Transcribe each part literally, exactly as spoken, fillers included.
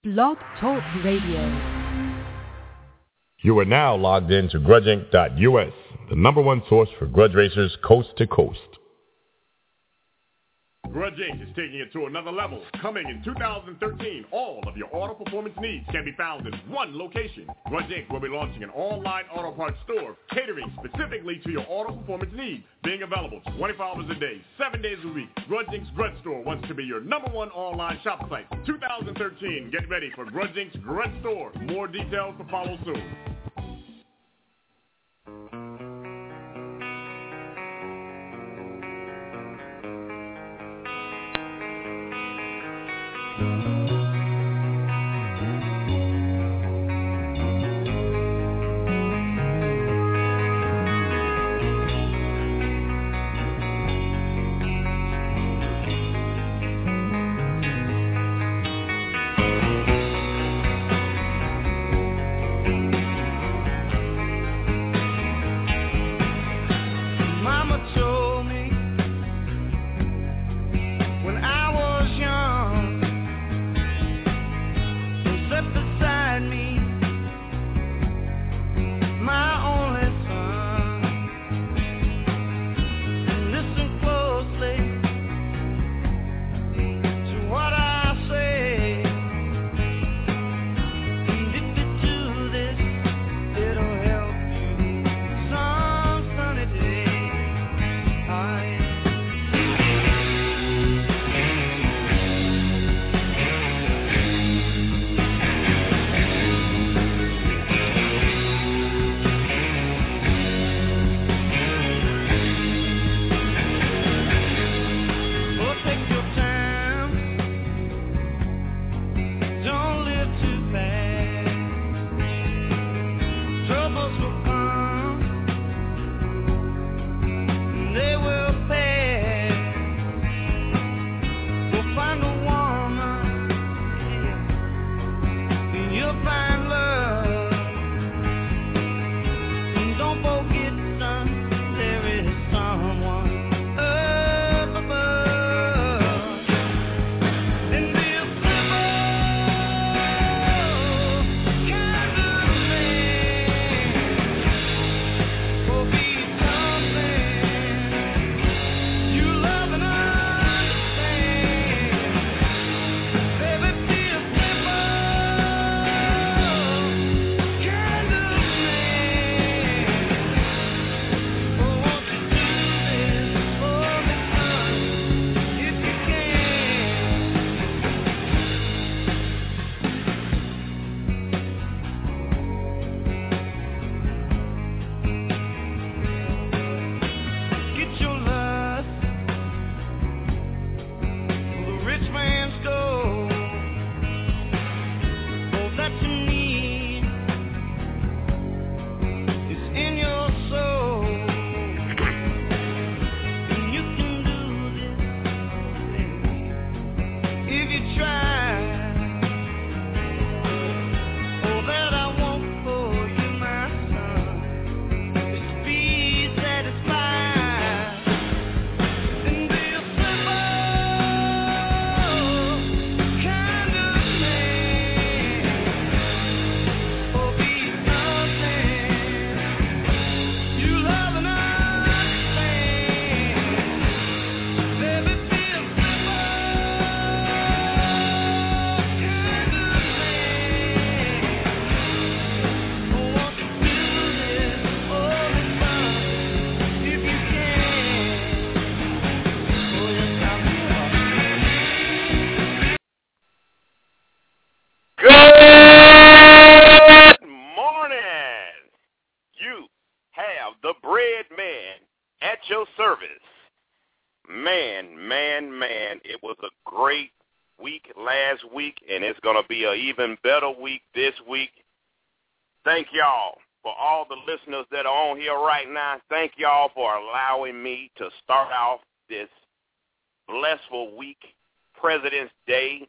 Blog Talk Radio. You are now logged in to grudge inc dot U S, the number one source for grudge racers coast to coast. Grudge Incorporated is taking it to another level. Coming in two thousand thirteen, all of your auto performance needs can be found in one location. Grudge Incorporated will be launching an online auto parts store catering specifically to your auto performance needs. Being available twenty-four hours a day, seven days a week, Grudge Incorporated's Grudge Store wants to be your number one online shop site. two thousand thirteen, get ready for Grudge Incorporated's Grudge Store. More details to follow soon. Even better week this week. Thank y'all for all the listeners that are on here right now. Thank y'all for allowing me to start off this blissful week, President's Day,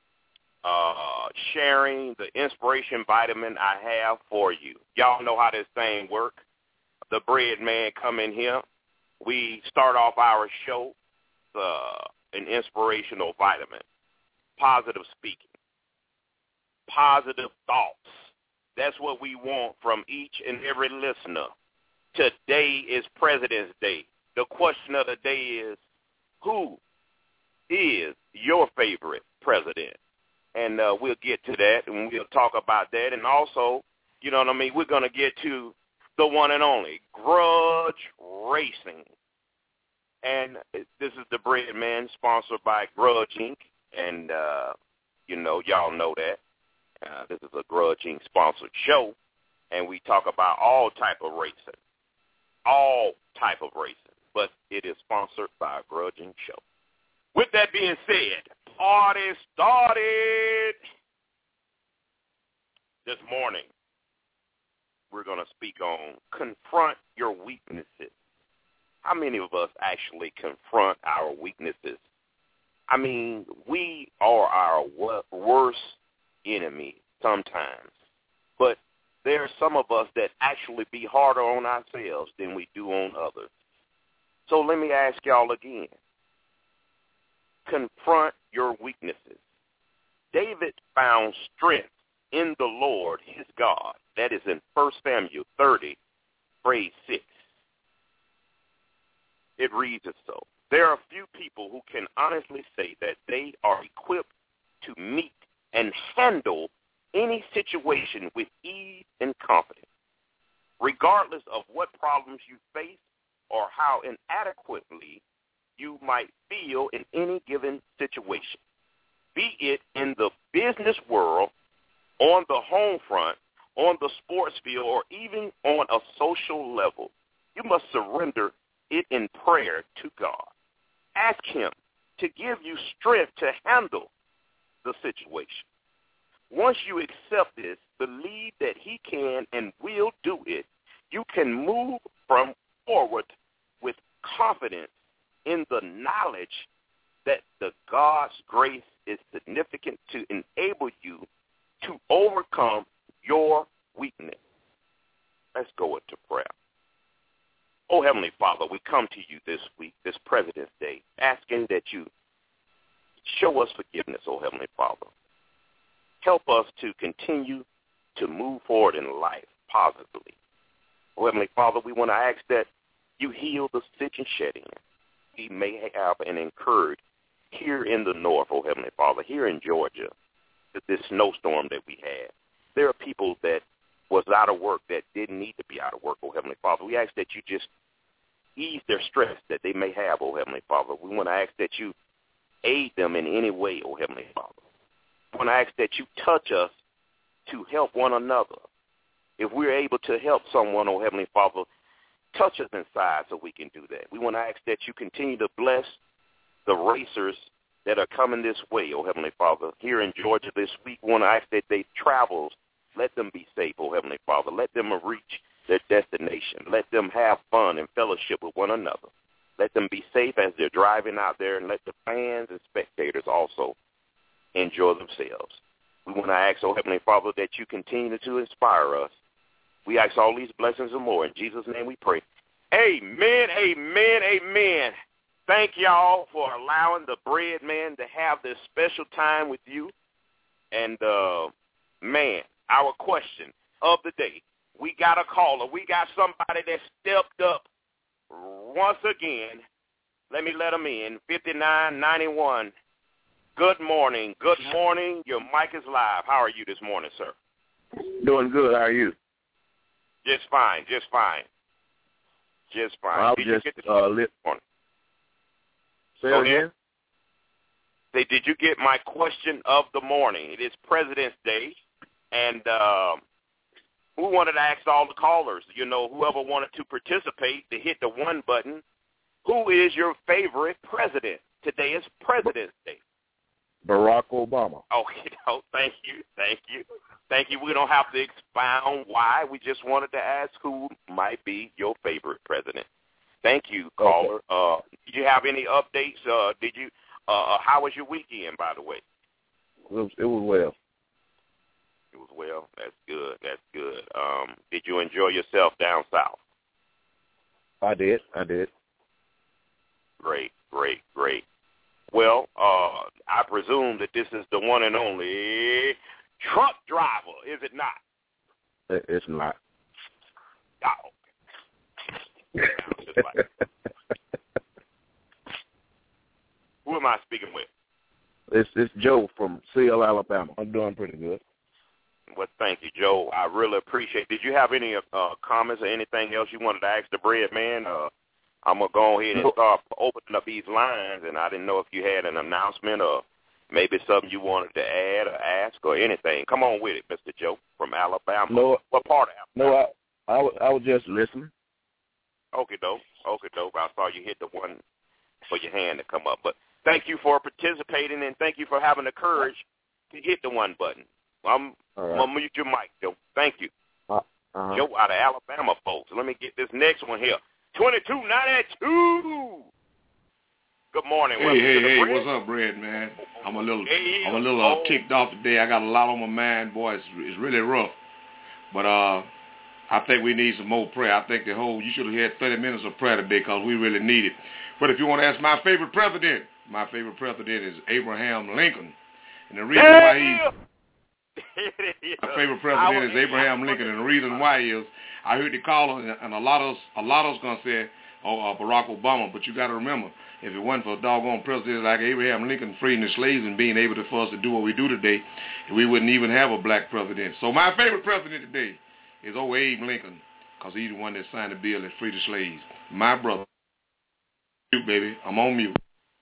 uh, sharing the inspiration vitamin I have for you. Y'all know how this thing works. The bread man come in here. We start off our show, uh, an inspirational vitamin, positive speaking. positive thoughts. That's what we want from each and every listener. Today is President's Day. The question of the day is, who is your favorite president? And uh, we'll get to that, and we'll talk about that. And also, you know what I mean, we're going to get to the one and only, Grudge Racing. And this is the Bread Man, sponsored by Grudge Incorporated. And, uh, you know, y'all know that. Uh, this is a Grudge Incorporated sponsored show, and we talk about all type of racing, all type of racing. But it is sponsored by a Grudge Incorporated show. With that being said, party started. This morning, we're going to speak on confront your weaknesses. How many of us actually confront our weaknesses? I mean, we are our worst enemy sometimes, but there are some of us that actually be harder on ourselves than we do on others. So let me ask y'all again. Confront your weaknesses. David found strength in the Lord, his God. That is in First Samuel thirty, phrase six. It reads as so. There are few people who can honestly say that they are equipped to meet and handle any situation with ease and confidence, regardless of what problems you face or how inadequately you might feel in any given situation, be it in the business world, on the home front, on the sports field, or even on a social level. You must surrender it in prayer to God. Ask him to give you strength to handle the situation. Once you accept this, believe that he can and will do it, you can move from forward with confidence in the knowledge that the God's grace is significant to enable you to overcome your weakness. Let's go into prayer. Oh, Heavenly Father, we come to you this week, this President's Day, asking that you show us forgiveness, oh Heavenly Father. Help us to continue to move forward in life positively. Oh, Heavenly Father, we want to ask that you heal the sick and shed in. We may have and encourage here in the north, oh Heavenly Father, here in Georgia, this snowstorm that we had. There are people that was out of work that didn't need to be out of work, oh Heavenly Father. We ask that you just ease their stress that they may have, oh Heavenly Father. We want to ask that you aid them in any way, oh Heavenly Father. We want to ask that you touch us to help one another. If we're able to help someone, oh Heavenly Father, touch us inside so we can do that. We want to ask that you continue to bless the racers that are coming this way, oh Heavenly Father. Here in Georgia this week, we want to ask that they travel. Let them be safe, oh Heavenly Father. Let them reach their destination. Let them have fun and fellowship with one another. Let them be safe as they're driving out there, and let the fans and spectators also enjoy themselves. We want to ask, oh Heavenly Father, that you continue to inspire us. We ask all these blessings and more. In Jesus' name we pray. Amen, amen, amen. Thank y'all for allowing the Bread Man to have this special time with you. And, uh, man, our question of the day, we got a caller. We got somebody that stepped up once again. Let me let him in, fifty-nine ninety-one. Good morning. Good morning. Your mic is live. How are you this morning, sir? Doing good. How are you? Just fine. Just fine. Just fine. I'll did just, you get the uh, li- morning? Say it again? Say, did you get my question of the morning? It is President's Day, and uh, we wanted to ask all the callers, you know, whoever wanted to participate, to hit the one button. Who is your favorite president? Today is President's Day. Barack Obama. Okay, no, thank you, thank you, thank you. We don't have to expound why. We just wanted to ask who might be your favorite president. Thank you, caller. Okay. Uh, did you have any updates? Uh, did you? Uh, how was your weekend, by the way? It was, it was well. It was well. That's good. That's good. Um, did you enjoy yourself down south? I did. I did. Great, great, great. Well, uh, I presume that this is the one and only truck driver, is it not? It, it's not. Oh. Just like, who am I speaking with? It's it's Joe from Seal, Alabama. I'm doing pretty good. Well, thank you, Joe. I really appreciate it. Did you have any uh, comments or anything else you wanted to ask the bread man? Uh, I'm going to go ahead and start opening up these lines, and I didn't know if you had an announcement or maybe something you wanted to add or ask or anything. Come on with it, Mister Joe from Alabama. No, what part of Alabama? No, I, I, w- I was just listening. Okay, dope. Okay, dope. I saw you hit the one for your hand to come up. But thank you for participating, and thank you for having the courage to hit the one button. I'm, right. I'm going to mute your mic, Joe. Thank you. Uh, uh-huh. Joe out of Alabama, folks. Let me get this next one here. twenty-two ninety-two. Good morning. Hey, Welcome hey, to the hey, bread. what's up, Bread, man? I'm a little, Hey, I'm a little uh, oh. ticked off today. I got a lot on my mind, boy. It's, it's really rough. But uh, I think we need some more prayer. I think the whole, you should have had thirty minutes of prayer today because we really need it. But if you want to ask my favorite president, my favorite president is Abraham Lincoln. And the reason Hey, why he's, yeah. my favorite president is Abraham Lincoln. And the reason why is, I heard the caller, and a lot of us, a lot of us going to say, oh, uh, Barack Obama. But you got to remember, if it wasn't for a doggone president like Abraham Lincoln freeing the slaves and being able to, for us to do what we do today, we wouldn't even have a black president. So my favorite president today is old Abe Lincoln, because he's the one that signed the bill that freed the slaves. My brother. Mute, baby. I'm on mute.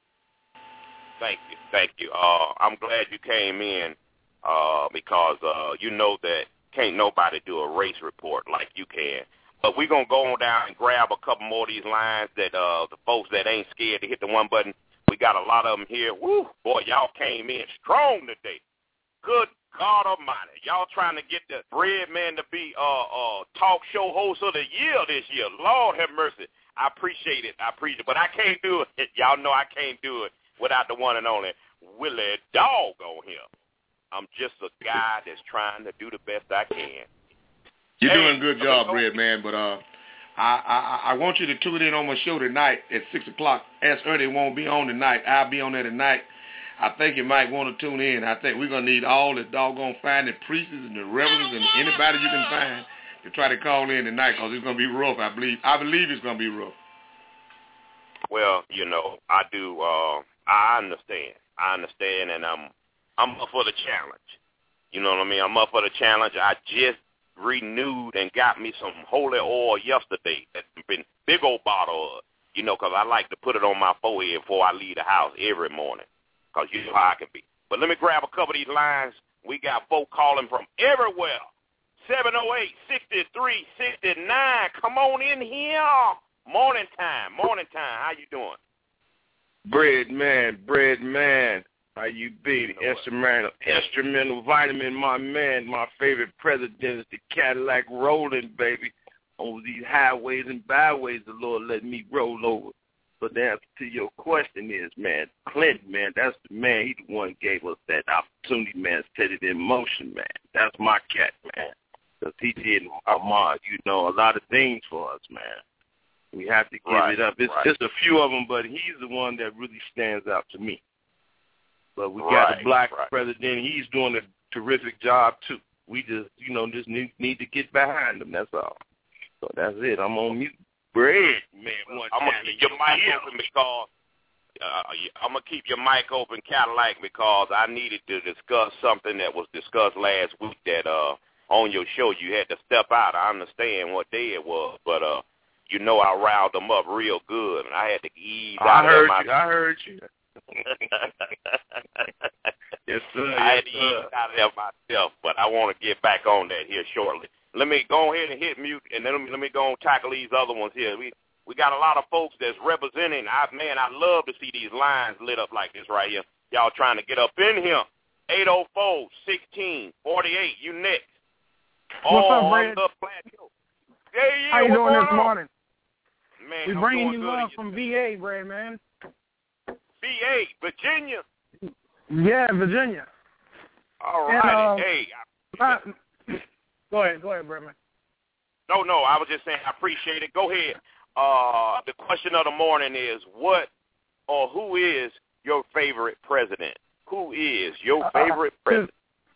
Thank you. Thank you. Uh, I'm glad you came in uh, because uh, you know that can't nobody do a race report like you can. But we're going to go on down and grab a couple more of these lines that uh, the folks that ain't scared to hit the one button. We got a lot of them here. Woo, boy, y'all came in strong today. Good God Almighty. Y'all trying to get the bread man to be uh, uh, talk show host of the year this year. Lord have mercy. I appreciate it. I appreciate it. But I can't do it. Y'all know I can't do it without the one and only Willie Dog on here. I'm just a guy that's trying to do the best I can. You're hey, doing a good job, Bread Man, but uh, I, I I want you to tune in on my show tonight at six o'clock. S. Ernie won't be on tonight. I'll be on there tonight. I think you might want to tune in. I think we're going to need all the doggone finding priests and the reverends and anybody you can find to try to call in tonight because it's going to be rough, I believe. I believe it's going to be rough. Well, you know, I do. Uh, I understand. I understand, and I'm I'm up for the challenge. You know what I mean? I'm up for the challenge. I just renewed and got me some holy oil yesterday. That's been big old bottle, you know, because I like to put it on my forehead before I leave the house every morning, because you know how I can be. But let me grab a couple of these lines. We got folk calling from everywhere. seven oh eight, six three six nine. Come on in here. Morning time. Morning time. How you doing? Bread man, bread man. How you be? The You know instrumental, instrumental vitamin, my man. My favorite president is the Cadillac rolling, baby. On these highways and byways, the Lord let me roll over. But the answer to your question is, man, Clinton, man, that's the man. He the one gave us that opportunity, man, set it in motion, man. That's my cat, man. Because he did, Ahmad, you know, a lot of things for us, man. We have to give right, it up. It's right. just a few of them, but he's the one that really stands out to me. But we got Right, a black right. president. He's doing a terrific job, too. We just, you know, just need, need to get behind him. That's all. So that's it. I'm on mute. Bread, man. One I'm going time to keep your mic yeah. open because uh, I'm going to keep your mic open, Cadillac, because I needed to discuss something that was discussed last week that uh, on your show you had to step out. I understand what day it was, but uh, you know I riled them up real good, and I had to ease I out heard of my you. I heard you. Yes, sir. I had Yes, to sir. ease out of there myself, but I want to get back on that here shortly. Let me go ahead and hit mute, and then let me, let me go and tackle these other ones here. We we got a lot of folks that's representing. I Man, I love to see these lines lit up like this right here. Y'all trying to get up in here. eight oh four, sixteen forty-eight, you next. What's All up, Brad? on the plateau. Hey, yeah, How you what's doing going this on? morning? Man, We I'm bringing doing you good. love from V A, Brad, man. V A, Virginia. Yeah, Virginia. All And, right. um, hey. Uh, I, go ahead, go ahead, Brad, man. no, no, I was just saying I appreciate it. Go ahead. Uh, the question of the morning is what or who is your favorite president? Who is your favorite uh, president?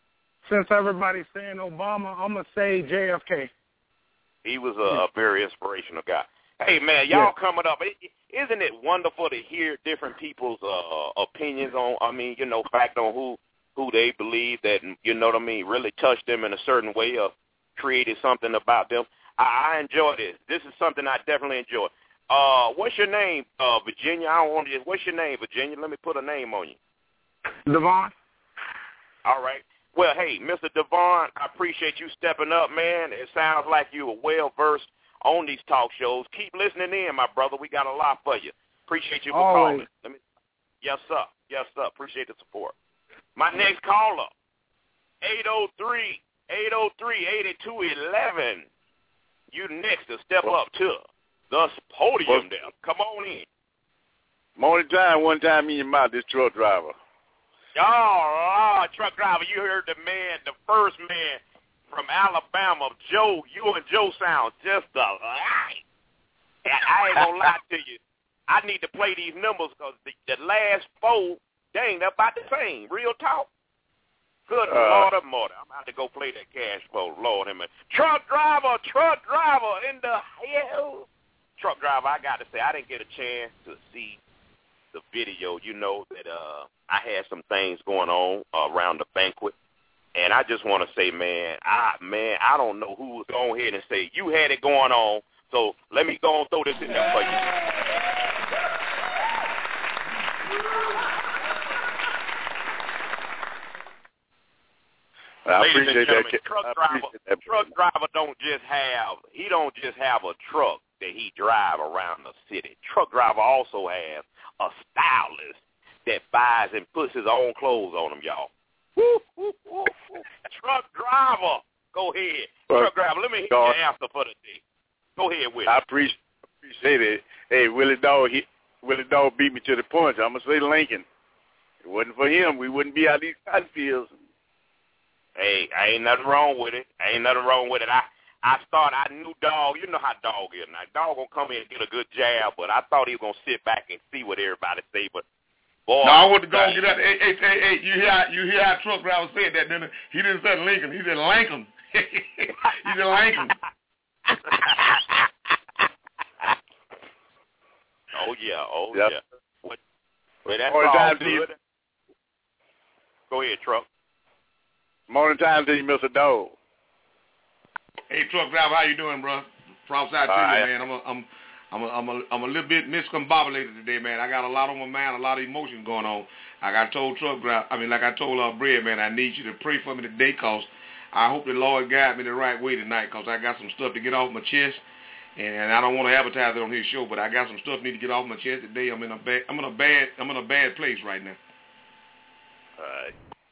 since everybody's saying Obama, I'm going to say J F K. He was a, a very inspirational guy. Hey, man, y'all yeah. coming up. Isn't it wonderful to hear different people's uh, opinions on, I mean, you know, fact on who, who they believe that, you know what I mean, really touched them in a certain way or created something about them. I, I enjoy this. This is something I definitely enjoy. Uh, what's your name, uh, Virginia? I don't want to. What's your name, Virginia? Let me put a name on you. Devon. All right. Well, hey, Mister Devon, I appreciate you stepping up, man. It sounds like you are well versed on these talk shows. Keep listening in, my brother. We got a lot for you. Appreciate you for Always. calling. Let me. Yes, sir. Yes, sir. Appreciate the support. My next caller, eight oh three, eight oh three, eight two one one. You next to step up to the podium there. Come on in. Morning time, one time in your mouth, this truck driver. Oh, oh, truck driver, you heard the man, the first man from Alabama, Joe. You and Joe sound just alike. I ain't going to lie to you. I need to play these numbers because the, the last four, dang, they're about the same. Real talk. Good uh, Lord of Morty. I'm about to go play that cash flow. Lord, him. Truck driver, truck driver in the hell. Truck driver, I got to say, I didn't get a chance to see the video. You know that uh, I had some things going on uh, around the banquet. And I just want to say, man, I man, I don't know who was going ahead and say, you had it going on, so let me go and throw this in there for you. I Ladies appreciate and gentlemen, that. Truck I driver, appreciate that. truck driver don't just have, he don't just have a truck that he drive around the city. Truck driver also has a stylist that buys and puts his own clothes on him, y'all. Woo, woo, woo, woo. Truck driver, go ahead. Truck driver, let me hear your answer for the day. Go ahead with it. I appreciate, appreciate it. Hey, Willie Dog, he, Willie Dog beat me to the punch. I'm going to say Lincoln. If it wasn't for him, we wouldn't be out these cotton fields. Hey, I ain't nothing wrong with it. I ain't nothing wrong with it. I I thought I knew Dog. You know how Dog is now. Dog gonna come in and get a good jab, but I thought he was gonna sit back and see what everybody say. But boy, no, I want to go and get that. Hey, hey, hey, hey, you hear how, you hear how truck driver said that? Didn't he? He didn't say Lincoln. He said Lincoln. He said Lincoln. Oh yeah, oh yep. yeah. What? Well, that's Morning all time good. to you. Go ahead, truck. Morning time to you, Mister Dog. Hey, truck driver, how you doing, bro? Props out to All you, right. man. I'm a, I'm, I'm, a, I'm, a, I'm a little bit miscombobulated today, man. I got a lot on my mind, a lot of emotion going on. Like I told truck driver, I mean, like I told uh, Bread, man, I need you to pray for me today, cause I hope the Lord guide me the right way tonight, cause I got some stuff to get off my chest, and I don't want to advertise it on his show, but I got some stuff I need to get off my chest today. I'm in a bad, I'm in a bad, I'm in a bad place right now. All right.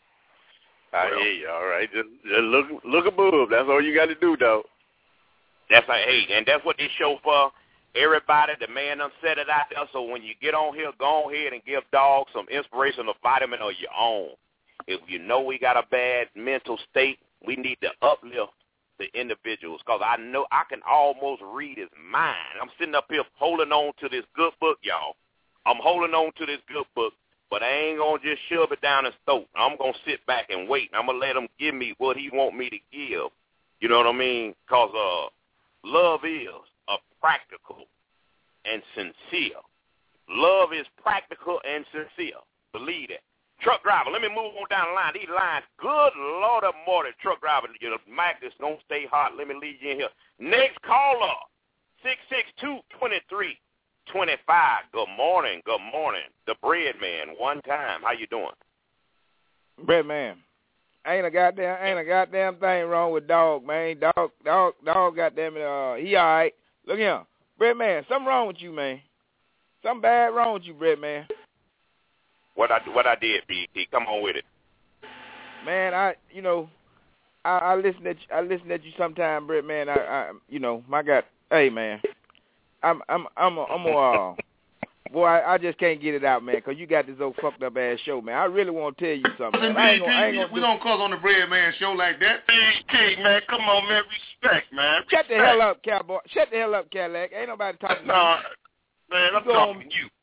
I well, hear you. All right. Just, just look, look above. That's all you got to do, though. That's like, hey, and that's what this show for. Everybody, the man done set it out there. So when you get on here, go ahead and give Dog some inspirational vitamin of your own. If you know we got a bad mental state, we need to uplift the individuals, because I know I can almost read his mind. I'm sitting up here holding on to this good book, y'all. I'm holding on to this good book. But I ain't going to just shove it down his throat. I'm going to sit back and wait. I'm going to let him give me what he want me to give. You know what I mean? Because uh, love is a practical and sincere. Love is practical and sincere. Believe that. Truck driver, let me move on down the line. These lines, good Lord of Morty, truck driver, you know, mic is going to stay hot. Let me leave you in here. Next caller, six six two, two three twenty-five. Good morning. Good morning. The Bread Man. One time. How you doing? Bread Man. Ain't a goddamn ain't a goddamn thing wrong with Dog, man. Dog dog dog goddamn it, uh he all right. Look here. Bread Man, something wrong with you, man. Something bad wrong with you, Bread Man. What I what I did, B T. Come on with it. Man, I you know, I, I listen at you, I listen at you sometime, Bread Man. I, I you know, my God, hey man. I'm I'm I'm a, I'm a uh, boy. I, I just can't get it out, man, because you got this old fucked up ass show, man. I really want to tell you something. Man. I ain't gonna, I ain't gonna we do... don't cuss on the Bread Man show like that. Hey, man, come on, man, respect, man. Respect. Shut the hell up, cowboy. Shut the hell up, Cadillac. Ain't nobody talking to no, you. Man, I'm you talking on, to you.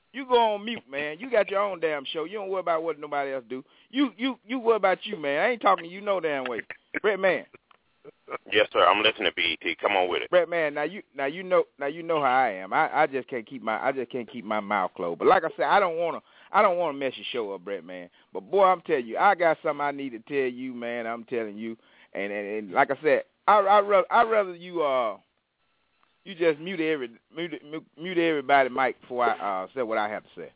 you go on mute, man. You got your own damn show. You don't worry about what nobody else do. You you you worry about you, man. I ain't talking to you no damn way. Brett, man. Yes, sir. I'm listening to B E T. Come on with it. Brett, man, now you now you know now you know how I am. I, I just can't keep my I just can't keep my mouth closed. But like I said, I don't wanna I don't wanna mess your show up, Brett, man. But boy, I'm telling you, I got something I need to tell you, man. I'm telling you, and and, and like I said, I I rather I rather you uh you just mute every mute mute everybody, Mike, before I uh say what I have to say.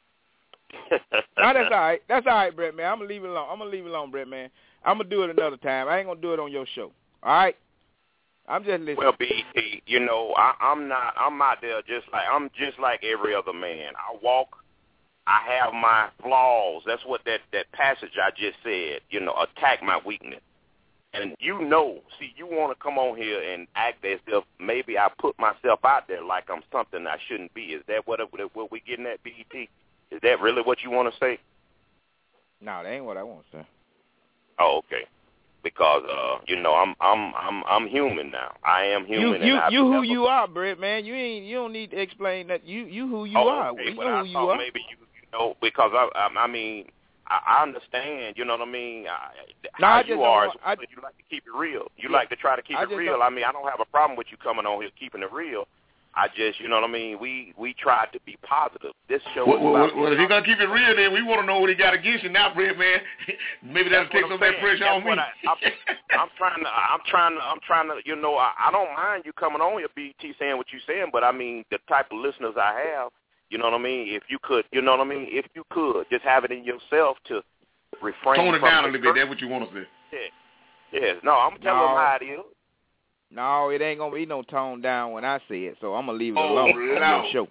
Now that's all right. That's all right, Brett, man. I'm gonna leave it alone. I'm gonna leave it alone, Brett, man. I'm gonna do it another time. I ain't gonna do it on your show. All right. I'm just listening. Well, B E T, you know, I, I'm not. I'm out there just like I'm just like every other man. I walk. I have my flaws. That's what that that passage I just said. You know, attack my weakness. And you know, see, you want to come on here and act as if maybe I put myself out there like I'm something I shouldn't be. Is that what what we getting at, B E T? Is that really what you want to say? No, that ain't what I want to say. Oh, okay. Because uh, you know, I'm I'm I'm I'm human now. I am human. You you, and you who never... you are, Brett, man. You ain't you don't need to explain that. You you who you oh, are. Okay, you but know I who you thought are. maybe you, you know because I I, I mean I, I understand. You know what I mean? I, no, how I just you don't are. want, I, you like to keep it real. You yeah, like to try to keep I it real. don't. I mean, I don't have a problem with you coming on here keeping it real. I just, you know what I mean? We we tried to be positive. This show well, is well, about well if he's going to keep it real, then we want to know what he got against you now, Brett, man. Maybe that'll take some of that pressure That's on me. I, I'm, I'm trying to, I'm trying to, I'm trying to, you know, I, I don't mind you coming on here, B T, saying what you're saying, but I mean, the type of listeners I have, you know what I mean? If you could, you know what I mean? If you could, just have it in yourself to refrain Tone it from down a the little bit. That's what you want to say. Yeah. Yes. No, I'm telling No. them how it is. No, it ain't gonna be no tone down when I say it, so I'm gonna leave it Oh, alone no. on your show.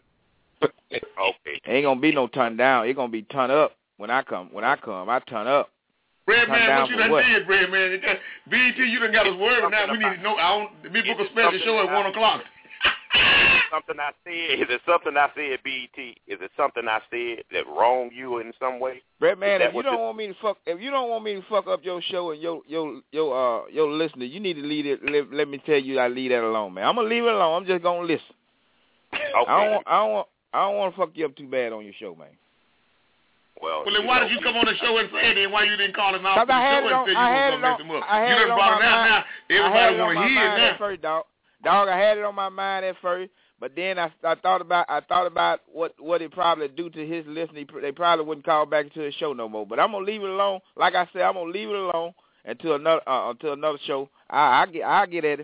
Okay. Ain't gonna be no turn down. It's gonna be turn up when I come. When I come, I turn up. Brett, turn man, down what you for done what? did, Brett, man? B E T, you done got us worried now. We need to know. I don't, we book a special show at one o'clock. Something I said? Is it something I said, B E T? Is it something I said that wronged you in some way? Brett, man, if you what don't this- want me to fuck, if you don't want me to fuck up your show and your your your uh your listener, you need to leave it. Let, let me tell you, I leave that alone, man. I'm gonna leave it alone. I'm just gonna listen. Okay. I don't want, I don't want, I don't want to fuck you up too bad on your show, man. Well, Well, then why know, did you come on the show and say it, then why you didn't call him out for Cause I the had show it on, and say you I was had going it to mess on, him up? I had You it done on brought my it out mind. now. I Everybody had it on want to my hear it mind now. at first, dog. Dog, I had it on my mind at first, but then I, I thought about, I thought about what what it probably do to his listening. They probably wouldn't call back into the show no more. But I'm gonna leave it alone. Like I said, I'm gonna leave it alone until another uh, until another show. I I get I get at it.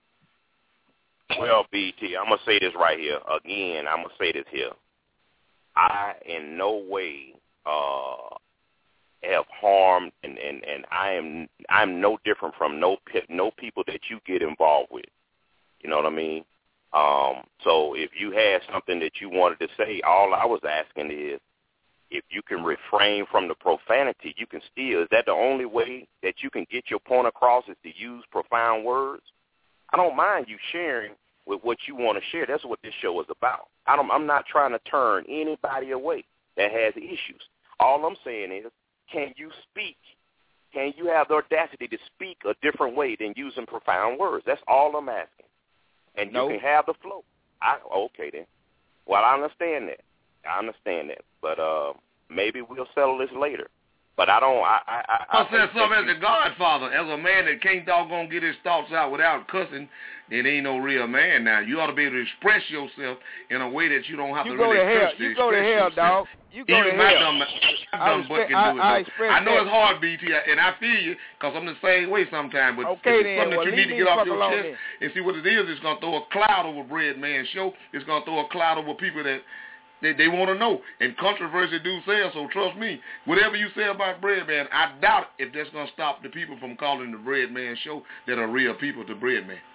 Well, B T, I'm gonna say this right here again. I'm gonna say this here. I in no way uh, have harmed, and, and, and I am I'm no different from no no people that you get involved with. You know what I mean? Um, so if you had something that you wanted to say, all I was asking is if you can refrain from the profanity, you can still. Is that the only way that you can get your point across is to use profound words? I don't mind you sharing with what you want to share. That's what this show is about. I don't, I'm not trying to turn anybody away that has issues. All I'm saying is, can you speak? Can you have the audacity to speak a different way than using profound words? That's all I'm asking. And No. you can have the flow. I, okay, then. Well, I understand that. I understand that. But uh, maybe we'll settle this later. But I don't. I. I. I, I said think something that as a godfather, as a man that can't doggone get his thoughts out without cussing. Then ain't no real man. Now you ought to be able to express yourself in a way that you don't have You to go really to hell. curse to You go to express hell, yourself. dog. You go Even to my hell. dumb, I dumb butt respect- can I- do it. I though. express I know that. it's hard, B T, and I feel you because I'm the same way sometimes. But Okay, if it's then. something Well, that you leave need to me get the off fuck your alone chest then. and see what it is, it's gonna throw a cloud over Bread Man Show. It's gonna throw a cloud over people that. They, they want to know, and controversy do sell, so trust me, whatever you say about Bread Man, I doubt if that's going to stop the people from calling the Bread Man Show that are real people to Bread Man.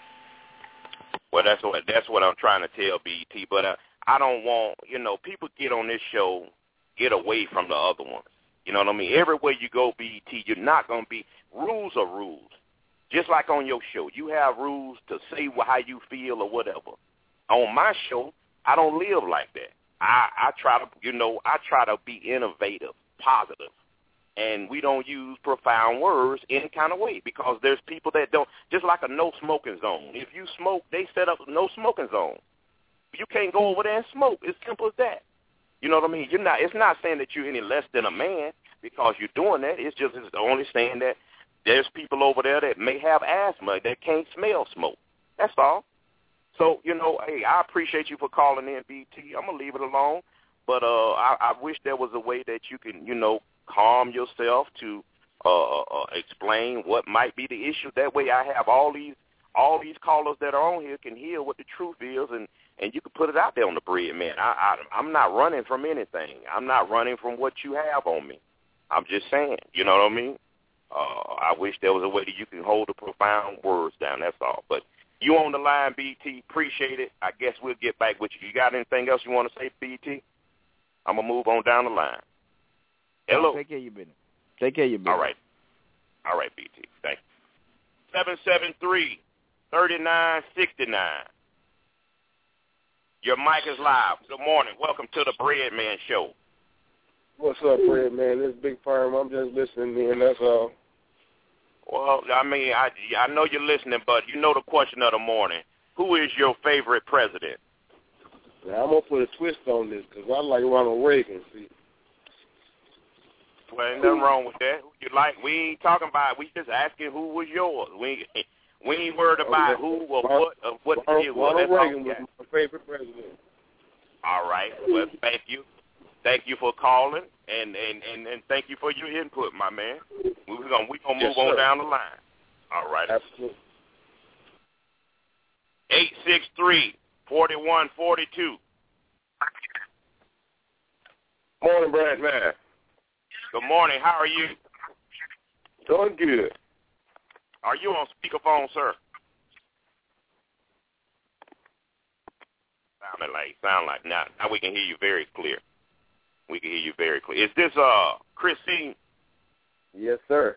Well, that's what that's what I'm trying to tell B E T. But uh, I don't want, you know, people get on this show, get away from the other ones. You know what I mean? Everywhere you go, B E T, you're not going to be, rules are rules. Just like on your show, you have rules to say how you feel or whatever. On my show, I don't live like that. I, I try to, you know, I try to be innovative, positive. And we don't use profound words any kind of way because there's people that don't, just like a no-smoking zone. If you smoke, they set up a no-smoking zone. You can't go over there and smoke. It's simple as that. You know what I mean? You're not. It's not saying that you're any less than a man because you're doing that. It's just it's only saying that there's people over there that may have asthma that can't smell smoke. That's all. So, you know, hey, I appreciate you for calling in, B T. I'm going to leave it alone. But uh, I, I wish there was a way that you can, you know, calm yourself to uh, uh, explain what might be the issue. That way I have all these all these callers that are on here can hear what the truth is, and, and you can put it out there on the bread, man. I, I, I'm not running from anything. I'm not running from what you have on me. I'm just saying, you know what I mean? Uh, I wish there was a way that you can hold the profound words down, that's all. But you on the line, B T. Appreciate it. I guess we'll get back with you. You got anything else you want to say, B T? I'm going to move on down the line. Hello. Take care of your business. Take care of your business. All right. All right, B T. Thank you. seven seven three, three nine six nine. Your mic is live. Good morning. Welcome to the Bread Man Show. What's up, Bread Man? This is Big Firm. I'm just listening in, that's all. Well, I mean, I, I know you're listening, but you know the question of the morning. Who is your favorite president? Now, I'm going to put a twist on this because I like Ronald Reagan, see. Well, ain't nothing wrong with that. Who you like? We ain't talking about, we just asking who was yours. We ain't, we ain't worried about okay. who or what or what Ronald, the deal was. Ronald Reagan was my favorite president. All right. Well, thank you. Thank you for calling, and, and, and, and thank you for your input, my man. We're going we gonna move yes, on down the line. All right. Absolutely. eight six three, four one four two. Morning, Brad Man. Good morning. How are you? Doing good. Are you on speakerphone, sir? Sounded like, sound like now. Now we can hear you very clear. We can hear you very clear. Is this uh Christine? Yes, sir.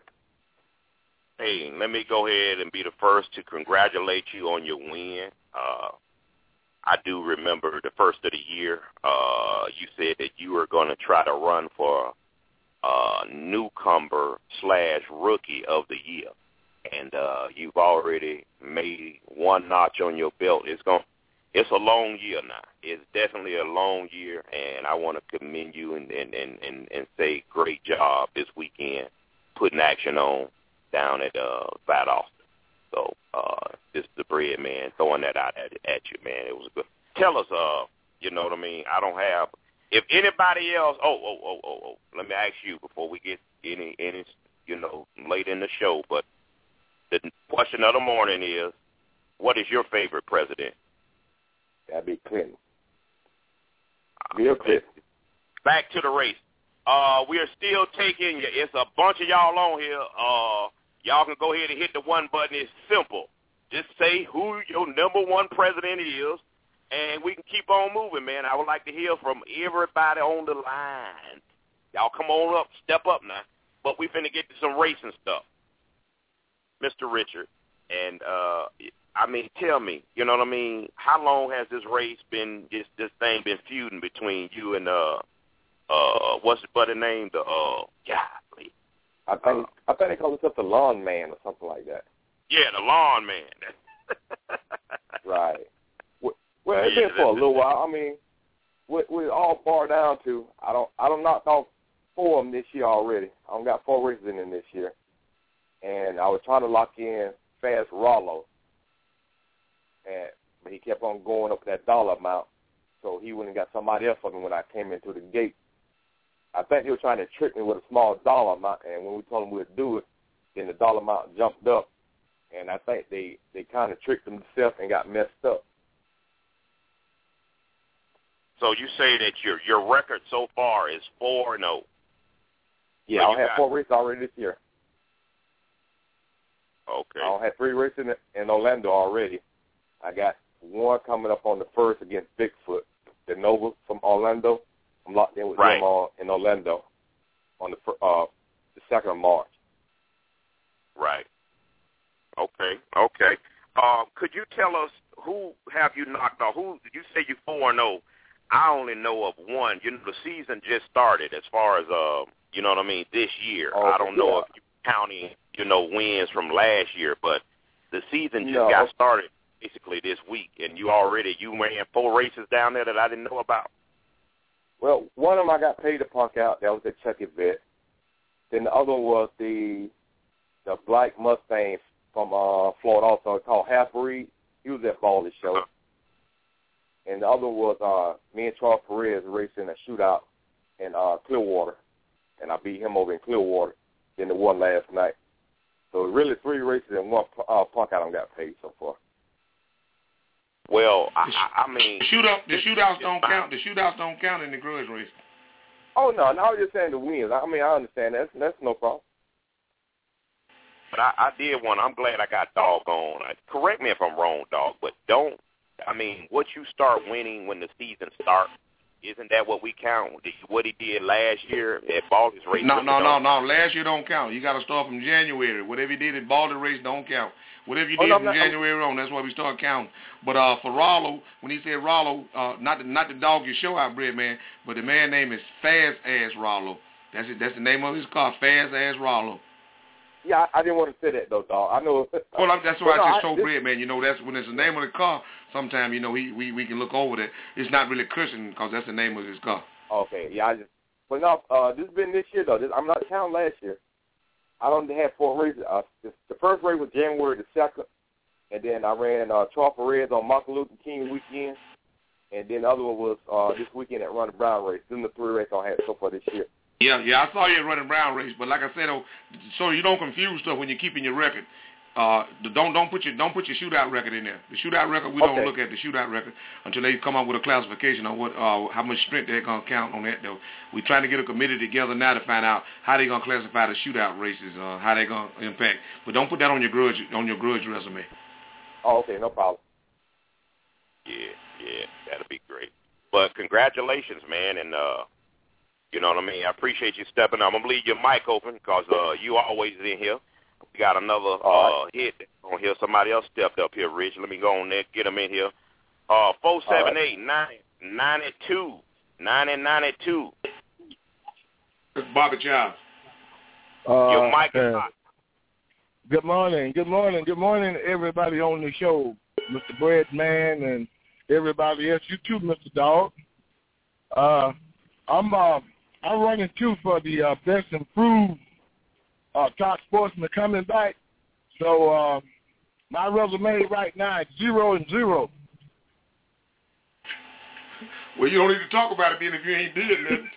Hey, let me go ahead and be the first to congratulate you on your win. Uh, I do remember the first of the year, uh, you said that you were going to try to run for uh, newcomer slash rookie of the year, and uh, you've already made one notch on your belt. It's going It's a long year now. It's definitely a long year, and I want to commend you and, and, and, and, and say great job this weekend putting action on down at uh, Fat Austin. So uh, this is the Bread Man throwing that out at, at you, man. It was good. Tell us, uh, you know what I mean? I don't have – if anybody else oh, – oh, oh, oh, oh, let me ask you before we get any, any, you know, late in the show, but the question of the morning is, what is your favorite president? That'd be Clinton. Bill Clinton. Back to the race. Uh, we are still taking, it's a bunch of y'all on here. Uh, y'all can go ahead and hit the one button. It's simple. Just say who your number one president is, and we can keep on moving, man. I would like to hear from everybody on the line. Y'all come on up, step up now. But we finna get to some racing stuff. Mister Richard, and uh, I mean, tell me, you know what I mean? How long has this race been? This this thing been feuding between you and uh uh what's the buddy name? The uh golly. I think uh, I think they call himself the Lawn Man or something like that. Yeah, the Lawn Man. Right. Well, it's yeah, been for a little while. I mean, we're, we're all far down to. I don't I don't knock off four of them this year already. I don't got four races in them this year, and I was trying to lock in Fast Rollo. And but he kept on going up that dollar amount, so he went and got somebody else for me when I came into the gate. I think he was trying to trick me with a small dollar amount, and when we told him we'd do it, then the dollar amount jumped up, and I think they, they kind of tricked themselves and got messed up. So you say that your your record so far is four and zero. Yeah, I have four races already this year. Okay. I had three races in, in Orlando already. I got one coming up on the first against Bigfoot, the Nova from Orlando. I'm locked in with right. him uh, in Orlando on the uh, the second of March. Right. Okay. Okay. Uh, could you tell us who have you knocked off? Who you say you four and zero? I only know of one. You know, the season just started. As far as uh, you know what I mean, this year. Oh, I don't know yeah. if you're counting, you know, wins from last year, but the season just no. got started basically this week, and you already you ran four races down there that I didn't know about. Well, one of them I got paid to punk out. That was at Chucky Vet. Then the other one was the the Black Mustang from uh, Florida, also called Half Breed. He was at Baldy's show. And the other one was uh, me and Charles Perez racing a shootout in uh, Clearwater. And I beat him over in Clearwater. Then the one last night. So really three races and one uh, punk out I got paid so far. Well, I, I mean, the shootout, the shootouts don't count. The shootouts don't count in the grudge race. Oh no, no, I was just saying the wins. I mean, I understand that. That's, that's no problem. But I, I did one. I'm glad I got Dog on. Correct me if I'm wrong, Dog, but don't. I mean, what you start winning when the season starts, isn't that what we count? What he did last year at Baldy's race? No, no, no, no. Last year don't count. You got to start from January. Whatever you did at Baldy race don't count. Whatever you did oh, no, from not, January on, that's why we start counting. But uh, for Rollo, when he said Rollo, uh, not the, not the dog your show out bred, man, but the man name is Fast Ass Rollo. That's it. That's the name of his car, Fast Ass Rollo. Yeah, I, I didn't want to say that though, dog. I know. Well, I, that's why no, I just told I, Bred, man. You know, that's when it's the name of the car. Sometimes, you know, we we, we can look over that. It's not really cursing because that's the name of his car. Okay, yeah, I just. But no, uh, this has been this year though. This, I'm not counting last year. I don't have four races. Uh, this, the first race was January the second, and then I ran uh, Charles Perez on Martin Luther King weekend, and then the other one was uh, this weekend at Running Brown race. These are the three races I had so far this year. Yeah, yeah, I saw you at Running Brown race, but like I said, oh, so you don't confuse stuff when you're keeping your record. Uh, don't don't put your don't put your shootout record in there. The shootout record we okay. don't look at the shootout record until they come up with a classification on what uh, how much strength they're gonna count on that. Though we're trying to get a committee together now to find out how they're gonna classify the shootout races, uh, how they're gonna impact. But don't put that on your grudge on your grudge resume. Oh, okay, no problem. Yeah, yeah, that'll be great. But congratulations, man, and uh, you know what I mean. I appreciate you stepping up. I'm gonna leave your mic open because uh, you always in here. We got another uh, hit on here. Somebody else stepped up here, Rich. Let me go on there, get them in here. Uh, four seven eight nine ninety two ninety ninety two. It's Bobby Childs. Uh, Your mic is uh, hot. Good morning, good morning, good morning, everybody on the show, Mister Breadman and everybody else. You too, Mister Dog. Uh, I'm uh, I'm running too for the uh, best improved uh, top sportsman coming back. So uh, my resume right now is zero and zero. Well, you don't need to talk about it then if you ain't did nothing.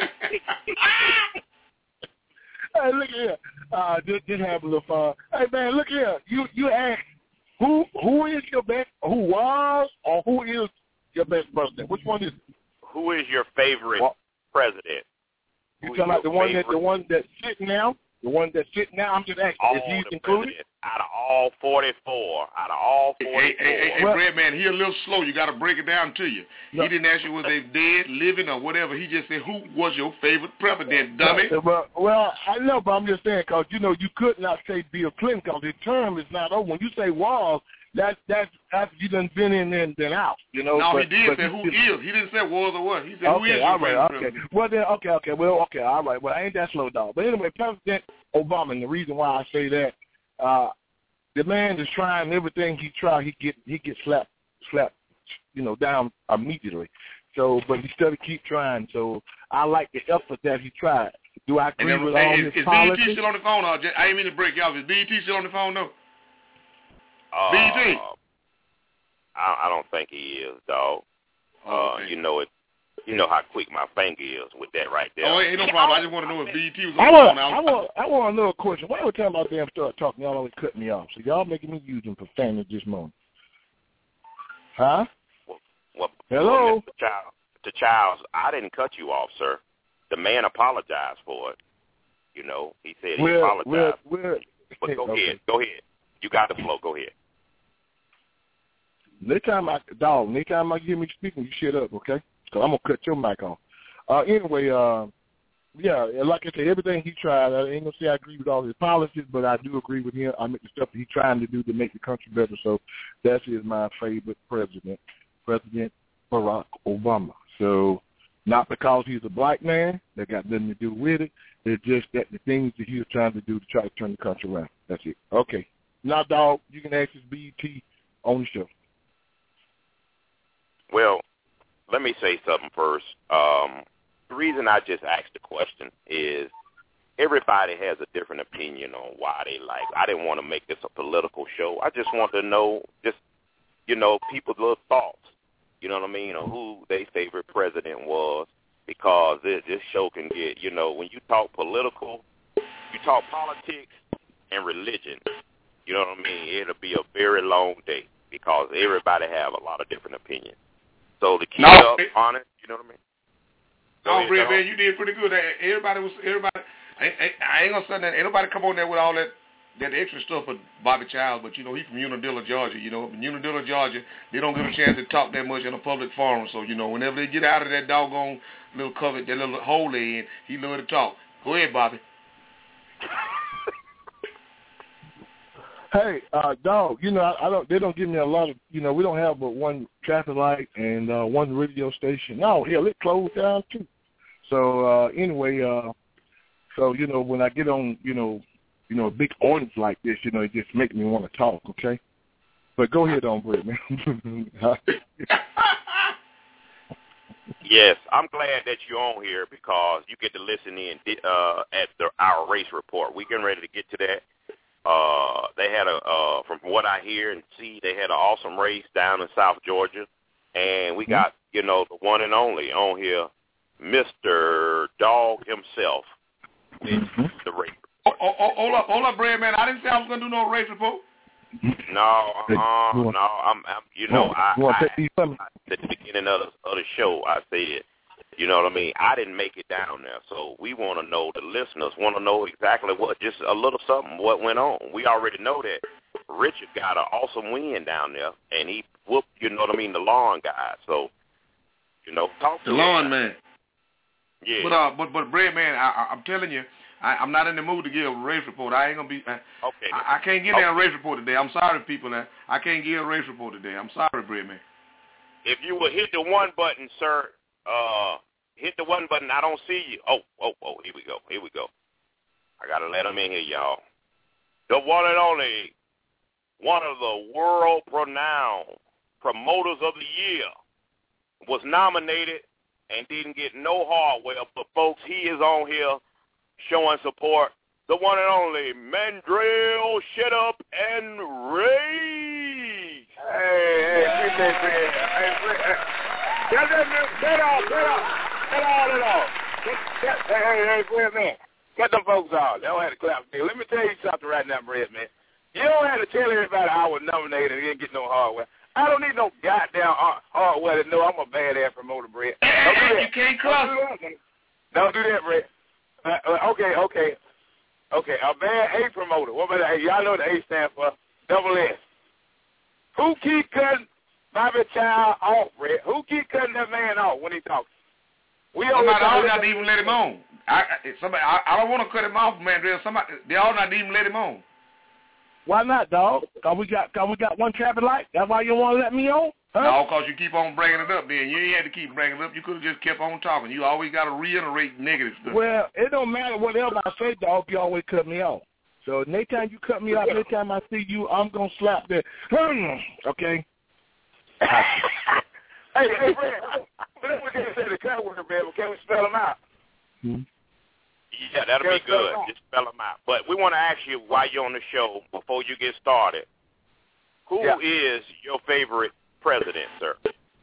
Hey, look here. Uh, just, just have a little fun. Hey, man, look here. You you asked who who is your best, who was, or who is your best president? Which one is it? Who is your favorite well, president? You talking about the one favorite? that the one that's sitting now? The one that's sitting now? I'm just asking. All is he the included? Out of all forty-four. Out of all forty-four. Hey, hey, hey, hey well, Breadman, he a little slow. You got to break it down to you. No, he didn't ask you was they dead, living, or whatever. He just said, who was your favorite president, dummy? Well, well I know, but I'm just saying because, you know, you could not say Bill Clinton because his term is not over. When you say Walls, that's, that's after you done been in and then out, you know. No, but, he did but say who is. He didn't say was or what. He said okay, who is all your right, favorite okay. president. Well, then, okay, okay, well, okay, all right. Well, I ain't that slow, dog. But anyway, President Obama, and the reason why I say that, uh, the man is trying everything he try, he get he gets slapped, slapped, you know, down immediately. So, but he still keep trying. So I like the effort that he tried. Do I agree then, with hey, all is, his is policies? B E T still on the phone? Or just, I ain't mean to break you off. Is B E T still on the phone, though? Uh, B E T? I, I don't think he is, dog. Oh, okay. Uh, you know it. You know how quick my finger is with that right there. Oh, ain't no problem. I just want to know if B E T was on I the want, phone. I want, I want another question. Why every time I damn start talking, y'all always cut me off? So y'all making me use them profanity this morning. Huh? Well, well, Hello? Well, Mister Childs, Mister Childs, I didn't cut you off, sir. The man apologized for it. You know, he said he well, apologized. Well, well, but go okay. ahead. Go ahead. You got the flow. Go ahead. Next time I, dog, next time I hear me speaking, you shut up, okay? Because I'm going to cut your mic off. Uh, anyway, uh, yeah, like I said, everything he tried, I ain't going to say I agree with all his policies, but I do agree with him. I mean, the stuff that he's trying to do to make the country better. So that is my favorite president, President Barack Obama. So not because he's a black man, that got nothing to do with it. It's just that the things that he was trying to do to try to turn the country around. That's it. Okay. Now, dog, you can access B E T on the show. Well, let me say something first. Um, the reason I just asked the question is everybody has a different opinion on why they like. I didn't want to make this a political show. I just want to know, just, you know, people's little thoughts, you know what I mean, on who their favorite president was, because this, this show can get, you know, when you talk political, you talk politics and religion, you know what I mean, it'll be a very long day because everybody have a lot of different opinions. So to keep no, up honest, you know what I mean? No, Brett, man, you did pretty good. Everybody was, everybody, I, I, I ain't gonna say that. Ain't nobody come on there with all that, that extra stuff for Bobby Childs, but you know, he from Unadilla, Georgia. You know, in Unadilla, Georgia, they don't get a chance to talk that much in a public forum. So, you know, whenever they get out of that doggone little cover, that little hole they in, he love to talk. Go ahead, Bobby. Hey, uh, dog, you know, I, I don't. They don't give me a lot of, you know, we don't have but one traffic light and uh, one radio station. No, hell, it closed down too. So uh, anyway, uh, so you know, when I get on, you know, you know, a big audience like this, you know, it just makes me want to talk. Okay, but go ahead on, Brett, man. Yes, I'm glad that you're on here because you get to listen in uh, at the, our race report. We're getting ready to get to that. Uh, they had a, uh, from what I hear and see, they had an awesome race down in South Georgia, and we got, you know, the one and only on here, Mister Dog himself, mm-hmm. the race. Oh, oh, oh, hold up, hold up, Brad, man. I didn't say I was gonna do no race report. No, uh, no, I'm, I'm, you know, I, I, I, at the beginning of the, of the show, I said, you know what I mean, I didn't make it down there, so we want to know, the listeners want to know exactly what, just a little something, what went on. We already know that Richard got an awesome win down there, and he whooped, you know what I mean, the lawn guy, so, you know, talk to the lawn man. Yeah. But, uh, but, but, Brad, man, I, I'm telling you, I, I'm not in the mood to give a race report. I ain't gonna be. Uh, okay. I, I can't give okay. a race report today. I'm sorry, people. Now I can't give a race report today. I'm sorry, Brett, man. If you would hit the one button, sir. Uh, hit the one button. I don't see you. Oh, oh, oh. Here we go. Here we go. I gotta let him in here, y'all. The one and only, one of the world-renowned promoters of the year, was nominated and didn't get no hardware. But folks, he is on here showing support, the one and only Mandrell Shut Up and Ray. Hey, hey, appreciate it. Hey, hey, get that, get off, get off, get all it off. Get, get, hey, hey, hey, Brett, man, get them folks off. They don't have to clap. Let me tell you something right now, Brett, man. You don't have to tell everybody I was nominated and didn't get no hardware. I don't need no goddamn hardware to know I'm a badass promoter, Brett. Don't do that. You can't cross. Don't do that, Brett. Uh, okay, okay, okay. A bad A promoter. What about the A? Y'all know what the A stands for? Double S. Who keep cutting Bobby Child off, Brett? Who keep cutting that man off when he talks? We somebody ought not even let him on. I, somebody, I, I don't want to cut him off, man. Somebody, they ought not even let him on. Why not, dog? Cause we got, cause we got one traffic light. That's why you want to let me on? Huh? No, because you keep on bringing it up, man. You ain't had to keep bringing it up. You could have just kept on talking. You always got to reiterate negative stuff. Well, it don't matter whatever I say, dog. You always cut me off. So next time you cut me off, next time I see you, I'm going to slap that. Okay? Hey, hey, Brad, we can't say the cut word, man, but can we spell them out? Hmm? Yeah, that'll be good. Just spell them out. But we want to ask you, while you're on the show, before you get started, who yeah. is your favorite president, sir?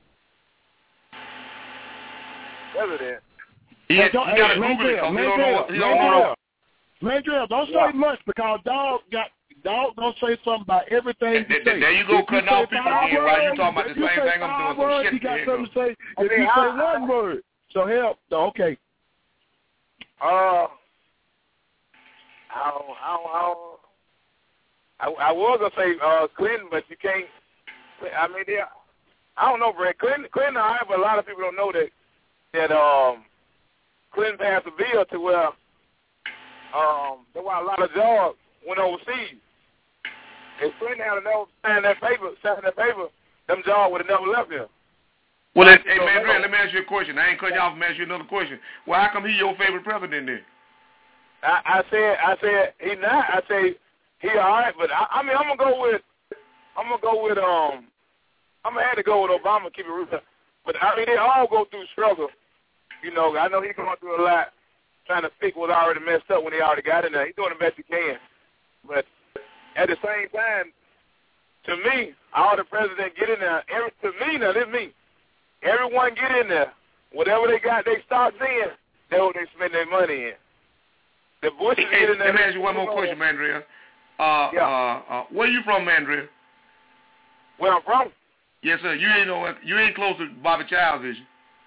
President? He, hey, he got to Google it because he don't know. He don't know. Mandrell, don't yeah. say much because dog got dog don't say something about everything you say. There you go, cutting off people again while you talking about the same thing I'm doing. Some shit. You got something to say. I If mean, you I, say one word, so help. Okay. Uh, I don't, I don't, I don't. I, I was gonna say uh, Clinton, but you can't. I mean, yeah, I don't know, Brett. Clinton, Clinton, all right, but a lot of people don't know that that um, Clinton passed a bill to where um, that's why a lot of jobs went overseas. If Clinton had never signed that paper, signed that paper, them jobs would have never left here. Well, hey, hey man, Brett, let me ask you a question. I ain't cut you off. Let me ask you another question. Well, how come he your favorite president then? I, I said, I said he not. I say he all right, but I, I mean, I'm gonna go with, I'm gonna go with, um, I'm gonna have to go with Obama. Keep it real. But, I mean, they all go through struggle. You know, I know he's going through a lot trying to fix what's already messed up when he already got in there. He's doing the best he can. But at the same time, to me, all the presidents get in there. Every, to me, now, this is me. Everyone get in there. Whatever they got their stocks in, that's what they spend their money in. The Bushes hey, get in there. Let me ask you one more question, Mandrill. Uh, yeah. uh, uh, where you from, Mandrill? Where I'm from? Yes, sir. You ain't know, you ain't close to Bobby Childs, is you?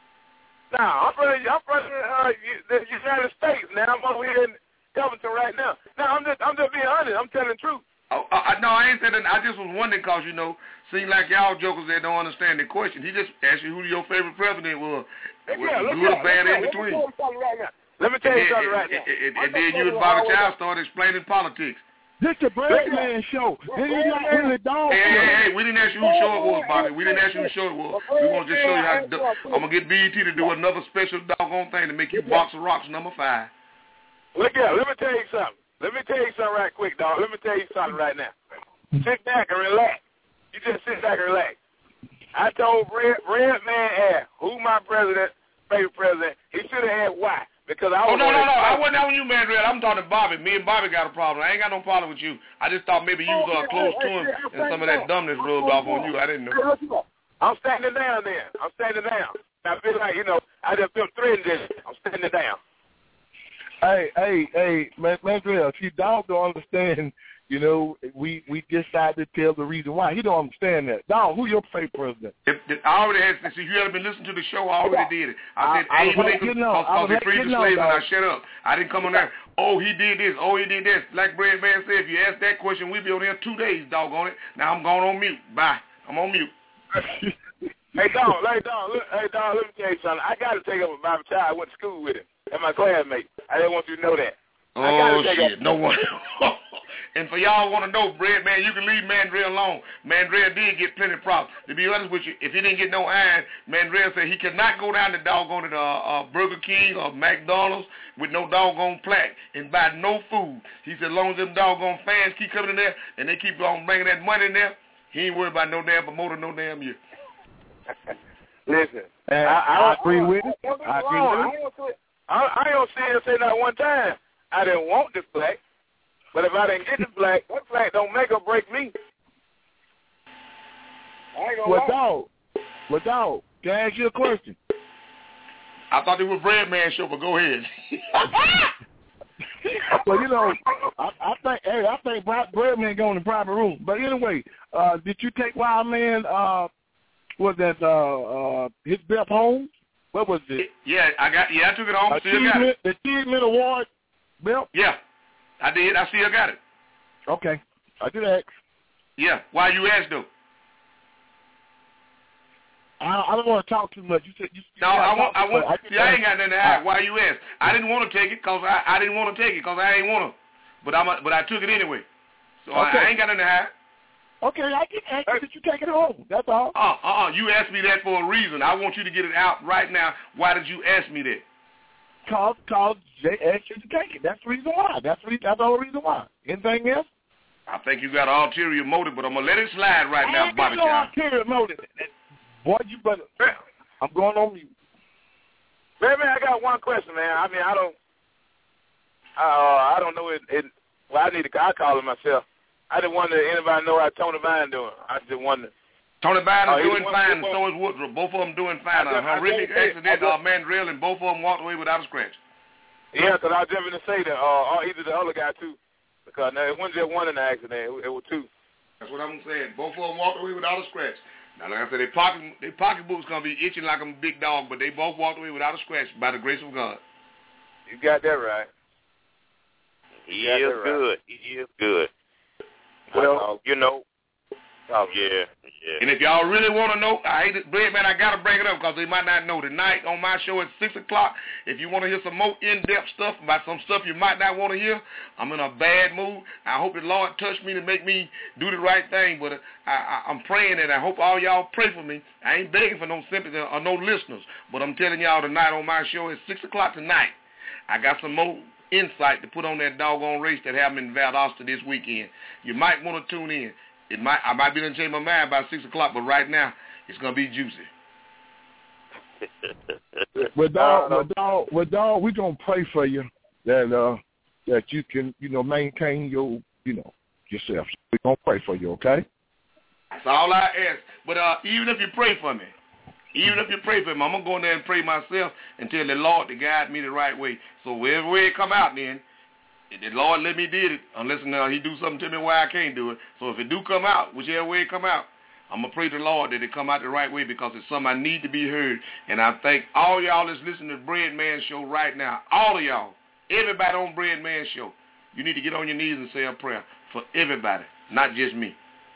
Nah, I'm from, I'm from uh, the United States. Now I'm over here in Covington right now. Now I'm just, I'm just being honest. I'm telling the truth. Oh, uh, no, I ain't saying that. I just was wondering because, you know, seem like y'all jokers that don't understand the question. He just asked you who your favorite president was. Yeah, was good or bad in let between. Me right Let me tell you something right now. And, and then you and Bobby Childs started explaining politics. This the Breadman show. This is not really dog Hey, show. hey, hey, we didn't ask you who show it was, Bobby. We didn't ask you who show it was. We want to just show you how to do. I'm going to get B E T to do another special doggone thing to make you Box of Rocks number five. Look here, let me tell you something. Let me tell you something right quick, dog. Let me tell you something right now. Sit back and relax. You just sit back and relax. I told Red, Red Man Air, who my president, favorite president, he should have had why. Because I was oh, no, no, no. I wasn't on you, man, Red. I'm talking to Bobby. Me and Bobby got a problem. I ain't got no problem with you. I just thought maybe you was uh, close to him and some of that dumbness rubbed off on you. I didn't know. I'm standing down there. I'm standing down. I feel like, you know, I just feel threatened. I'm standing down. Hey, hey, hey, man, Mandrill, see, Dog don't understand, you know, we, we decided to tell the reason why. He don't understand that. Dog, who your favorite president? If, if, I already had, if you had been listening to the show, I already did it. I said, I, I Abe Lincoln, because he freed the slaves, and I shut up. I didn't come on there, oh, he did this, oh, he did this. Like Bread Man said, if you ask that question, we'll be on there two days, dog on it. Now I'm going on mute. Bye. I'm on mute. Hey, dog, hey, dog, look, hey, dog, let me tell you something. I got to take up with Bobby Child. I went to school with him. That's my classmate. I didn't want you to know that. Oh, shit. Up. No one. And for y'all want to know, Bread Man, you can leave Mandrill alone. Mandrill did get plenty of problems. To be honest with you, if he didn't get no iron, Mandrill said he cannot go down to doggone to uh, uh, Burger King or McDonald's with no doggone plaque and buy no food. He said as long as them doggone fans keep coming in there and they keep on bringing that money in there, he ain't worried about no damn promoter, no damn year. Listen, I, I, I agree with it. I agree with it. I, I don't see him say that one time. I didn't want this flag, but if I didn't get this flag, that flag don't make or break me. I ain't gonna well, lie. dog, well, dog, can I ask you a question? I thought it was Bread Man show, but go ahead. Well, you know, I, I think, hey, I think Bread Man go in the private room. But anyway, uh, did you take Wild Man? Uh, was that uh, uh, his belt home? What was it? Yeah, I got. Yeah, I took it home. Still got it. The Achievement Award belt. Yeah, I did. I still got it. Okay, I did ask. Yeah, why you asked though? I, I don't want to talk too much. You said you. No, I want. I want. I, see, I ain't got nothing to hide. Uh, why you asked? I didn't want to take it because I, I didn't want to take it because I ain't want to. But I'm. A, but I took it anyway. So okay. I, I ain't got nothing to hide. Okay, I can ask you that you take it home. That's all. Uh, uh, uh, you asked me that for a reason. I want you to get it out right now. Why did you ask me that? Cause, cause they asked you to take it. That's the reason why. That's the reason, that's the only reason why. Anything else? I think you got an ulterior motive, but I'm gonna let it slide right I now, ain't Bobby got no Child. ulterior motive. Boy, you better. I'm going on mute. Man, man, I got one question, man. I mean, I don't. Uh, I don't know it. it well, I need to. I call it myself. I just wonder if anybody know how Tony Vine doing. I just wonder. Tony Vine is uh, doing fine, and so is Woodruff. Both of them doing fine. A horrific accident, uh, Mandrill, and both of them walked away without a scratch. Yeah, because I was just going to say that, uh, or either the other guy, too. Because no, it wasn't just one in the accident. It, it was two. That's what I'm saying. Both of them walked away without a scratch. Now, like I said, their pocket, their pocketbook's going to be itching like a big dog, but they both walked away without a scratch by the grace of God. You got that right. He is right. good. He is good. Well, you know, oh, yeah, yeah. And if y'all really want to know, I hate it, Bread Man, I got to bring it up because they might not know. Tonight on my show at six o'clock, if you want to hear some more in-depth stuff about some stuff you might not want to hear, I'm in a bad mood. I hope the Lord touch me to make me do the right thing, but I, I, I'm praying, and I hope all y'all pray for me. I ain't begging for no sympathy or no listeners, but I'm telling y'all tonight on my show at six o'clock tonight, I got some more insight to put on that doggone race that happened in Valdosta this weekend. You might want to tune in. It might I might be going to change my mind by six o'clock, but right now it's going to be juicy. With dog, with dog, with dog, we gonna pray for you that uh that you can you know maintain your you know yourself. We gonna pray for you, okay? That's all I ask. But uh, even if you pray for me, even if you pray for me, I'm gonna go in there and pray myself and tell the Lord to guide me the right way. So wherever way it come out, then the Lord let me did it, unless uh, He do something to me where I can't do it. So if it do come out, whichever way it come out, I'm going to pray to the Lord that it come out the right way because it's something I need to be heard. And I thank all y'all that's listening to Bread Man Show right now, all of y'all, everybody on Bread Man Show, you need to get on your knees and say a prayer for everybody, not just me.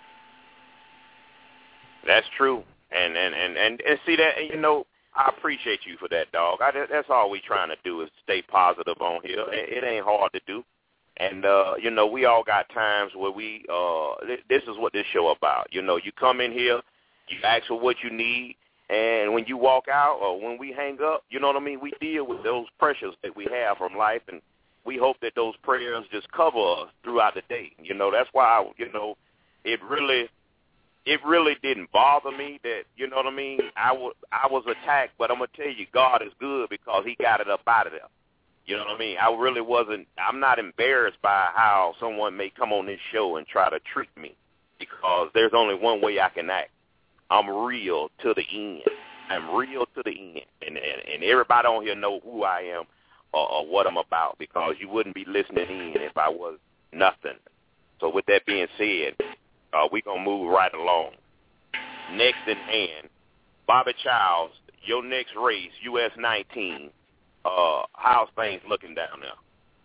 That's true. And and, and, and, and see that, you know, I appreciate you for that, dog. I, that's all we trying to do is stay positive on here. It, it ain't hard to do. And, uh, you know, we all got times where we, uh, this is what this show about. You know, you come in here, you ask for what you need, and when you walk out or when we hang up, you know what I mean, we deal with those pressures that we have from life, and we hope that those prayers just cover us throughout the day. You know, that's why, I, you know, it really, it really didn't bother me that, you know what I mean, I, w- I was attacked, but I'm going to tell you, God is good because he got it up out of there. You know what I mean? I really wasn't, I'm not embarrassed by how someone may come on this show and try to trick me because there's only one way I can act. I'm real to the end. I'm real to the end. And and, and everybody on here know who I am or, or what I'm about because you wouldn't be listening in if I was nothing. So with that being said, uh, we're going to move right along. Next in hand, Bobby Childs, your next race, U S nineteen. Uh, how's things looking down there?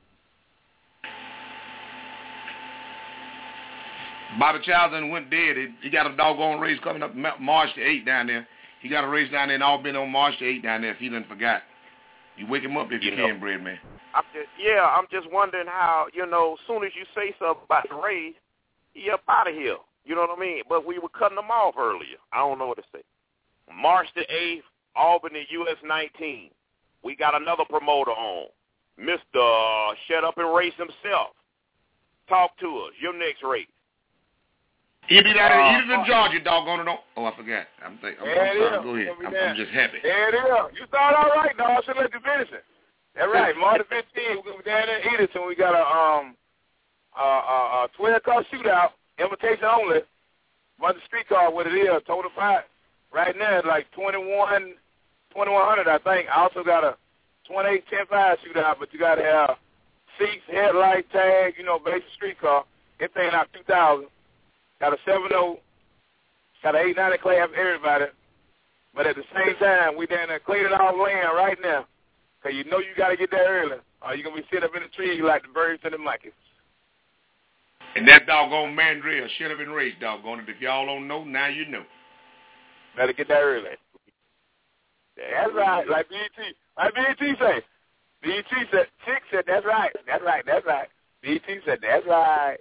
Bobby Childs went dead. He, he got a doggone race coming up March the eighth down there. He got a race down there in Albany on March the eighth down there if he done forgot. You wake him up if you, you can, know, Bread Man. I'm just, yeah, I'm just wondering how, you know, as soon as you say something about the race, he up out of here. You know what I mean? But we were cutting them off earlier. I don't know what to say. March the eighth, Albany, U S nineteen. We got another promoter on, Mister Shut Up and Race himself. Talk to us. Your next race. He'll be down in Edison, Georgia, doggone it. Oh, I forgot. I'm, think, I'm, I'm sorry. Go ahead. I'm, I'm just happy. There it is. You started all right, dog. I should let you finish it. That's right. March fifteenth, we're going to be down there in Edison. We got a um a, a, a twelve-car shootout, invitation only. Bunch of street car, what it is, total fight. Right now, it's like twenty-one twenty-one hundred, I think. I also got a twenty-eight ten five shootout, but you got to have seats, headlight, tag, you know, basic street car. It paying out two thousand dollars. Got a seven oh, got an eight ninety clay for everybody. But at the same time, we down there cleaning off land right now. Because you know you got to get there early, or you're going to be sitting up in the tree like the birds and the monkeys. And that doggone Mandrill, Shut Up and Race, doggone it. If y'all don't know, now you know. Better get there early. That's right. Like B E T. Like B E T say. B E T said, Chick said, that's right. That's right. That's right. B E T said, that's right.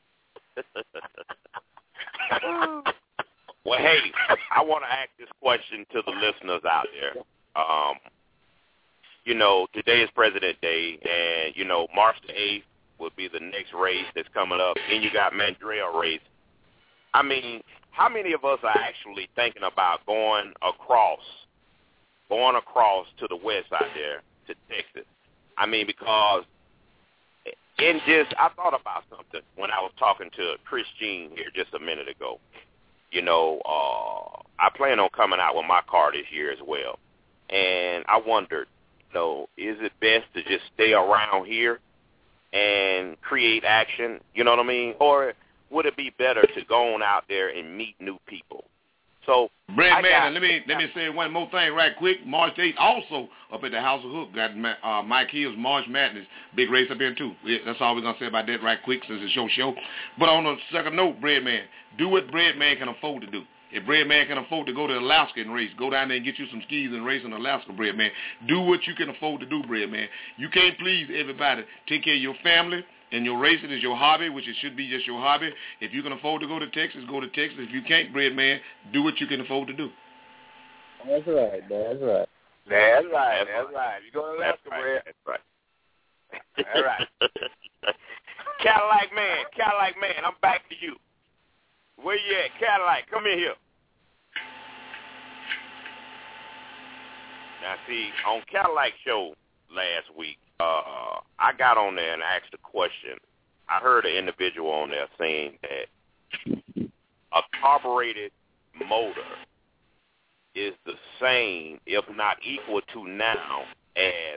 Well, hey, I want to ask this question to the listeners out there. Um, you know, today is President Day, and, you know, March the eighth will be the next race that's coming up. Then you got Mandrill race. I mean, how many of us are actually thinking about going across, going across to the west side there to Texas? I mean, because in just, I thought about something when I was talking to Chris Jean here just a minute ago. You know, uh, I plan on coming out with my car this year as well. And I wondered, you know, is it best to just stay around here and create action, you know what I mean? Or would it be better to go on out there and meet new people? So, Bread Man, let me let me say one more thing right quick. March eighth, also up at the House of Hook, got uh, Mike Hill's March Madness, big race up here too. That's all we're going to say about that right quick since it's your show. But on a second note, Bread Man, do what Bread Man can afford to do. If Bread Man can afford to go to Alaska and race, go down there and get you some skis and race in Alaska, Bread Man. Do what you can afford to do, Bread Man. You can't please everybody. Take care of your family. And your racing is your hobby, which it should be just your hobby. If you can afford to go to Texas, go to Texas. If you can't, Bread Man, do what you can afford to do. That's right. That's right. That's right. That's right. You go to Alaska, Bread. That's right. That's right. Cadillac Man, Cadillac Man, I'm back to you. Where you at, Cadillac? Come in here. Now, see, on Cadillac Show last week, uh, I got on there and asked a question. I heard an individual on there saying that a carbureted motor is the same, if not equal to now, as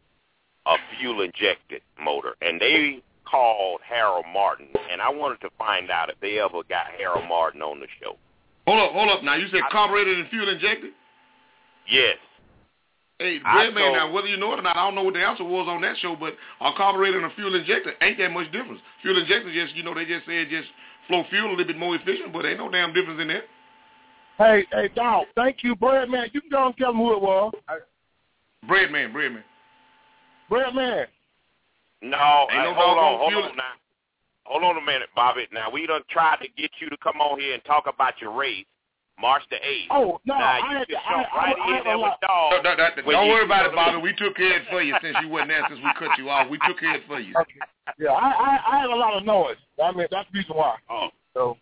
a fuel-injected motor. And they called Harold Martin, and I wanted to find out if they ever got Harold Martin on the show. Hold up, hold up. Now, you said carbureted and fuel-injected? Yes. Hey, Redman, now, whether you know it or not, I don't know what the answer was on that show, but a carburetor and a fuel injector ain't that much difference. Fuel injector just, you know, they just said just flow fuel a little bit more efficient, but ain't no damn difference in that. Hey, hey, dog, thank you, Breadman. You can go and tell them who it was. Breadman, Breadman. Breadman. No, ain't no uh, hold on, hold fuel. on now. Hold on a minute, Bobby. Now, we done tried to get you to come on here and talk about your race. March the eighth. Oh, no, now, I had to, jump I, right I, I in there with No, dog. no, that, don't you, worry about it, Bobby. We took care of it for you since you wasn't there, since we cut you off. We took care of it for you. Okay. Yeah, I, I, I had a lot of noise. I mean, that's the reason why. Oh. So,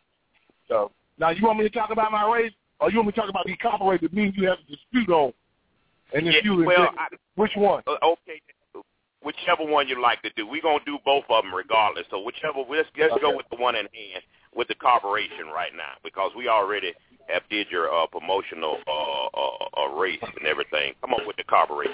so now you want me to talk about my race, or you want me to talk about the carburetor that me and you have a dispute on? And then Yeah, you well, I, which one? Uh, okay, whichever one you like to do. We're going to do both of them regardless. So whichever, let's, let's okay. go with the one in hand, with the carburation right now, because we already have did your uh, promotional uh, uh, uh, race and everything. Come on with the carburation.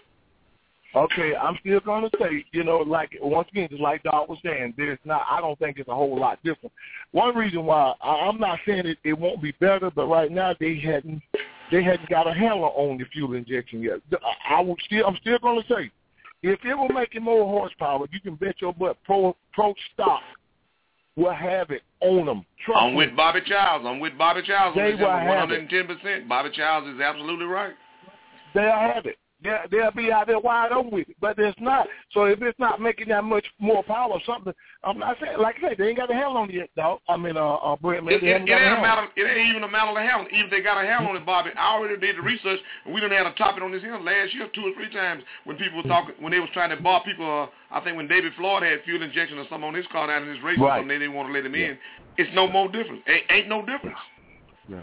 Okay, I'm still going to say, you know, like, once again, just like Doc was saying, there's not, I don't think it's a whole lot different. One reason why, I, I'm not saying it, it won't be better, but right now they hadn't, they hadn't got a handle on the fuel injection yet. I, I will still, I'm still going to say, if it will make it more horsepower, you can bet your butt Pro, Pro Stock will have it on them. Trust I'm me. with Bobby Childs. I'm with Bobby Childs. They will have one hundred ten percent. Bobby Childs is absolutely right. They'll have it. They'll, they'll be out there wide open with it. But it's not. So if it's not making that much more power or something, I'm not saying, like I said, they ain't got a handle on it yet, dog. I mean, uh, uh Brent, man, it, they it, haven't it, got ain't a a matter, it ain't even a matter of handle. Even if they got a handle on it, Bobby, I already did the research, and we done had a topic on this here last year two or three times when people were talking, when they was trying to bar people, uh, I think when David Floyd had fuel injection or something on his car down in his race right. or something, they didn't want to let him yeah. in. It's no more difference. Ain't, ain't no difference. Yeah.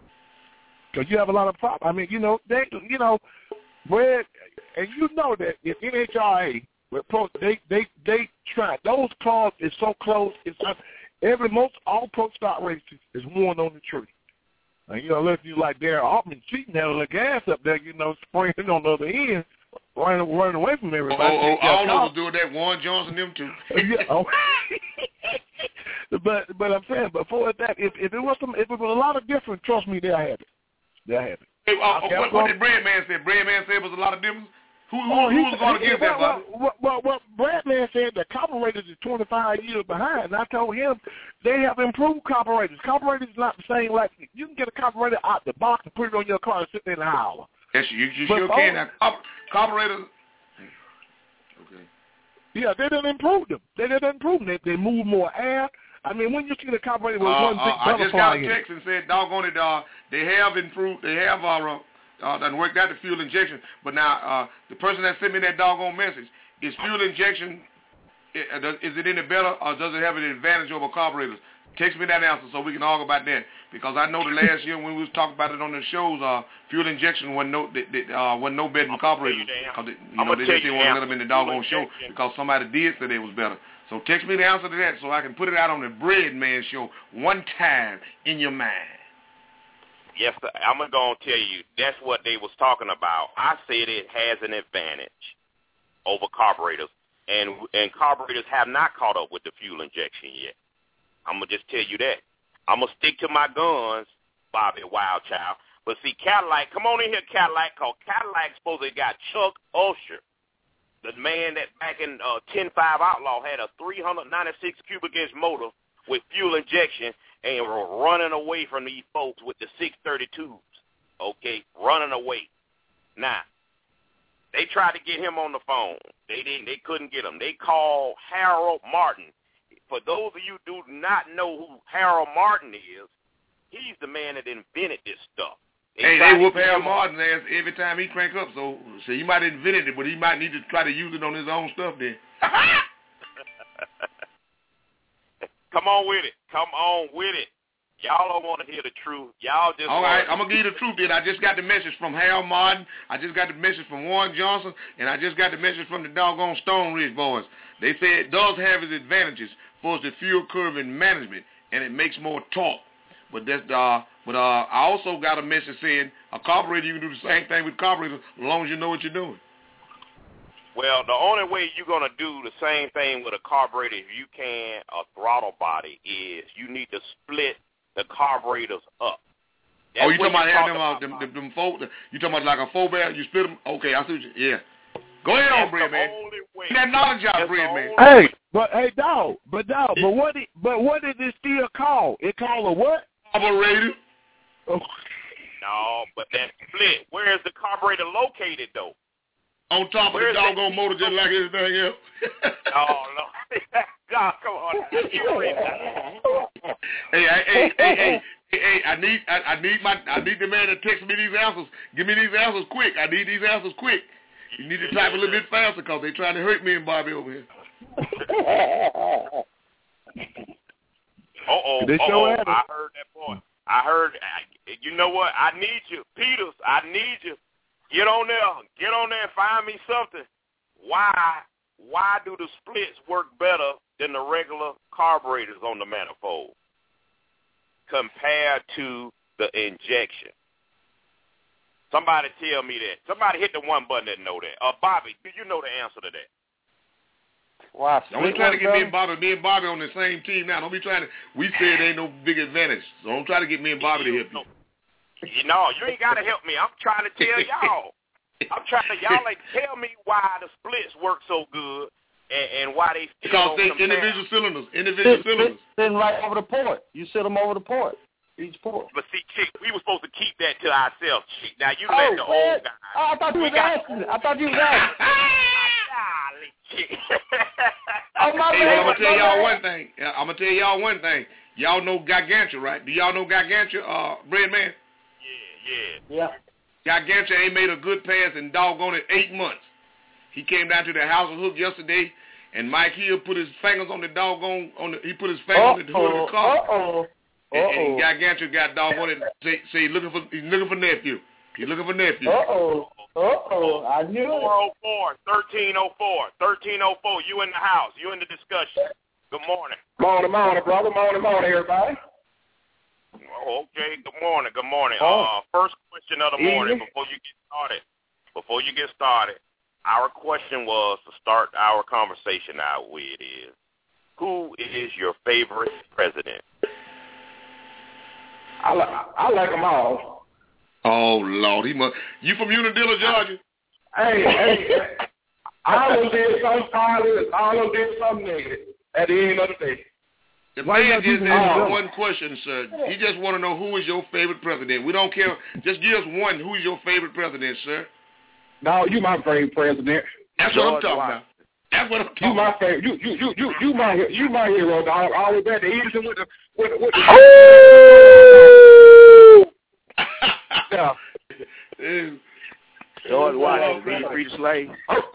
Because you have a lot of problems. I mean, you know, they, you know, where, and you know that if N H R A, they they they try, those cars is so close. It's not, every most all Pro Stock races is one on the tree. And you know, unless you like Darren Altman cheating, having the gas up there, you know, spraying on the other end, running running away from everybody. Oh, oh, all of us doing that. Warren Johnson, them too. yeah, oh. but but I'm saying, before that, if if it was some, if it was a lot of different, trust me, they'll have it. They'll have it. Hey, uh, what, what did Breadman say? Breadman said it was a lot of difference. Who, who, oh, who was going against that, well, Bobby? well, well, well, Bradman said the carburetors is twenty-five years behind, and I told him they have improved carburetors. Carburetors is not the same. Like, you can get a carburetor out the box and put it on your car and sit there in an hour. Yes, you, you but sure oh, can. Now, carb- carburetors... Okay. Yeah, they didn't improve them. They didn't improve them. They, they move more air. I mean, when you see the carburetor with uh, one big uh, I just butterfly got a text and said, doggone it, uh, they have improved, they have uh, uh, done worked out the fuel injection, but now uh, the person that sent me that doggone message, is fuel injection, is it any better or does it have an advantage over carburetors? Text me that answer so we can argue about that, because I know the last year when we was talking about it on the shows, uh, fuel injection wasn't no, they, they, uh, wasn't no better than carburetors, because you know, they just didn't want to let them in the doggone show because somebody did say they was better. So text me the answer to that so I can put it out on the Breadman show one time in your mind. Yes, sir. I'm going to go and tell you, that's what they was talking about. I said it has an advantage over carburetors, and and carburetors have not caught up with the fuel injection yet. I'm going to just tell you that. I'm going to stick to my guns, Bobby Wildchild. But see, Cadillac, come on in here, Cadillac, because Cadillac supposed to got Chuck Usher, the man that back in uh, ten five Outlaw had a three ninety-six cubic inch motor with fuel injection and were running away from these folks with the six thirty-twos, okay, running away. Now, they tried to get him on the phone. They didn't. They couldn't get him. They called Harold Martin. For those of you who do not know who Harold Martin is, he's the man that invented this stuff. They hey, they whoop Harold Martin's ass every time he crank up, so so he might have invented it, but he might need to try to use it on his own stuff then. Come on with it. Come on with it. Y'all don't want to hear the truth. Y'all just. All right, I'm gonna give you the truth. Then I just got the message from Hal Martin. I just got the message from Warren Johnson, and I just got the message from the doggone Stone Ridge boys. They say it does have its advantages for the fuel curve and management, and it makes more torque. But that's uh, but uh, I also got a message saying a carburetor, you can do the same thing with carburetors as long as you know what you're doing. Well, the only way you're going to do the same thing with a carburetor, if you can, a throttle body, is you need to split the carburetors up. That's oh, you talking about having them, about, uh, them, them, them four, you talking about like a four barrel, you split them? Okay, I see what you, yeah. Go ahead on, Bread Man. Get that knowledge out, Bread Man. Hey, but, hey, dog, but, dog, but what did, but what did it still call? It called a what? Carburetor. Oh. No, but that split. Where is the carburetor located, though? On top of the doggone motor, just like everything else. Oh, no. God, come on. hey, I, hey, hey, hey, hey, hey, I need, I, I need my, I need the man to text me these answers. Give me these answers quick. I need these answers quick. You need to type a little bit faster because they're trying to hurt me and Bobby over here. Uh-oh, uh-oh. I heard that point. I heard, you know what? I need you. Peters, I need you. Get on there. Get on there and find me something. Why why do the splits work better than the regular carburetors on the manifold compared to the injection? Somebody tell me that. Somebody hit the one button that know that. Uh, Bobby, do you know the answer to that? Wow, don't be trying to get me and Bobby, me and Bobby on the same team now. Don't be trying to, we said there ain't no big advantage. So don't try to get me and Bobby to help you. You know, you ain't got to help me. I'm trying to tell y'all. I'm trying to, y'all like tell me why the splits work so good and, and why they still Because they individual cylinders, individual sit, cylinders. Sit, sitting right over the port. You sit them over the port, each port. But see, Chick, we were supposed to keep that to ourselves, Chick. Now, you oh, let the man. old guy. Oh, I thought you was asking. I thought you was asking. oh, my hey, well, I'm going to tell y'all one thing. I'm going to tell y'all one thing. Y'all know Gargantua, right? Do y'all know Gargantua, uh, Bread Man? Yeah, yeah. Gargantua ain't made a good pass in doggone it eight months. He came down to the house of Hook yesterday, and Mike Hill put his fingers on the doggone, on the, he put his finger on the hood of the car. Uh-oh. And, and Gargantua got doggone it, say, say looking for, he's looking for nephew. He's looking for nephew. Uh-oh. Uh-oh. I knew it. four oh four, thirteen oh four, thirteen oh four, you in the house. You in the discussion. Good morning. Morning, morning, brother. Morning, morning, everybody. Okay, good morning, good morning. Uh, first question of the morning before you get started. Before you get started, our question was to start our conversation out with is, who is your favorite president? I, li- I like them all. Oh, Lord. He must. You from Unadilla, Georgia? Hey, hey, all of them did something positive, all of them did something negative at the end of the day. The man just asked one question, sir. He just want to know who is your favorite president. We don't care. Just give us one. Who is your favorite president, sir? No, you my favorite president. That's George what I'm talking Washington. about. That's what I'm talking you my about. favorite. You, you, you, you, you my, you my hero, dog. Always at the end with the, with the, with the. yeah. George Washington, he freed the slaves.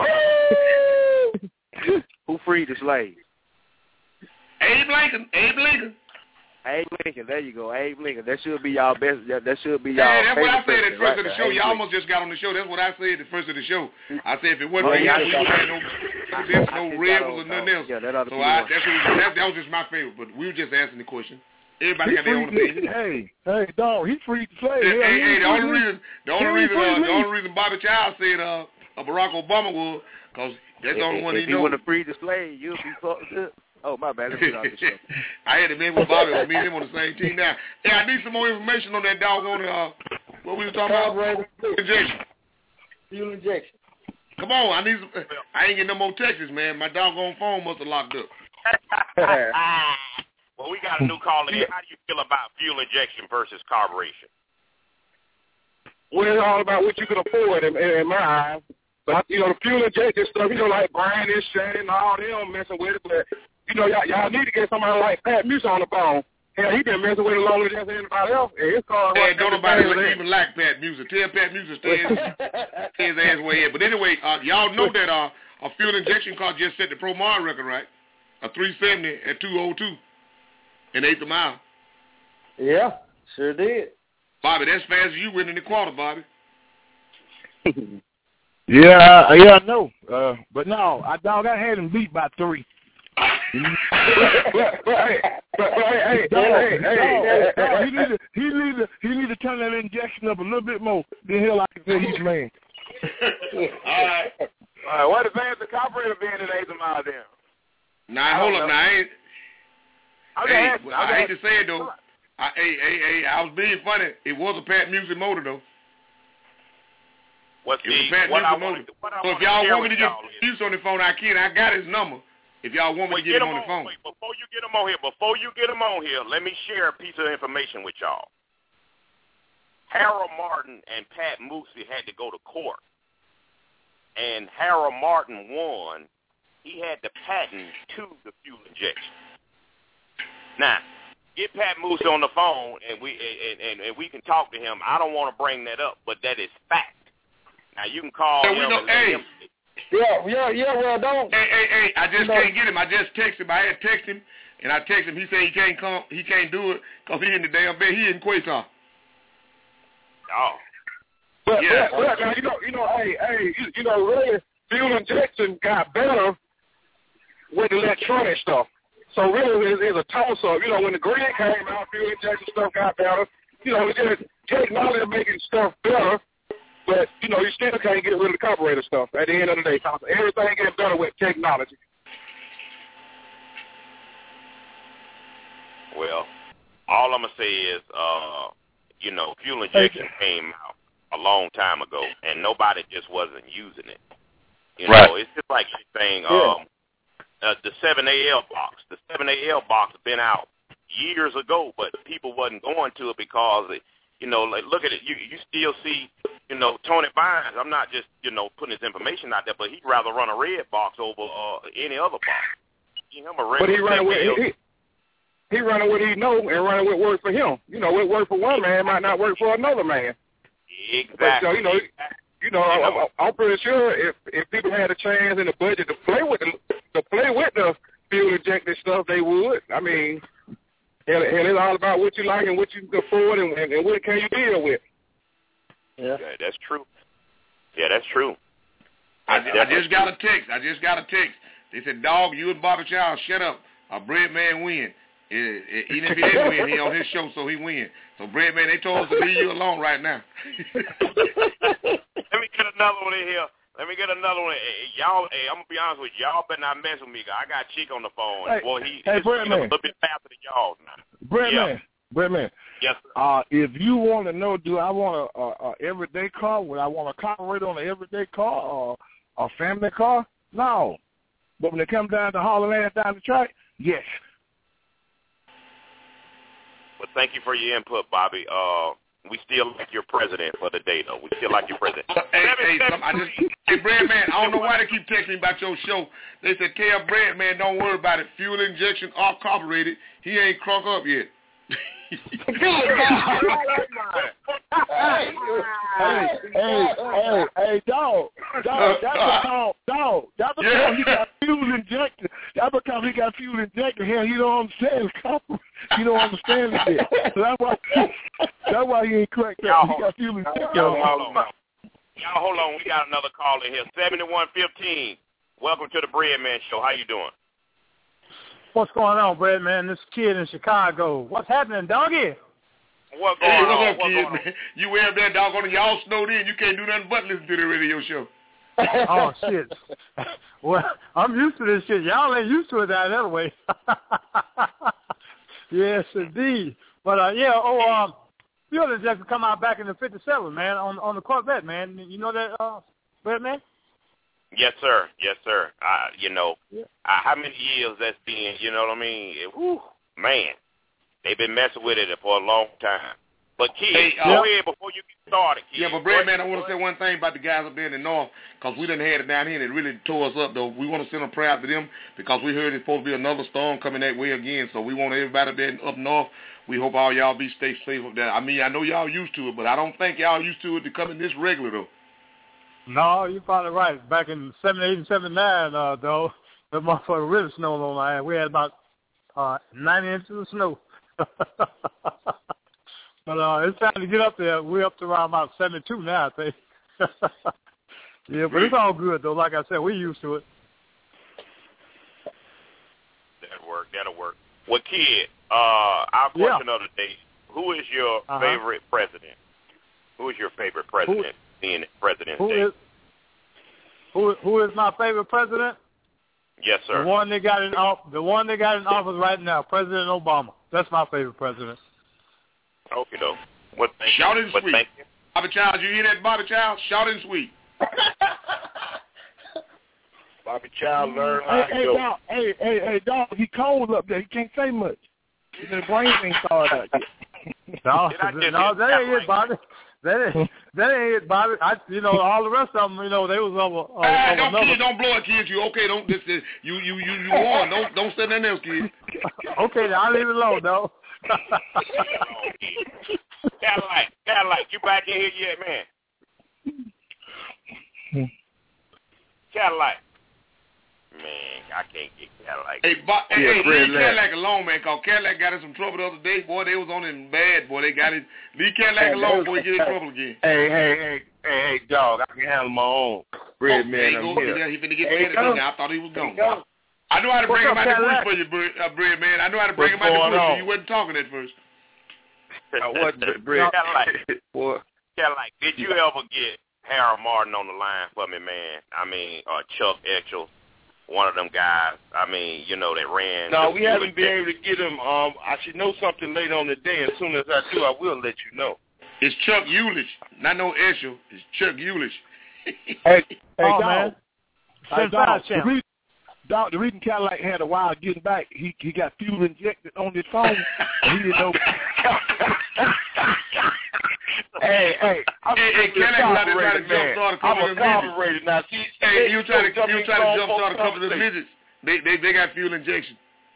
Who freed the slaves? Abe Lincoln. Abe Lincoln. Abe Lincoln. There you go. Abe Lincoln. That should be y'all best. That should be y'all. Yeah, that's what I said at first right of the there. show. Abe Y'all Lincoln. almost just got on the show. That's what I said at first of the show. I said if it wasn't Oh, for yeah, him, we I- wouldn't have no this, no rebels or nothing else. Yeah, that ought to So be I, one. that's what, that, that was just my favorite. But we were just asking the question. Everybody He got their own freed opinion. Hey, hey, dog, he freed the slave. Hey, Hell, hey, he hey, the freed only me. reason, the only He reason, freed uh, the me. only reason Bobby Child said uh, uh, Barack Obama was because that's the only if, one if he he knows. wouldn't have freed the slave, you'll be fucked up. Oh, my bad. Let's get out of the show. I had to be with Bobby. Me and him on the same team now. Hey, I need some more information on that doggone, uh, what we were talking about? Injection. Fuel injection. Come on, I need some, I ain't getting no more texts, man. My doggone phone must have locked up. Well, we got a new caller here. How do you feel about fuel injection versus carburation? Well, it's all about what you can afford in, in, in my eyes. But, you know, the fuel injection stuff, you know, like Brian and Shane and all them messing with it. But, you know, y'all, y'all need to get somebody like Pat Muse on the phone. Hell, he been messing with it longer than anybody else. And his car Hey, don't nobody even like Pat Music. Tell Pat Music stay his, stay his ass way in. But anyway, uh, y'all know that uh, a fuel injection car just set the Pro Mar record, right? A three seventy at two oh two in eighth of mile. Yeah, sure did. Bobby, that's fast as you win in the quarter, Bobby. Yeah, uh, yeah, I know. Uh, but no, I dog, I had him beat by three. but, but, but, hey, but, but, hey, dog, hey, dog, hey, dog, hey, he need to, he need to, he need to turn that injection up a little bit more. Then he'll like to say he's man. All right. All right. What advantage the operator being in eighth mile then? Nah, hold up. Now, I ain't. I'm hey, asking, well, I hate to say it though. I, hey, hey, hey, I was being funny. It was a Pat Music motor though. What's it was the, a Pat what Music I motor. What I so if y'all want me to get Hughes on the phone, I can. I got his number. If y'all want me well, to get, get him on the phone. Wait, before you get him on here, before you get him on here, let me share a piece of information with y'all. Harold Martin and Pat Moosey had to go to court, and Harold Martin won. He had the patent to the fuel injection. Now, get Pat Moosey on the phone, and we and, and, and we can talk to him. I don't want to bring that up, but that is fact. Now you can call so him. We know, and hey. him. Yeah, yeah, yeah, well, don't. Hey, hey, hey, I just you know, can't get him. I just text him. I had text him, and I text him. He said he can't come. He can't do it because he in the damn bed. He in Quasar. Oh. But, yeah. but, but now, you know, you know, hey, hey, you, you know, really, fuel injection got better with electronic stuff. So really, it's, it's a toss-up. You know, when the grid came out, fuel injection stuff got better. You know, it's just technology making stuff better. But, you know, you still can't get rid of the carburetor stuff at the end of the day. Everything gets better with technology. Well, all I'm going to say is, uh, you know, fuel injection came out a long time ago, and nobody just wasn't using it. You know, right. It's just like saying yeah. um, uh, the seven A L box. The seven A L box has been out years ago, but people wasn't going to it because, it, you know, like, look at it. You, you still see... You know, Tony Bynes, I'm not just, you know, putting his information out there, but he'd rather run a red box over uh, any other box. You know, a but he running with he, he running what he know and running what works for him. You know, what works for one man might not work for another man. Exactly. But, so, you know, you know, you know I, I'm pretty sure if if people had a chance in the budget to play with the to play with the fuel injected stuff, they would. I mean, and, and it's all about what you like and what you can afford and, and, and what can you deal with. Yeah. yeah, that's true. Yeah, that's true. I, I just got a text. I just got a text. They said, "Dog, you and Bobby Child, shut up. A bread man win. It, it, even if he didn't win, he on his show, so he win. So bread man, they told us to leave you alone right now." Let me get another one in here. Let me get another one. Hey, y'all, hey, I'm gonna be honest with you. Y'all better not mess with me. I got Chick on the phone. Hey, Boy, he, hey, he's bread a man. little bit faster than y'all now. Bread yeah. man. Bread man. Yes, sir. Uh, if you want to know, do I want a, a, a everyday car? Would I want a carburetor on an everyday car or a family car? No. But when it comes down to hauling ass down the track, yes. Well, thank you for your input, Bobby. Uh, we still like your president for the day, though. We still like your president. hey, hey, some, I just, hey, Bread Man, I don't know why they keep texting me about your show. They said, "Tell Bread Man, don't worry about it. Fuel injection or carbureted. He ain't crunk up yet." hey, hey, hey, hey, dog, dog, that's because, dog, that's because yeah. he got fuel injected. That's because he got fuel injected. Hell, he don't understand his copper. He don't understand it yet. So that's why, that's why he ain't cracked up. He got fuel injected. Y'all hold on. Y'all hold on. We got another call in here. seventy-one fifteen. Welcome to the Bread Man Show. How you doing? What's going on, Bread Man? This kid in Chicago. What's happening, doggy? What's going hey, on? What's up, what's kid, going man? on? You way up there, dog, on y'all snowed in. You can't do nothing but listen to the radio show. Oh, shit. Well, I'm used to this shit. Y'all ain't used to it that other way. Yes, indeed. But, uh, yeah, oh, um, fuel injection come out back in the fifty-seven, man, on on the Corvette, man. You know that, uh, Bread Man? Yes, sir. Yes, sir. Uh, you know, yeah. uh, how many years that's been, you know what I mean? It, whew, man, they've been messing with it for a long time. But, kid, hey, uh, go ahead before you get started, kid. Yeah, but, Bread Man, I want to say one thing about the guys up there in the north, because we done had it down here, and it really tore us up, though. We want to send a prayer out to them, because we heard it's supposed to be another storm coming that way again, so we want everybody there up north. We hope all y'all be stay safe up there. I mean, I know y'all used to it, but I don't think y'all used to it to come in this regular, though. No, you're probably right. Back in seventy-eight and seventy-nine, uh, though, the motherfucker really snowed on my ass. We had about uh, ninety inches of snow. But uh, it's time to get up there. We're up to around about seventy-two now, I think. Yeah, but it's all good, though. Like I said, we're used to it. That'll work. That'll work. Well, kid, uh, our question yeah. of the day, who is your uh-huh. favorite president? Who is your favorite president in President's who Day? Is, who, who is my favorite president? Yes, sir. The one that got in office, the one that got in office right now, President Obama. That's my favorite president. Okay, though. What? Shout and sweet. Bobby Childs, you hear that, Bobby Childs? Shout and sweet. Bobby Childs learned how hey, to go. Hey, dog, hey, hey, hey, dog, he cold up there. He can't say much. His brain ain't thawed out yet. No, no, that ain't it, Bobby. That ain't, that ain't it, Bobby. I, you know, all the rest of them, you know, they was over. over hey, over don't another. kids, don't blow it, kids. You okay? Don't this, this you you you you won. Don't don't say nothing else, kids. Okay, now I'll leave it alone, though. Cadillac, Cadillac, you back in here yet, man? Cadillac. Man, I can't get Cadillac. Hey, Bo- hey, hey leave Cadillac alone, man, because Cadillac got in some trouble the other day. Boy, they was on him bad, boy. They got it. Leave Cadillac hey, alone before he get in trouble again. Hey, hey, hey, hey, hey, dog, I can handle my own. Bread oh, man, I'm go, here. He finna get hey, mad at me. I thought he was gone. Go. I know how to bring What's him out the Cadillac? bush for you, Bread, uh, Bread man. I know how to bring What's him out the bush on? for you. You wasn't talking at first. uh, what, Bread? Cadillac. Boy. Cadillac, did you ever get Harold Martin on the line for me, man? I mean, uh, Chuck Etchell. One of them guys, I mean, you know, that ran. No, we haven't been able to get him. Um, I should know something later on the day. As soon as I do, I will let you know. It's Chuck Eulich, not no Eschel. It's Chuck Eulich. hey, hey, oh, dog. Man. Hey, dog, the, reason, dog, the reason Cadillac had a while getting back, he he got fuel injected on his phone. And he didn't know. Hey, hey, I'm hey, hey, Cadillac trying to jump start a couple of visits. Now, see, hey, you trying to you trying to jump start a couple of visits. They they they got fuel injection.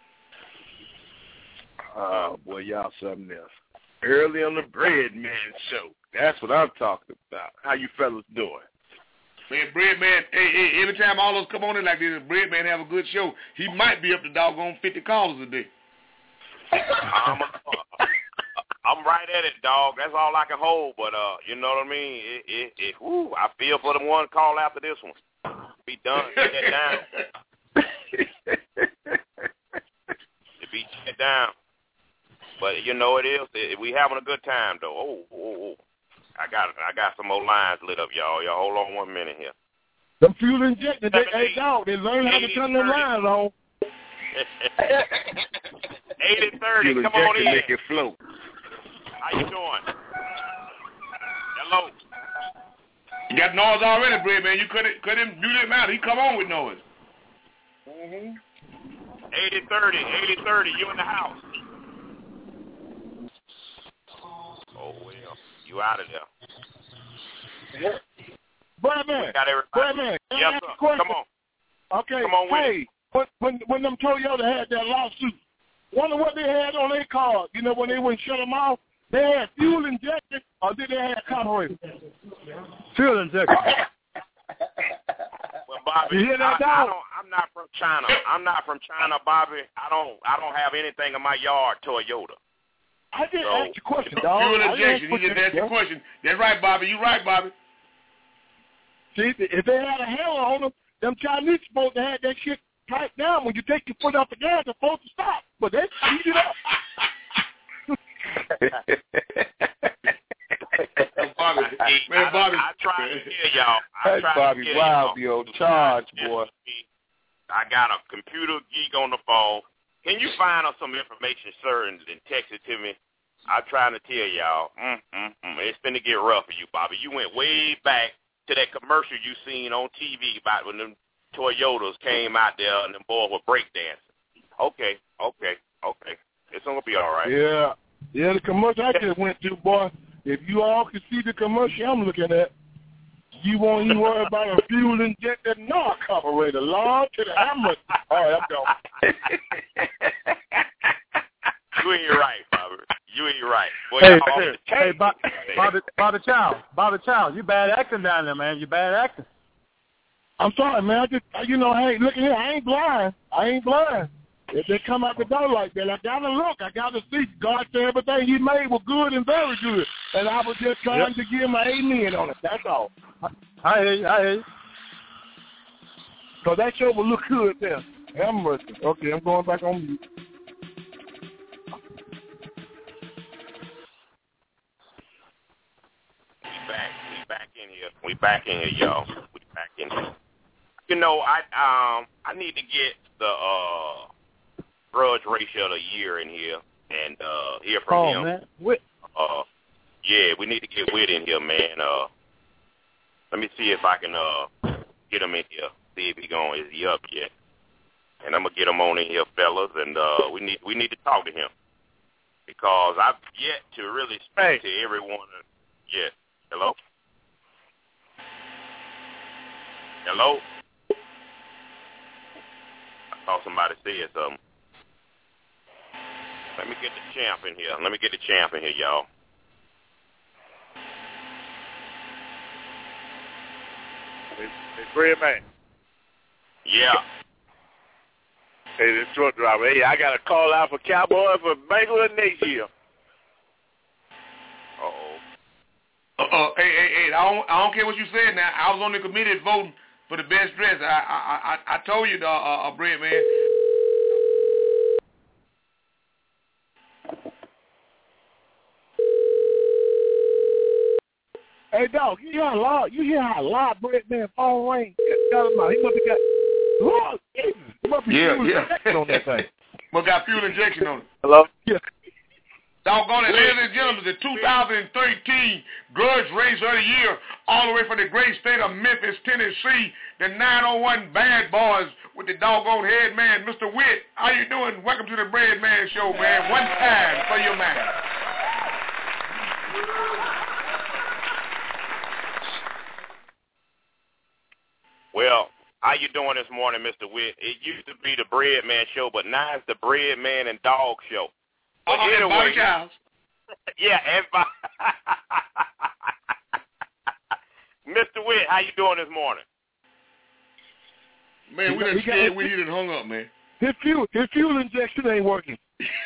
Oh boy, y'all something else. Early on the Bread Man show. That's what I'm talking about. How you fellas doing? Man, Bread Man, hey, hey, every time all those come on in like this, Bread Man have a good show. He might be up to doggone fifty callers a day. I'm, a, I'm right at it, dog. That's all I can hold. But uh, you know what I mean? It, it, it, whoo, I feel for the one call after this one. Be done. Get that down. To be shut down. But you know it is. It, we having a good time though. Oh, oh, oh. I got I got some more lines lit up, y'all. Y'all hold on one minute here. The fuel injected. They, hey, dog, they learn how to turn their lines on. eighty thirty, come on in. Make it float. How you doing? Hello. You got noise already, Bread Man. You couldn't couldn't do that out. He come on with noise. Mhm. eighty thirty, eighty thirty. You in the house? Oh well, you out of there. Bread Man. Got everybody. Bread Man. Yes, sir. Come on. Okay. Come on with hey, it. when, when when them Toyota had that lawsuit, wonder what they had on their car. You know, when they wouldn't shut them off, they had fuel injected, or did they have carburetor? Fuel injected. Well, Bobby, you hear that, I, I don't, I'm not from China. I'm not from China, Bobby. I don't I don't have anything in my yard Toyota. I didn't so, ask the question, dog. Fuel injection. He just asked the question. That's right, Bobby. You right, Bobby. See, if they had a handle on them, them Chinese supposed to have that shit tight down. When you take your foot off the gas, it's supposed to stop. But they speed it up. Bobby, man, Bobby. I, I try to hear y'all. I Hey, try Bobby, to hear wow, y'all. be on charge, boy. I got a computer geek on the phone. Can you find us some information, sir, and, and text it to me? I'm trying to tell y'all. Mm, mm, mm, it's finna get rough for you, Bobby. You went way back to that commercial you seen on T V about when them Toyotas came out there and them boys were breakdancing. Okay, okay, okay. It's gonna be all right. Yeah, yeah. The commercial I just went to, boy. If you all can see the commercial I'm looking at, you won't even worry about a fuel injected knock operator. Lord to the hammer. All right, I'm going. You ain't right, Bobby. You ain't right. Boy, Hey, hey, hey, Bob, Bobby, Bobby Child, Bobby Child, you bad acting down there, man. You bad acting. I'm sorry, man. I just, you know, hey, look at here. I ain't blind. I ain't blind. If they come out the door like that, I got to look. I got to see. God said everything he made was good and very good. And I was just trying yep. to give my amen on it. That's all. I hear you. I hear you. So that show will look good there. Have mercy. Okay, I'm going back on mute. We back. We back in here. We back in here, y'all. We back in here. You know, I um I need to get the uh grudge ratio of the year in here and uh hear from oh, him. Man. Whit. Uh yeah, we need to get Whit in here, man. Uh let me see if I can uh get him in here. See if he going is he up yet. And I'm gonna get him on in here, fellas, and uh we need we need to talk to him. Because I've yet to really speak hey. to everyone. Yeah. Hello? Hello? I thought somebody said something. Let me get the champ in here. Let me get the champ in here, y'all. Hey, hey Fred, man. Yeah. Hey, this truck driver. Hey, I got a call out for Cowboy for Bengals next year. Uh-oh. Uh-oh. Hey, hey, hey, I don't, I don't care what you said now. I was on the committee voting for the best dress. I I, I, I told you, uh, uh, Brett, man. Hey, dog, you hear a lot. You hear how loud Brett man phone ring? Got him out. He must have got. Lord, Jesus. He must be yeah, fuel yeah. injection on that thing. Must got fuel injection on it. Hello? Yeah. Doggone it, ladies and gentlemen, the two thousand thirteen Grudge Racer of the Year, all the way from the great state of Memphis, Tennessee, the nine oh one Bad Boys with the doggone head man, Mister Witt. How you doing? Welcome to the Bread Man Show, man. One time for your man. Well, how you doing this morning, Mister Witt? It used to be the Bread Man Show, but now it's the Bread Man and Dog Show. But oh, anyway, and yeah, and Mister Witt, how you doing this morning? Man, we done scared we done hung up, man. His fuel, his fuel injection ain't working.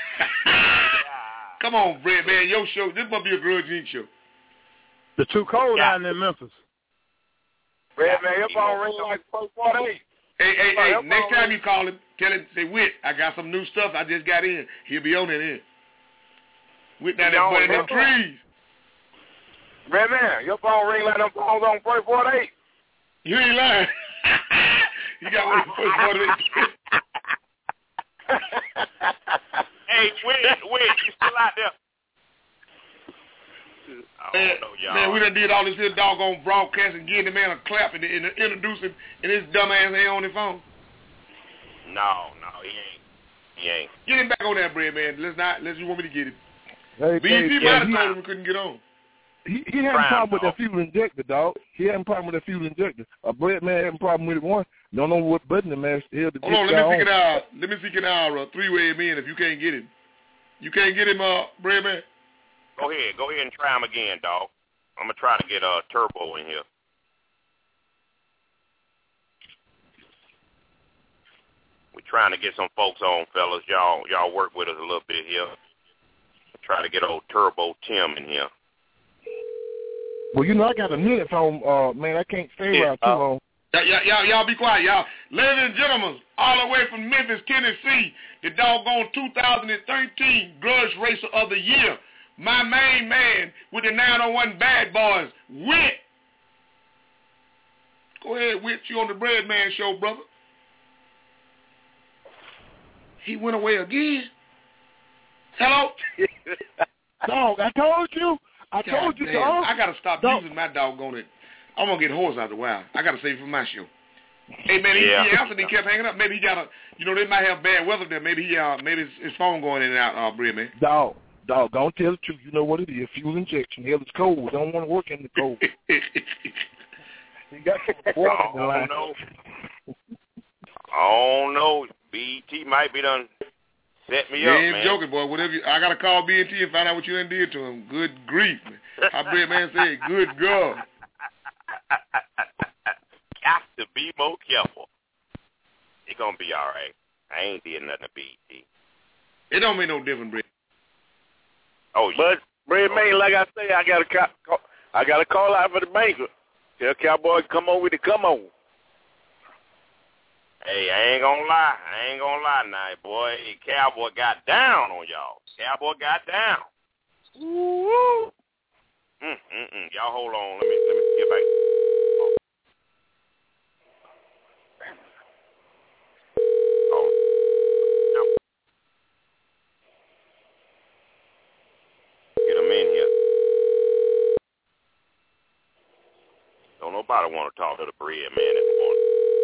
Come on, Brett, man, your show. This must be a Grudge Incorporated show. The too cold yeah. down in Memphis. Brett, man, your phone ring like first forty-eight. Hey, hey, hey, next time you call him, tell him, say, Witt, I got some new stuff I just got in. He'll be on it in. Witt down there putting them trees. Brett, man, your phone ring like them phones on first forty-eight. You ain't lying. You got one of the first forty-eight. Hey, Witt, Witt, you still out there? I man, don't know, y'all. Man, we done did all this here doggone broadcast and giving the man a clap and, and introduce him, and his dumb ass ain't on the phone. No, no, he ain't. He ain't. Get him back on that, Bread, man. Let's not, unless you want me to get him. Hey, B E T hey, might have yeah, told him we couldn't get on. He, he had a problem with that fuel injector, dog. He had a problem with that fuel injector. A Bread man had a problem with it one. Don't know what button the man still to Hold on, let me see it out. Let me see it out. Uh, three-way him in if you can't get him. You can't get him, uh, Bread man? Go ahead. Go ahead and try him again, dog. I'm going to try to get uh, Turbo in here. We're trying to get some folks on, fellas. Y'all y'all work with us a little bit here. Try to get old Turbo Tim in here. Well, you know, I got a minute phone, uh, man. I can't stay around too long. Y'all, y'all, y'all be quiet, y'all. Ladies and gentlemen, all the way from Memphis, Tennessee, the doggone two thousand thirteen Grudge Racer of the Year, my main man with the nine oh one Bad Boys, Witt. Go ahead, Witt. You on the Bread Man Show, brother. He went away again. Hello? Dog, I told you. I God told you, damn. dog. I got to stop dog. using my doggone it. I'm going to get horse out the wild. I got to save it for my show. Hey, man, he, yeah. he answered. He kept hanging up. Maybe he got a, you know, they might have bad weather there. Maybe he, uh, maybe his, his phone going in and out, uh, Bread, man. Dog, dog, don't tell the truth. You know what it is. Fuel injection. Hell, it's cold. Don't want to work in the cold. You got some water in the line. I don't know. I don't know. B E T might be done set me you up, ain't man. joking, boy. Whatever you, I got to call B and T and find out what you done did to him. Good grief, man. How Bread Man said, good God. Got to be more careful. It's going to be all right. I ain't did nothing to B E T. It don't make no difference, Brett. Oh, yeah. But Brett, man, like I say, I got to call, I got to call out for the banker. Tell Cowboy to come over to come on. Hey, I ain't gonna lie. I ain't gonna lie now, boy. Hey, Cowboy got down on y'all. Cowboy got down. Woo! Mm, mm, mm. Y'all hold on. Let me let me get back. Oh. Get him in here. Don't nobody want to talk to the bread man this morning.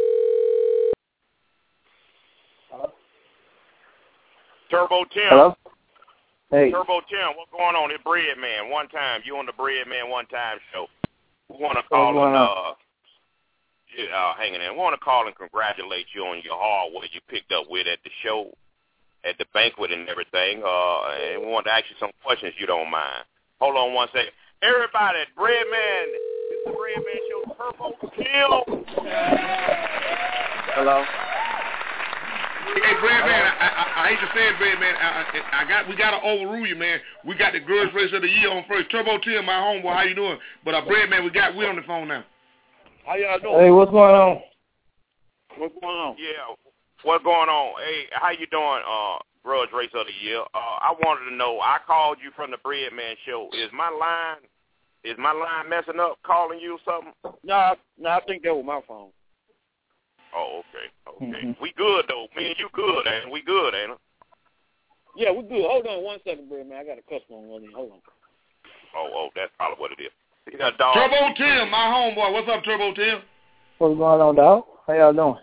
Hello? Turbo Tim. Hello? Hey. Turbo Tim, what's going on? It's Bread Man. One time. You on the Bread Man One Time show. We want to call and, uh, yeah, uh, hanging in. We want to call and congratulate you on your hard work you picked up with at the show, at the banquet and everything. Uh, and we want to ask you some questions if you don't mind. Hold on one second. Everybody, Bread Man, this is the Bread Man show. Turbo Tim. Hello? Hey, Brad, man, I, I, I hate to say it, Brad, man. I, I, I got we got to overrule you, man. We got the Grudge Race of the Year on first. Turbo Tim, my homeboy, how you doing? But uh, Brad, man, we got we on the phone now. How y'all doing? Hey, what's going on? What's going on? Yeah, what's going on? Hey, how you doing, uh, Grudge Race of the Year? Uh, I wanted to know, I called you from the Bread Man show. Is my line, is my line messing up calling you or something? No, no, I think that was my phone. Oh, okay, okay. Mm-hmm. We good, though. Me and you good, ain't we? We good, ain't it? Yeah, we good. Hold on one second, Brad, man. I got a customer on one end. Hold on. Oh, oh, that's probably what it is. You got a dog. Turbo Tim, my homeboy. What's up, Turbo Tim? What's going on, dog? How y'all doing?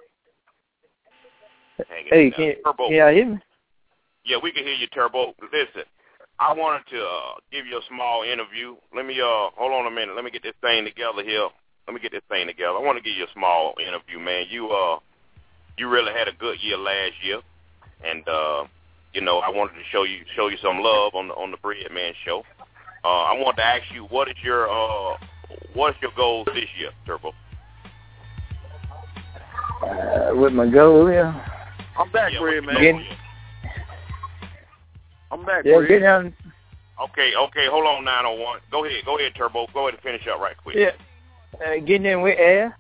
Hanging Hey, can, Turbo. can y'all hear me? Yeah, we can hear you, Turbo. Listen, I wanted to uh, give you a small interview. Let me, uh, hold on a minute. Let me get this thing together here. Let me get this thing together. I want to give you a small interview, man. You, uh, you really had a good year last year, and uh, you know, I wanted to show you, show you some love on the on the Bread Man show. Uh, I want to ask you, what is your, uh, what is your goals this year, Turbo? Uh, with my goal, yeah. I'm back, yeah, Bread Man. Getting, I'm back, yeah, Bread. get down. Okay, okay, hold on, nine oh one. Go ahead, go ahead, Turbo. Go ahead and finish up right quick. Yeah. Uh, getting in with air.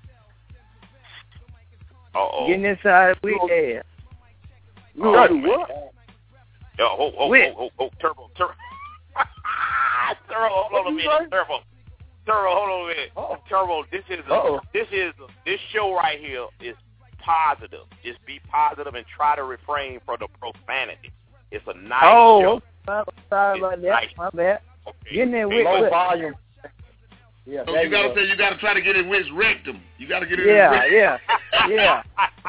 Uh-oh. Getting inside with air. Oh, Right, man. what? Yeah, hold, hold, With. hold, hold, hold, Turbo, Turbo. Turbo, hold on a minute, Turbo. Turbo, hold on a minute. Oh. Turbo, this is a, Uh-oh. this is a, this show right here is positive. Just be positive and try to refrain from the profanity. It's a nice Oh, show. sorry It's about that. nice. My bad. Okay. Getting in Okay. with Low what? volume. Yeah, So there you gotta go. say you gotta try to get in with his rectum. You gotta get in Yeah, his yeah, yeah.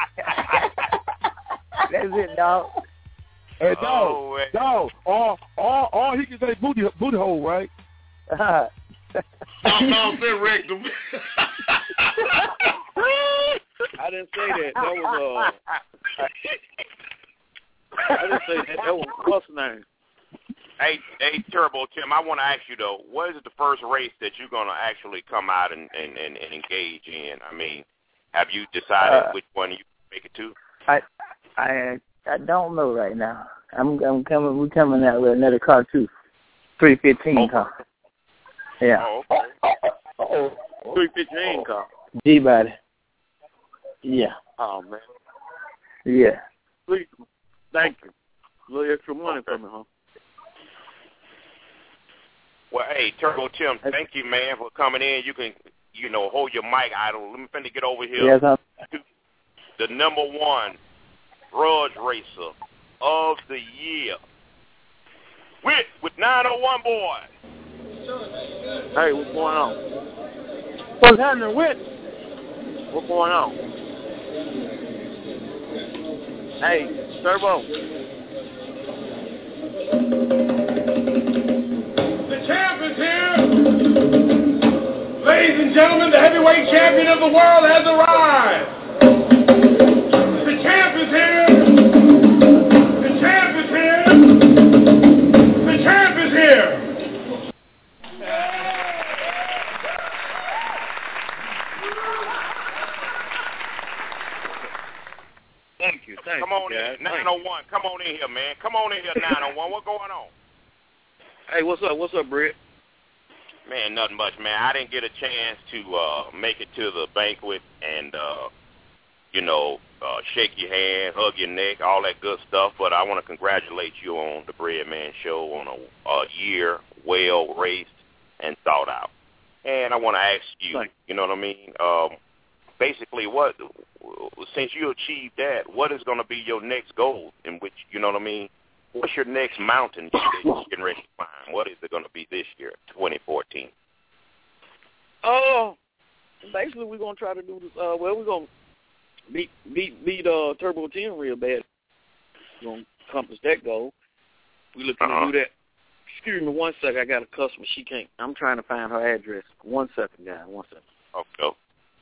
That's it, dog. Hey, dog, Oh, man. dog, all, all, all he can say booty, booty hole, right? Uh-huh. No, no, say rectum. I didn't say that. That was uh. I didn't say that. That was what's the name? Hey, hey, Turbo Tim, I want to ask you though, what is the first race that you're gonna actually come out and, and, and, and engage in? I mean, have you decided Uh, which one you make it to? I, I, I don't know right now. I'm, I'm coming. We're coming out with another car too, three fifteen Oh. car. Yeah, Oh, okay. Three fifteen car. G body. Yeah, Oh man. yeah. Please, thank you. A little extra money for me, huh? Well, hey, Turbo Tim, thank you, man, for coming in. You can, you know, hold your mic idle. Let me finna get over here. Yes, I'm, The number one grudge racer of the year. With, with nine oh one boy. Hey, what's going on? What's happening with? What's going on? Hey, Turbo. The champ is here. Ladies and gentlemen, the heavyweight champion of the world has arrived. The champ is here. The champ is here. The champ is here. Thank you. Thank Come you. on in. nine oh one, come on in here, man. Come on in here, nine oh one. What's going on? Hey, what's up? What's up, Brett? Man, nothing much, man. I didn't get a chance to uh, make it to the banquet and, uh, you know, uh, shake your hand, hug your neck, all that good stuff. But I want to congratulate you on the Bread Man Show on a, a year well raced and thought out. And I want to ask you, Thanks. you know what I mean? Um, basically, what since you achieved that, what is going to be your next goal? In which, you know what I mean? What's your next mountain that you're getting ready to climb? What is it going to be this year, twenty fourteen? Oh, uh, basically we're gonna try to do. Uh, well, we're gonna beat beat beat uh, Turbo ten real bad. We're gonna accomplish that goal. We're looking uh-huh. to do that. Excuse me one second. I got a customer. She can't. I'm trying to find her address. One second, guys. One second. Okay.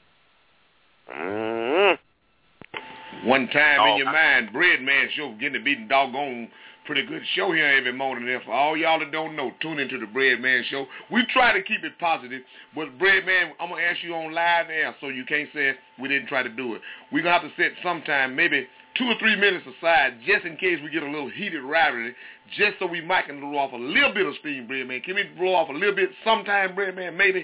Mm-hmm. One time oh, in your I, mind, Bread Man Show getting to be the doggone pretty good show here every morning. And for all y'all that don't know, tune into the Bread Man Show. We try to keep it positive, but Bread Man, I'm going to ask you on live air, so you can't say we didn't try to do it. We're going to have to set sometime, maybe two or three minutes aside, just in case we get a little heated rivalry, just so we might can blow off a little bit of steam, Bread Man. Can we blow off a little bit sometime, Bread Man, maybe?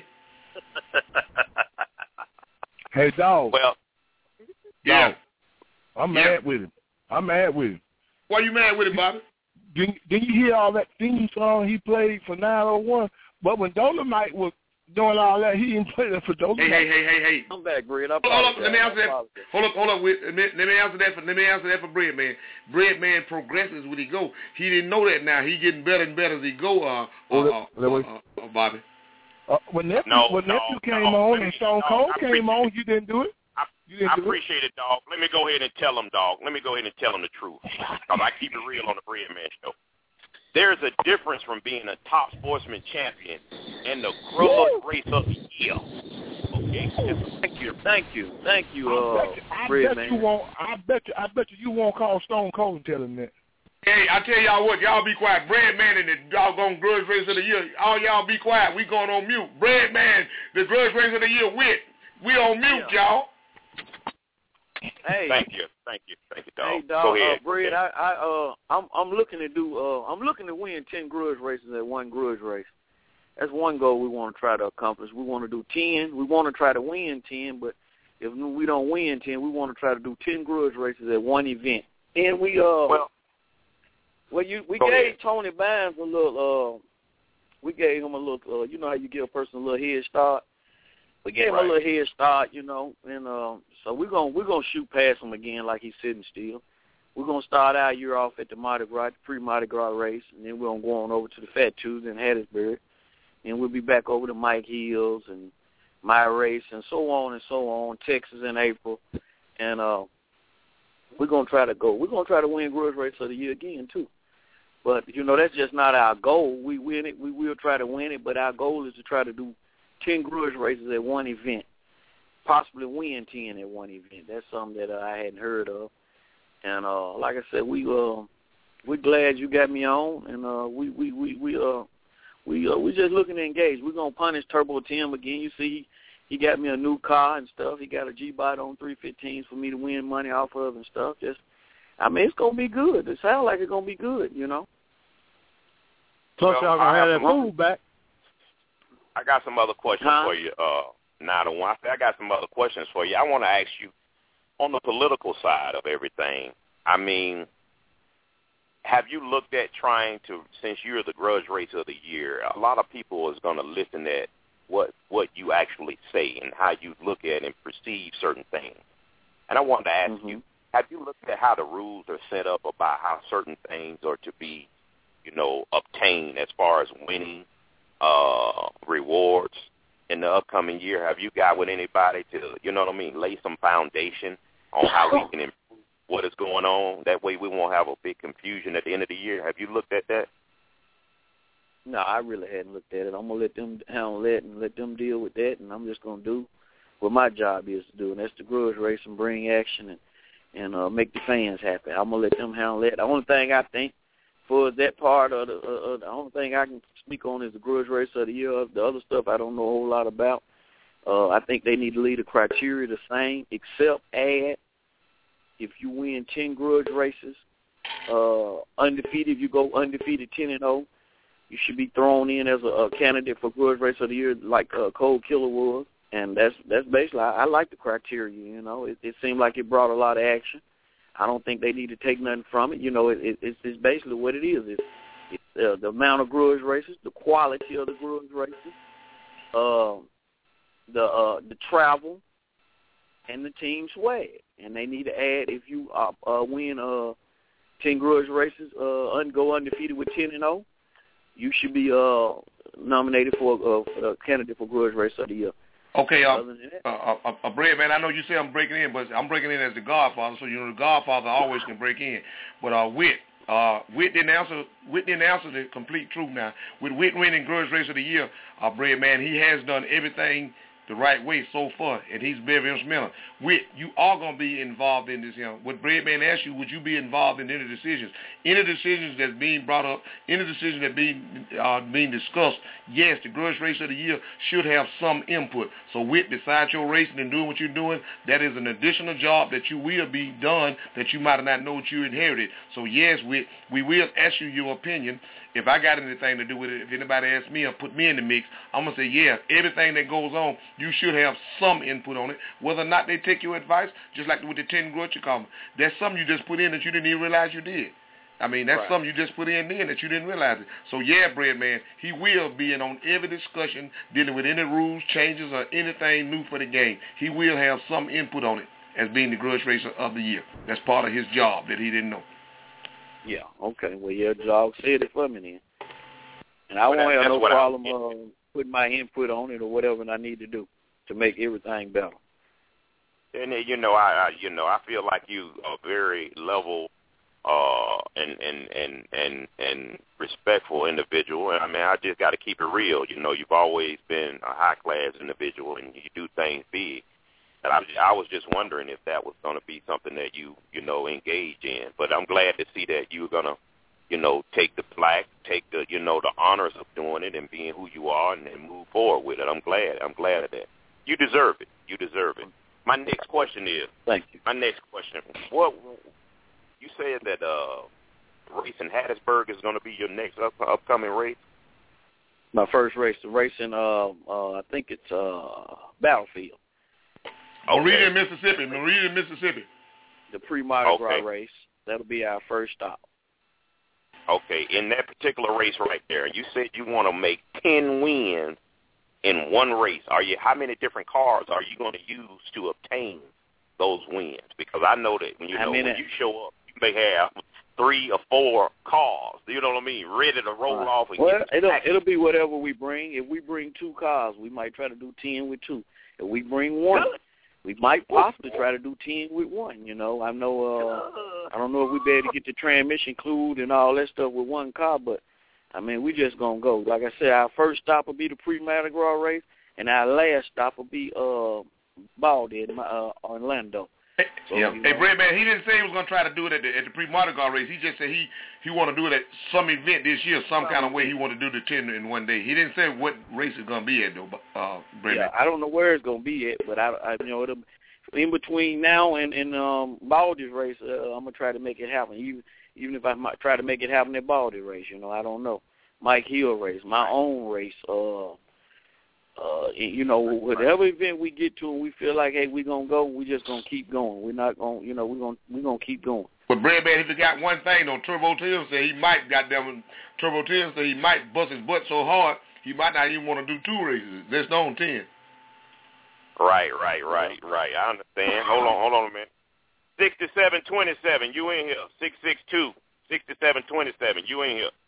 Hey, dog. Well, yeah. Dog, I'm yeah. mad with him. I'm mad with him. Why you mad with him, Bobby? Didn't, didn't you hear all that theme song he played for nine oh one? But when Dolomite was doing all that, he didn't play that for Dolomite. Hey, hey, hey, hey, hey. I'm back, Bread. Hold, hold up, let me answer that. Hold up, hold up. With, let, me, let me answer that for. Let me answer that for Bread Man. Bread Man progresses when he go. He didn't know that now. He getting better and better as he go. Uh, oh, uh, uh, uh, uh, uh, Bobby. Uh, when nephew, no, when no, nephew came no, on and Stone Cold no, came on, you didn't do it. I, you didn't I do appreciate it. it, dog. Let me go ahead and tell them, dog. Let me go ahead and tell them the truth. Cause I keep it real on the Bread Man Show. There's a difference from being a top sportsman champion and the grudge race of the year. Okay, thank you, thank you, thank you, uh, I bet you, I Bread bet Man. you won't. I bet you. I bet you you won't call Stone Cold and tell him that. Hey, I tell y'all what, y'all be quiet. Bread Man and the doggone grudge race of the year. All y'all be quiet. We going on mute. Bread Man, the grudge race of the year. Wit, we on mute, yeah. y'all. Hey, thank you, thank you, thank you, dog. Hey, dog, Go ahead. Uh, Bread, I, I, uh, I'm, I'm looking to do, uh, I'm looking to win ten grudge races at one grudge race. That's one goal we want to try to accomplish. We want to do ten. We want to try to win ten, but if we don't win ten, we want to try to do ten grudge races at one event. And we, uh, well, well, you, we Go gave ahead. Tony Bynes a little, uh, we gave him a little, uh, you know how you give a person a little head start. We gave right. him a little head start, you know, and uh, so we're gonna we're gonna shoot past him again like he's sitting still. We're gonna start our year off at the Mardi Gras, the pre-Mardi Gras race, and then we're gonna go on over to the Fat Tuesday in Hattiesburg, and we'll be back over to Mike Hills and my race and so on and so on. Texas in April, and uh, we're gonna try to go. We're gonna try to win grudge race of the year again too. But you know that's just not our goal. We win it. We will try to win it, but our goal is to try to do ten grudge races at one event, possibly win ten at one event. That's something that uh, I hadn't heard of. And uh, like I said, we uh, we're glad you got me on, and uh, we we we we uh we uh, we just looking to engage. We're gonna punish Turbo Tim again. You see, he, he got me a new car and stuff. He got a G-Bot on three fifteens for me to win money off of and stuff. Just, I mean, it's gonna be good. It sounds like it's gonna be good, you know. Plus, well, y'all gonna have that some, food back. I got some other questions huh? for you, uh, nine oh one. I got some other questions for you. I want to ask you, on the political side of everything, I mean, have you looked at trying to, since you're the grudge race of the year, a lot of people is going to listen at what what you actually say and how you look at and perceive certain things. And I wanted to ask mm-hmm. you, have you looked at how the rules are set up about how certain things are to be, you know, obtained as far as winning uh, rewards in the upcoming year? Have you got with anybody to, you know what I mean, lay some foundation on how we can improve what is going on? That way we won't have a big confusion at the end of the year. Have you looked at that? No, I really hadn't looked at it. I'm going to let them handle that and let them deal with that, and I'm just going to do what my job is to do, and that's the grudge race and bring action and, and uh, make the fans happy. I'm going to let them handle that. The only thing I think for that part of the, uh, uh, the only thing I can speak on is the grudge race of the year. The other stuff I don't know a whole lot about. Uh, I think they need to leave the criteria the same, except add if you win ten grudge races, uh, undefeated, if you go undefeated ten and oh, you should be thrown in as a, a candidate for grudge race of the year, like uh, Cold Killer was. And that's that's basically, I, I like the criteria. You know, it, it seemed like it brought a lot of action. I don't think they need to take nothing from it. You know, it, it, it's, it's basically what it is. It's, it's uh, the amount of grudge races, the quality of the grudge races, uh, the uh, the travel, and the team swag. And they need to add, if you uh, uh, win uh, ten grudge races, uh, and go undefeated with ten and oh, you should be uh, nominated for uh, for a candidate for grudge race of the year. Okay, uh, uh, uh, uh, Brad, man, I know you say I'm breaking in, but I'm breaking in as the Godfather, so you know the Godfather always can break in. But uh, Whit, uh, Whit didn't answer. Whit didn't answer the complete truth. Now, with Whit winning grudge race of the year, uh, Brad, man, he has done everything the right way so far, and he's very instrumental. Whit, you are going to be involved in this. You know, what Breadman asked you, would you be involved in any decisions? Any decisions that's being brought up, any decision that's being, uh, being discussed, yes, the grudge race of the year should have some input. So Whit, besides your racing and doing what you're doing, that is an additional job that you will be done that you might not know what you inherited. So yes, Whit, we will ask you your opinion. If I got anything to do with it, if anybody asks me or put me in the mix, I'm going to say, yeah, everything that goes on, you should have some input on it. Whether or not they take your advice, just like with the ten grudge you call them, that's something you just put in that you didn't even realize you did. I mean, that's right. Something you just put in then that you didn't realize it. So, yeah, Breadman, he will be in on every discussion dealing with any rules, changes, or anything new for the game. He will have some input on it as being the grudge racer of the year. That's part of his job that he didn't know. Yeah, okay. Well, your dog said it for me then. And I well, won't that, have no problem I, uh, putting my input on it or whatever I need to do to make everything better. And, you know, I, I you know, I feel like you are very level uh, and, and, and, and, and respectful individual. And, I mean, I just got to keep it real. You know, you've always been a high-class individual, and you do things big. And I, I was just wondering if that was going to be something that you, you know, engage in. But I'm glad to see that you're going to, you know, take the plaque, take the, you know, the honors of doing it and being who you are and, and move forward with it. I'm glad. I'm glad of that. You deserve it. You deserve it. My next question is. Thank you. My next question. What you said that uh, race in Hattiesburg is going to be your next up, upcoming race? My first race, the race in, uh, uh, I think it's uh, Battlefield. Okay. Merida, Mississippi. Merida, Mississippi. The pre-Mardi okay. Gras race. That'll be our first stop. Okay. In that particular race right there, you said you want to make ten wins in one race. Are you? How many different cars are you going to use to obtain those wins? Because I know that when you know when you show up, you may have three or four cars. You know what I mean? Ready to roll uh, off. And well, get it'll it'll be whatever we bring. If we bring two cars, we might try to do ten with two. If we bring one, we might possibly try to do ten with one. You know, I know. Uh, I don't know if we be able to get the transmission clued and all that stuff with one car, but I mean, we just gonna go. Like I said, our first stop will be the pre-Mardi Gras race, and our last stop will be uh, Baldy in uh, Orlando. So, yeah. You know. Hey, Brad, man, he didn't say he was gonna try to do it at the, at the pre-Mardi Gras race. He just said he he want to do it at some event this year, some kind of way. He want to do the ten in one day. He didn't say what race it's gonna be at though. Uh, Brad, yeah, I don't know where it's gonna be at, but I, I you know, it'll, in between now and and um, Baldy's race, uh, I'm gonna try to make it happen. Even even if I might try to make it happen at Baldy race, you know, I don't know. Mike Hill race, my own race. Uh, uh, you know, whatever event we get to and we feel like, hey, we're gonna go, we just gonna keep going. We're not gonna, you know, we're gonna we're gonna keep going. But Brad, man, he forgot one thing though. Turbo Tim said he might, goddamn, Turbo Tim said he might bust his butt so hard he might not even want to do two races. That's on ten. Right, right, right, right. I understand. Hold on, hold on a minute. Sixty-seven twenty-seven, you in here. Six six two, sixty-seven twenty-seven, you in here.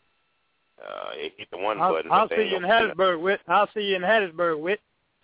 Uh, it hit the one I'll, button. I'll see you in Hattiesburg, Whit. I'll see you in Hattiesburg, Whit.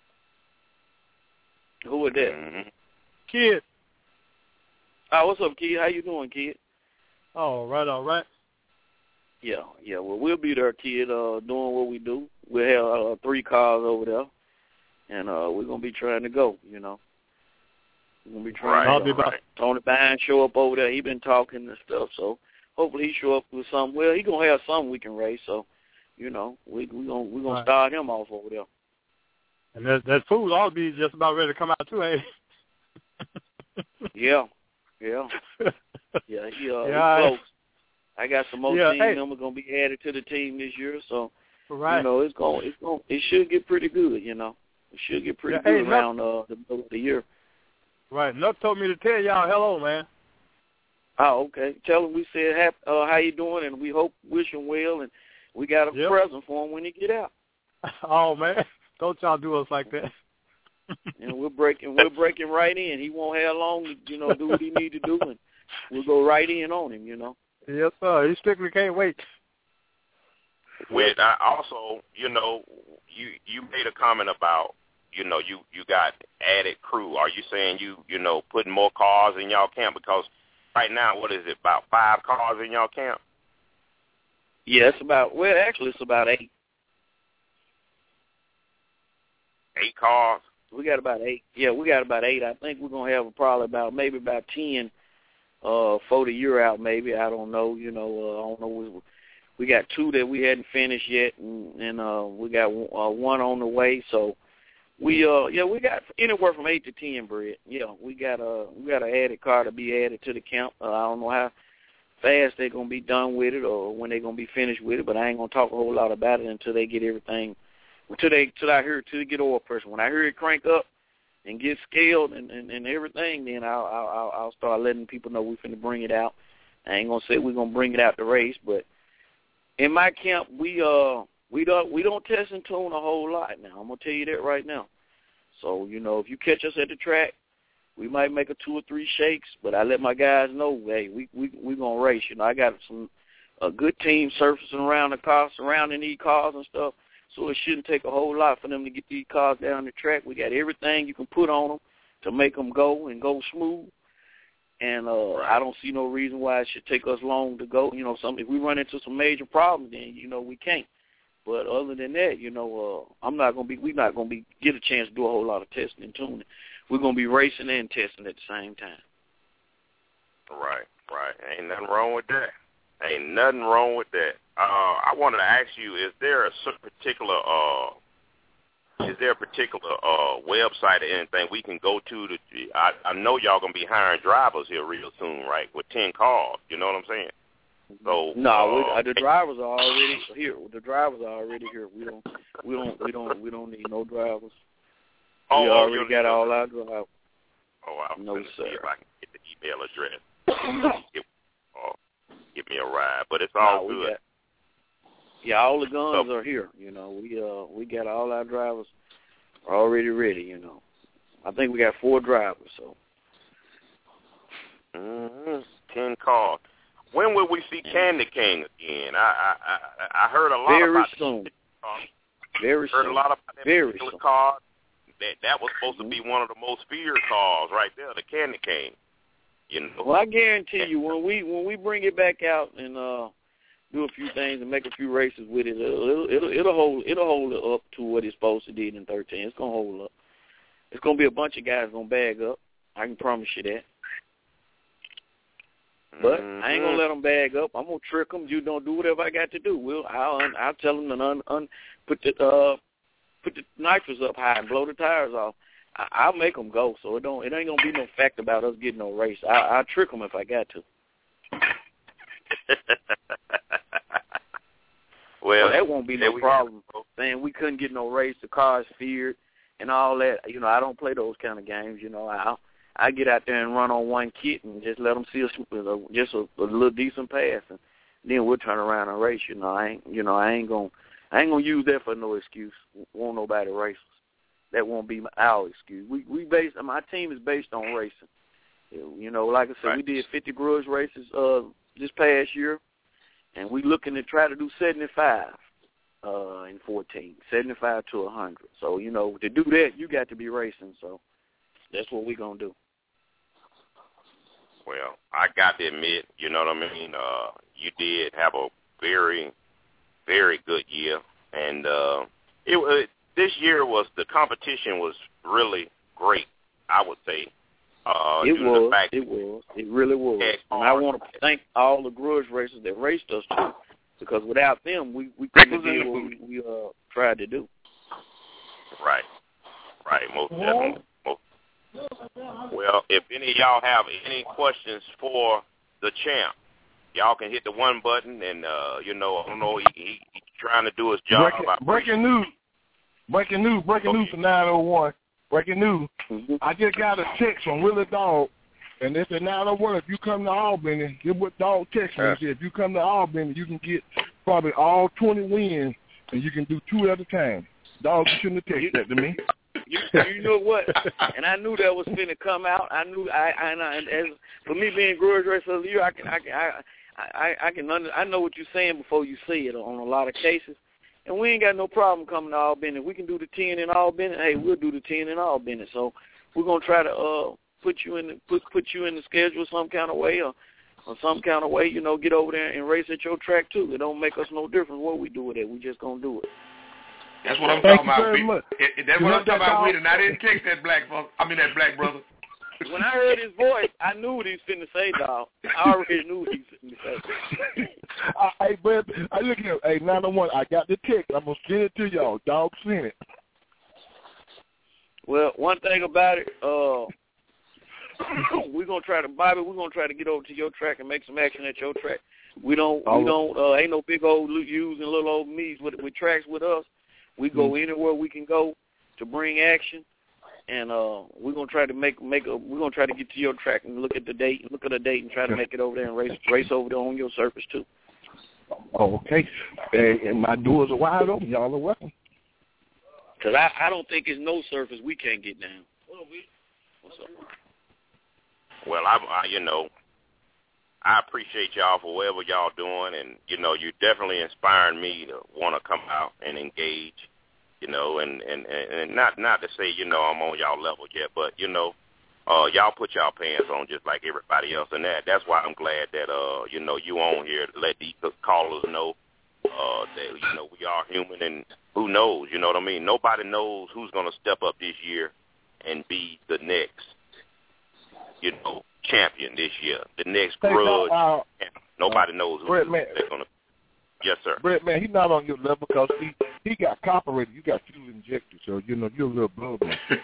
Who was that? Mm-hmm. Kid. Oh, what's up, Kid? How you doing, Kid? All right, all right. Yeah, yeah. Well, we'll be there, Kid, uh, doing what we do. We'll have uh, three cars over there, and uh, we're going to be trying to go, you know. We're going to be trying right, to go. Right. Tony Bine show up over there. He been talking and stuff, so hopefully he show up with something. Well, he going to have something we can race, so, you know, we we gonna, we going right. to start him off over there. And that, that food ought to be just about ready to come out, too, eh? Yeah. Yeah. Yeah, he, uh, yeah, he's close. I got some more yeah, team hey. members gonna be added to the team this year, so right. you know it's going, it's going, it should get pretty good. You know, it should get pretty yeah, good hey, around uh, the middle of the year. Right. Nuck told me to tell y'all hello, man. Oh, okay. Tell him we said hap- uh, how you doing, and we hope wish him well, and we got a yep. present for him when he get out. Oh man, don't y'all do us like that. And we're breaking, we're breaking right in. He won't have long to, you know, do what he need to do, and we'll go right in on him. You know. Yes, sir. He strictly can't wait. With I also, you know, you you made a comment about, you know, you, you got added crew. Are you saying you, you know, putting more cars in y'all camp? Because right now, what is it, about five cars in y'all camp? Yeah, it's about, well, actually, it's about eight. Eight cars? We got about eight. Yeah, we got about eight. I think we're going to have probably about, maybe about ten uh, for the year out, maybe. I don't know. You know, uh, I don't know. We, we got two that we hadn't finished yet, and, and uh, we got uh, one on the way, so. We uh yeah we got anywhere from eight to ten, Brett. Yeah, we got a we got an added car to be added to the camp. Uh, I don't know how fast they're gonna be done with it or when they're gonna be finished with it, but I ain't gonna talk a whole lot about it until they get everything. Until they until I hear until they get oil pressure. When I hear it crank up and get scaled and, and, and everything, then I'll, I'll I'll start letting people know we're finna bring it out. I ain't gonna say we're gonna bring it out to race, but in my camp we uh. We don't we don't test and tune a whole lot now. I'm gonna tell you that right now. So you know, if you catch us at the track, we might make a two or three shakes, but I let my guys know, hey, we we we gonna race. You know, I got some a good team surfacing around the car, surrounding these cars and stuff. So it shouldn't take a whole lot for them to get these cars down the track. We got everything you can put on them to make them go and go smooth. And uh, I don't see no reason why it should take us long to go. You know, some if we run into some major problems, then you know we can't. But other than that, you know, uh, I'm not gonna be. We're not gonna be get a chance to do a whole lot of testing and tuning. We're gonna be racing and testing at the same time. Right, right. Ain't nothing wrong with that. Ain't nothing wrong with that. Uh, I wanted to ask you: is there a particular, uh, is there a particular uh, website or anything we can go to? To I, I know y'all gonna be hiring drivers here real soon, right? With ten cars, you know what I'm saying? So no, uh, we, uh, the drivers are already here. The drivers are already here. We don't, we don't, we don't, we don't need no drivers. Oh, we oh, already got all our drivers. Oh, I'll no sir. See if I can get the email address. give, uh, give me a ride, but it's all no, good. Got, yeah, all the guns so, are here. You know, we uh, we got all our drivers already ready. You know, I think we got four drivers. So, mm-hmm. ten cars. When will we see Candy King again? I I I, I heard a lot Very about soon. The, Very heard soon. a lot about that Very particular soon. car. That that was supposed mm-hmm. to be one of the most feared cars right there, the Candy King. You know. Well, I guarantee you, when we when we bring it back out and uh, do a few things and make a few races with it, it'll it'll, it'll hold it'll hold it up to what it's supposed to did in thirteen. It's gonna hold up. It's gonna be a bunch of guys gonna bag up. I can promise you that. But mm-hmm. I ain't gonna let them bag up. I'm gonna trick them. You don't do whatever I got to do. We'll I'll un, I'll tell them to un, un, put the uh put the nitrous up high and blow the tires off. I, I'll make them go. So it don't it ain't gonna be no fact about us getting no race. I, I'll trick them if I got to. well, well, that won't be no we problem. Saying we couldn't get no race, the car's feared and all that. You know, I don't play those kind of games. You know, I. I get out there and run on one kit and just let them see a, just a, a little decent pass, and then we'll turn around and race. You know, I ain't, you know, I ain't gonna, I ain't gonna use that for no excuse. Won't nobody race us. That won't be our excuse. We we based, my team is based on racing. You know, like I said, right. we did fifty grudge races uh, this past year, and we looking to try to do seventy-five uh, in fourteen, seventy-five to one hundred. So you know, to do that, you got to be racing. So that's what we gonna do. Well, I got to admit, you know what I mean, uh, you did have a very, very good year. And uh, it, it this year was, the competition was really great, I would say. Uh, it due was, to the fact it was, it really was. And I want to thank all the grudge racers that raced us, too, because without them, we, we couldn't have did what we, we uh, tried to do. Right, right, most definitely. Most. Well, if any of y'all have any questions for the champ, y'all can hit the one button, and, uh, you know, I don't know, he, he, he's trying to do his job. Breaking, breaking news. Breaking news. Breaking okay. news for nine oh one. Breaking news. Mm-hmm. I just got a text from Willie Dog, and they said nine oh one, if you come to Albany, get what Dog text me. He said, if you come to Albany, you can get probably all twenty wins, and you can do two at a time. Dog, you shouldn't have texted that to me. You, you know what? And I knew that was finna come out. I knew I, I and, I, and as for me being Grudge Racer of the Year, I can I can I I, I can under, I know what you're saying before you see it on a lot of cases, and we ain't got no problem coming to Albany. If we can do the ten in Albany, hey, we'll do the ten in Albany. So we're gonna try to uh put you in the put put you in the schedule some kind of way or. or some kind of way, you know, get over there and race at your track too. It don't make us no difference what we do with it. We just gonna do it. That's what I'm Thank talking about. It, it, that's what I'm talking about with it. And I didn't text that black fuck. I mean that black brother. When I heard his voice, I knew what he was finna say, dog. I already knew what he was finna say. uh, hey, but I look at hey nine oh one. I got the text. I'm gonna send it to y'all. Dog, send it. Well, one thing about it, uh, we're gonna try to, Bobby. We're gonna try to get over to your track and make some action at your track. We don't, we don't, uh, ain't no big old using little old me's with with tracks with us. We go mm-hmm. anywhere we can go to bring action, and uh, we're gonna try to make make a. We're gonna try to get to your track and look at the date, look at the date, and try to make it over there and race race over there on your surface too. Oh, okay. And, and my doors are wide open. Y'all are welcome. Cause I I don't think it's no surface we can't get down. What's up? Well, I, I you know. I appreciate y'all for whatever y'all doing, and, you know, you definitely inspiring me to want to come out and engage, you know, and, and, and not not to say, you know, I'm on y'all level yet, but, you know, uh, y'all put y'all pants on just like everybody else, and that that's why I'm glad that, uh, you know, you on here to let these callers know uh, that, you know, we are human, and who knows, you know what I mean? Nobody knows who's going to step up this year and be the next, you know, champion this year, the next Grudge. Uh, Nobody knows who Brett, they're going to. Yes, sir. Brett, man, he's not on your level because he he got copperated. You got fuel injected, so you know you're a little blood.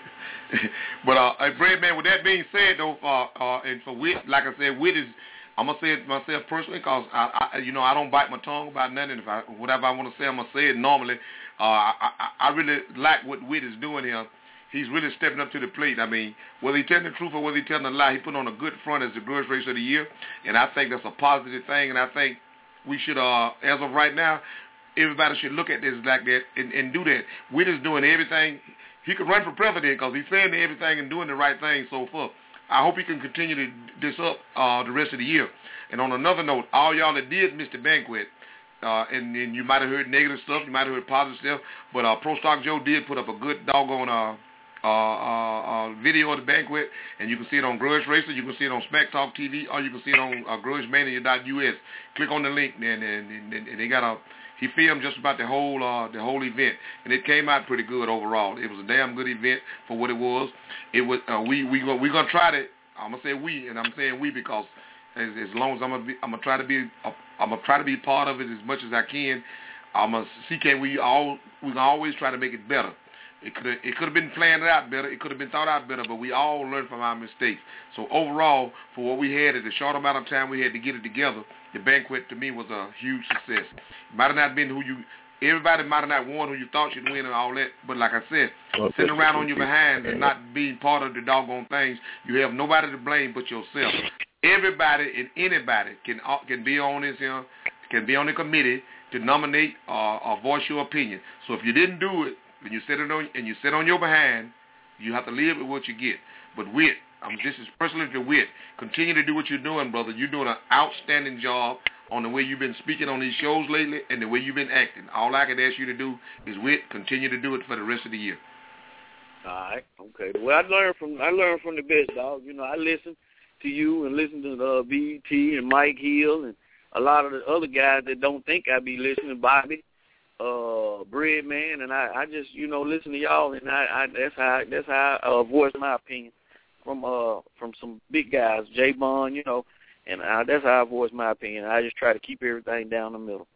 But uh, hey, Brett, man, with that being said, though, uh, uh, and for Whit, like I said, Whit is. I'm gonna say it myself personally because I, I, you know, I don't bite my tongue about nothing. If I whatever I want to say, I'm gonna say it normally. Uh, I, I I really like what Whit is doing here. He's really stepping up to the plate. I mean, whether he's telling the truth or whether he's telling a lie, he put on a good front as the Grudge Racer of the Year, and I think that's a positive thing, and I think we should, uh, as of right now, everybody should look at this like that and, and do that. We're just doing everything. He could run for president because he's saying everything and doing the right thing so far. I hope he can continue to this up uh, the rest of the year. And on another note, all y'all that did miss the banquet, Uh, and, and you might have heard negative stuff, you might have heard positive stuff, but uh, Pro Stock Joe did put up a good doggone uh, uh, uh, uh, video of the banquet, and you can see it on Grudge Racer, you can see it on Smack Talk T V, or you can see it on uh, grudge mania dot U S. Click on the link, and, and, and, and they got a, he filmed just about the whole uh, the whole event, and it came out pretty good overall. It was a damn good event for what it was. It was uh, we we go, we gonna try to. I'm gonna say we, and I'm saying we because as, as long as I'm gonna be, I'm gonna try to be. A, I'm gonna try to be part of it as much as I can. I'm gonna see can we all we can always try to make it better. It could it could have been planned out better. It could have been thought out better, but we all learn from our mistakes. So overall, for what we had at the short amount of time we had to get it together, the banquet to me was a huge success. It might have not been who you. Everybody might have not won who you thought you'd win and all that, but like I said, well, sitting around on your behind and not being part of the doggone things, you have nobody to blame but yourself. Everybody and anybody can can be on this, you know, can be on the committee to nominate uh, or voice your opinion. So if you didn't do it, and you sit on and you sit on your behind, you have to live with what you get. But Whit, I'm this is personally to Whit. Continue to do what you're doing, brother. You're doing an outstanding job on the way you've been speaking on these shows lately and the way you've been acting. All I can ask you to do is Whit, continue to do it for the rest of the year. All right, okay. Well, I learned from I learned from the best, dog. You know, I listen to you and listen to uh, B E T and Mike Hill and a lot of the other guys that don't think I be listening, Bobby, uh, Bread Man, and I, I just you know listen to y'all, and I, I that's how that's how I uh, voice my opinion from uh from some big guys, J Bond, you know, and I, that's how I voice my opinion. I just try to keep everything down the middle.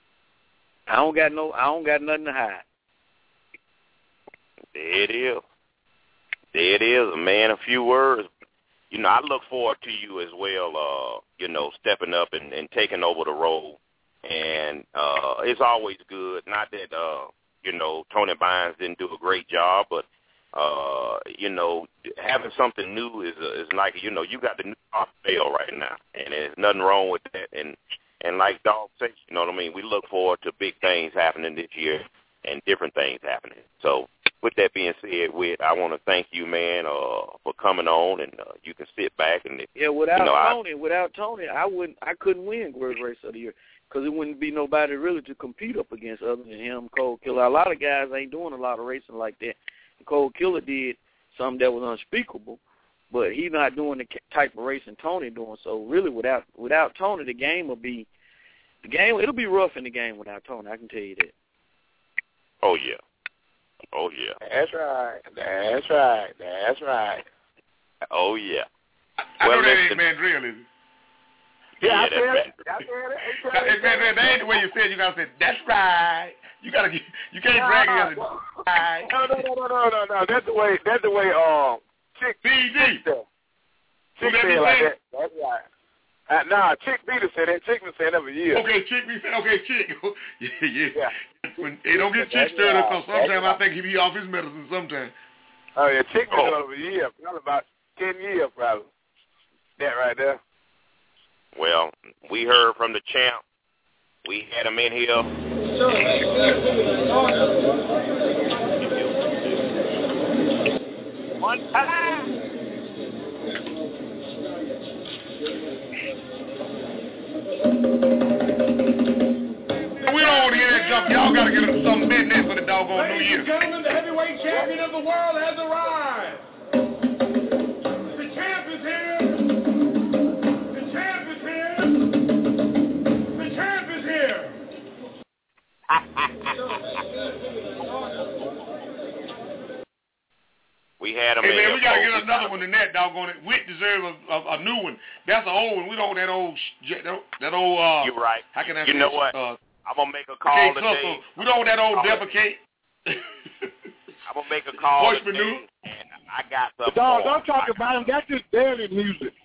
I don't got no I don't got nothing to hide. There it is. There There it is, man. A few words. You know, I look forward to you as well, uh, you know, stepping up and, and taking over the role. And uh, it's always good. Not that, uh, you know, Tony Bynes didn't do a great job, but, uh, you know, having something new is uh, is like, you know, you got the new fail right now, and there's nothing wrong with that. And, and like Dog said, you know what I mean, we look forward to big things happening this year and different things happening. So, with that being said, Whit, I want to thank you, man, uh, for coming on, and uh, you can sit back and yeah. Without you know, Tony, I, without Tony, I wouldn't, I couldn't win Grudge Race of the Year because it wouldn't be nobody really to compete up against other than him, Cold Killer. A lot of guys ain't doing a lot of racing like that. Cold Killer did something that was unspeakable, but he's not doing the type of racing Tony doing. So really, without without Tony, the game will be the game. It'll be rough in the game without Tony. I can tell you that. Oh yeah. Oh, yeah. That's right. That's right. That's right. Oh, yeah. I well, know that listen. ain't Mandrill, is it? Yeah, yeah I said that's it. I said it. It's Mandrill. That ain't the way you said it. You got to say, that's right. You got to, you can't no, drag no, it. no. Right. No, no, no, no, no, no, no. That's the way, that's the way, um, Chick B D. Chick said like that. That's right. Uh, nah, Chick Peter said that. Chick been saying that for years. Okay, Chick be saying, okay, Chick. yeah, yeah. Yeah. When, hey, don't get Chick stirred up, because sometimes I think he be off his medicine sometimes. Oh, yeah, Chick been Oh. doing it for years. Probably about ten years, probably. That right there. Well, we heard from the champ. We had him in here. One time. We don't want to hear that jump. Y'all got to get some business for the doggone New Ladies Year. and gentlemen, the heavyweight champion of the world has arrived. The champ is here. The champ is here. The champ is here. We had him Hey, in man, here. we got to folks. get another one than that, doggone it. Whit deserves a, a, a new one. That's an old one. We don't want that old, sh- that, that old, uh, You're right. how can I You say know this? what? Uh, I'm going to make a call okay, today. so, we don't want that old defecate. I'm going to make a call Voice today, manure. and I got some Dog, more. don't talk about him. That's just daily music.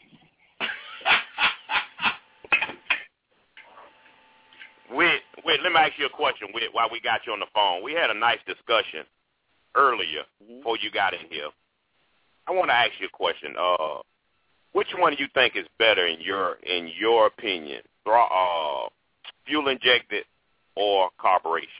Whit, Whit, let me ask you a question, Whit, while we got you on the phone. We had a nice discussion earlier Mm-hmm. before you got in here. I want to ask you a question. Uh, which one do you think is better in your in your opinion, uh, fuel injected or carburation?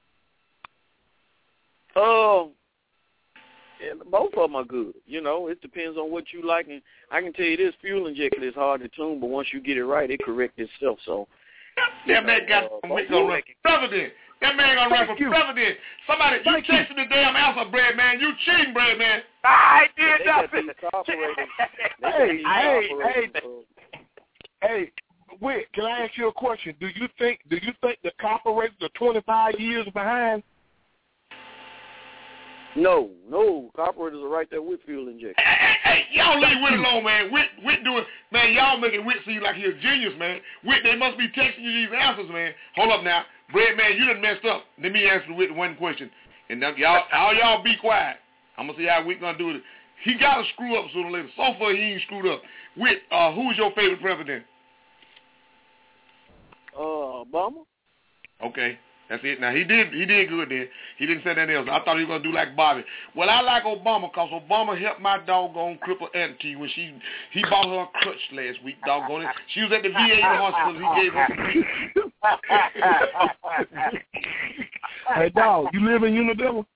Um, yeah, both of them are good. You know, it depends on what you like. And I can tell you this, fuel injected is hard to tune, but once you get it right, it corrects itself. So That man got uh, Whit gonna run for president. That man gonna run for president. Somebody, you chasing the damn answer, bread man. You cheating, bread man. I did they got nothing. these carburetors. They got Hey, these hey, carburetors, hey. so- Hey, Whit, can I ask you a question? Do you think do you think the carburetors are twenty-five years behind? No, no, carburetors are right there with fuel injection. Hey, hey, hey, y'all leave Whit alone, man. Whit, Whit doing, man, y'all making Whit seem like he's a genius, man. Whit, they must be texting you these answers, man. Hold up now. Bread man, you done messed up. Let me answer Whit one question. And now y'all, all y'all be quiet. I'm going to see how Whit going to do it. He got to screw up sooner or later. So far, he ain't screwed up. Whit, uh, who's your favorite president? Uh, Obama? Okay. That's it. Now, he did he did good then. He didn't say anything else. I thought he was going to do like Bobby. Well, I like Obama because Obama helped my doggone crippled auntie when she, he bought her a crutch last week, doggone it. She was at the V A hospital. He gave her some Hey, dog, you live in Unadilla?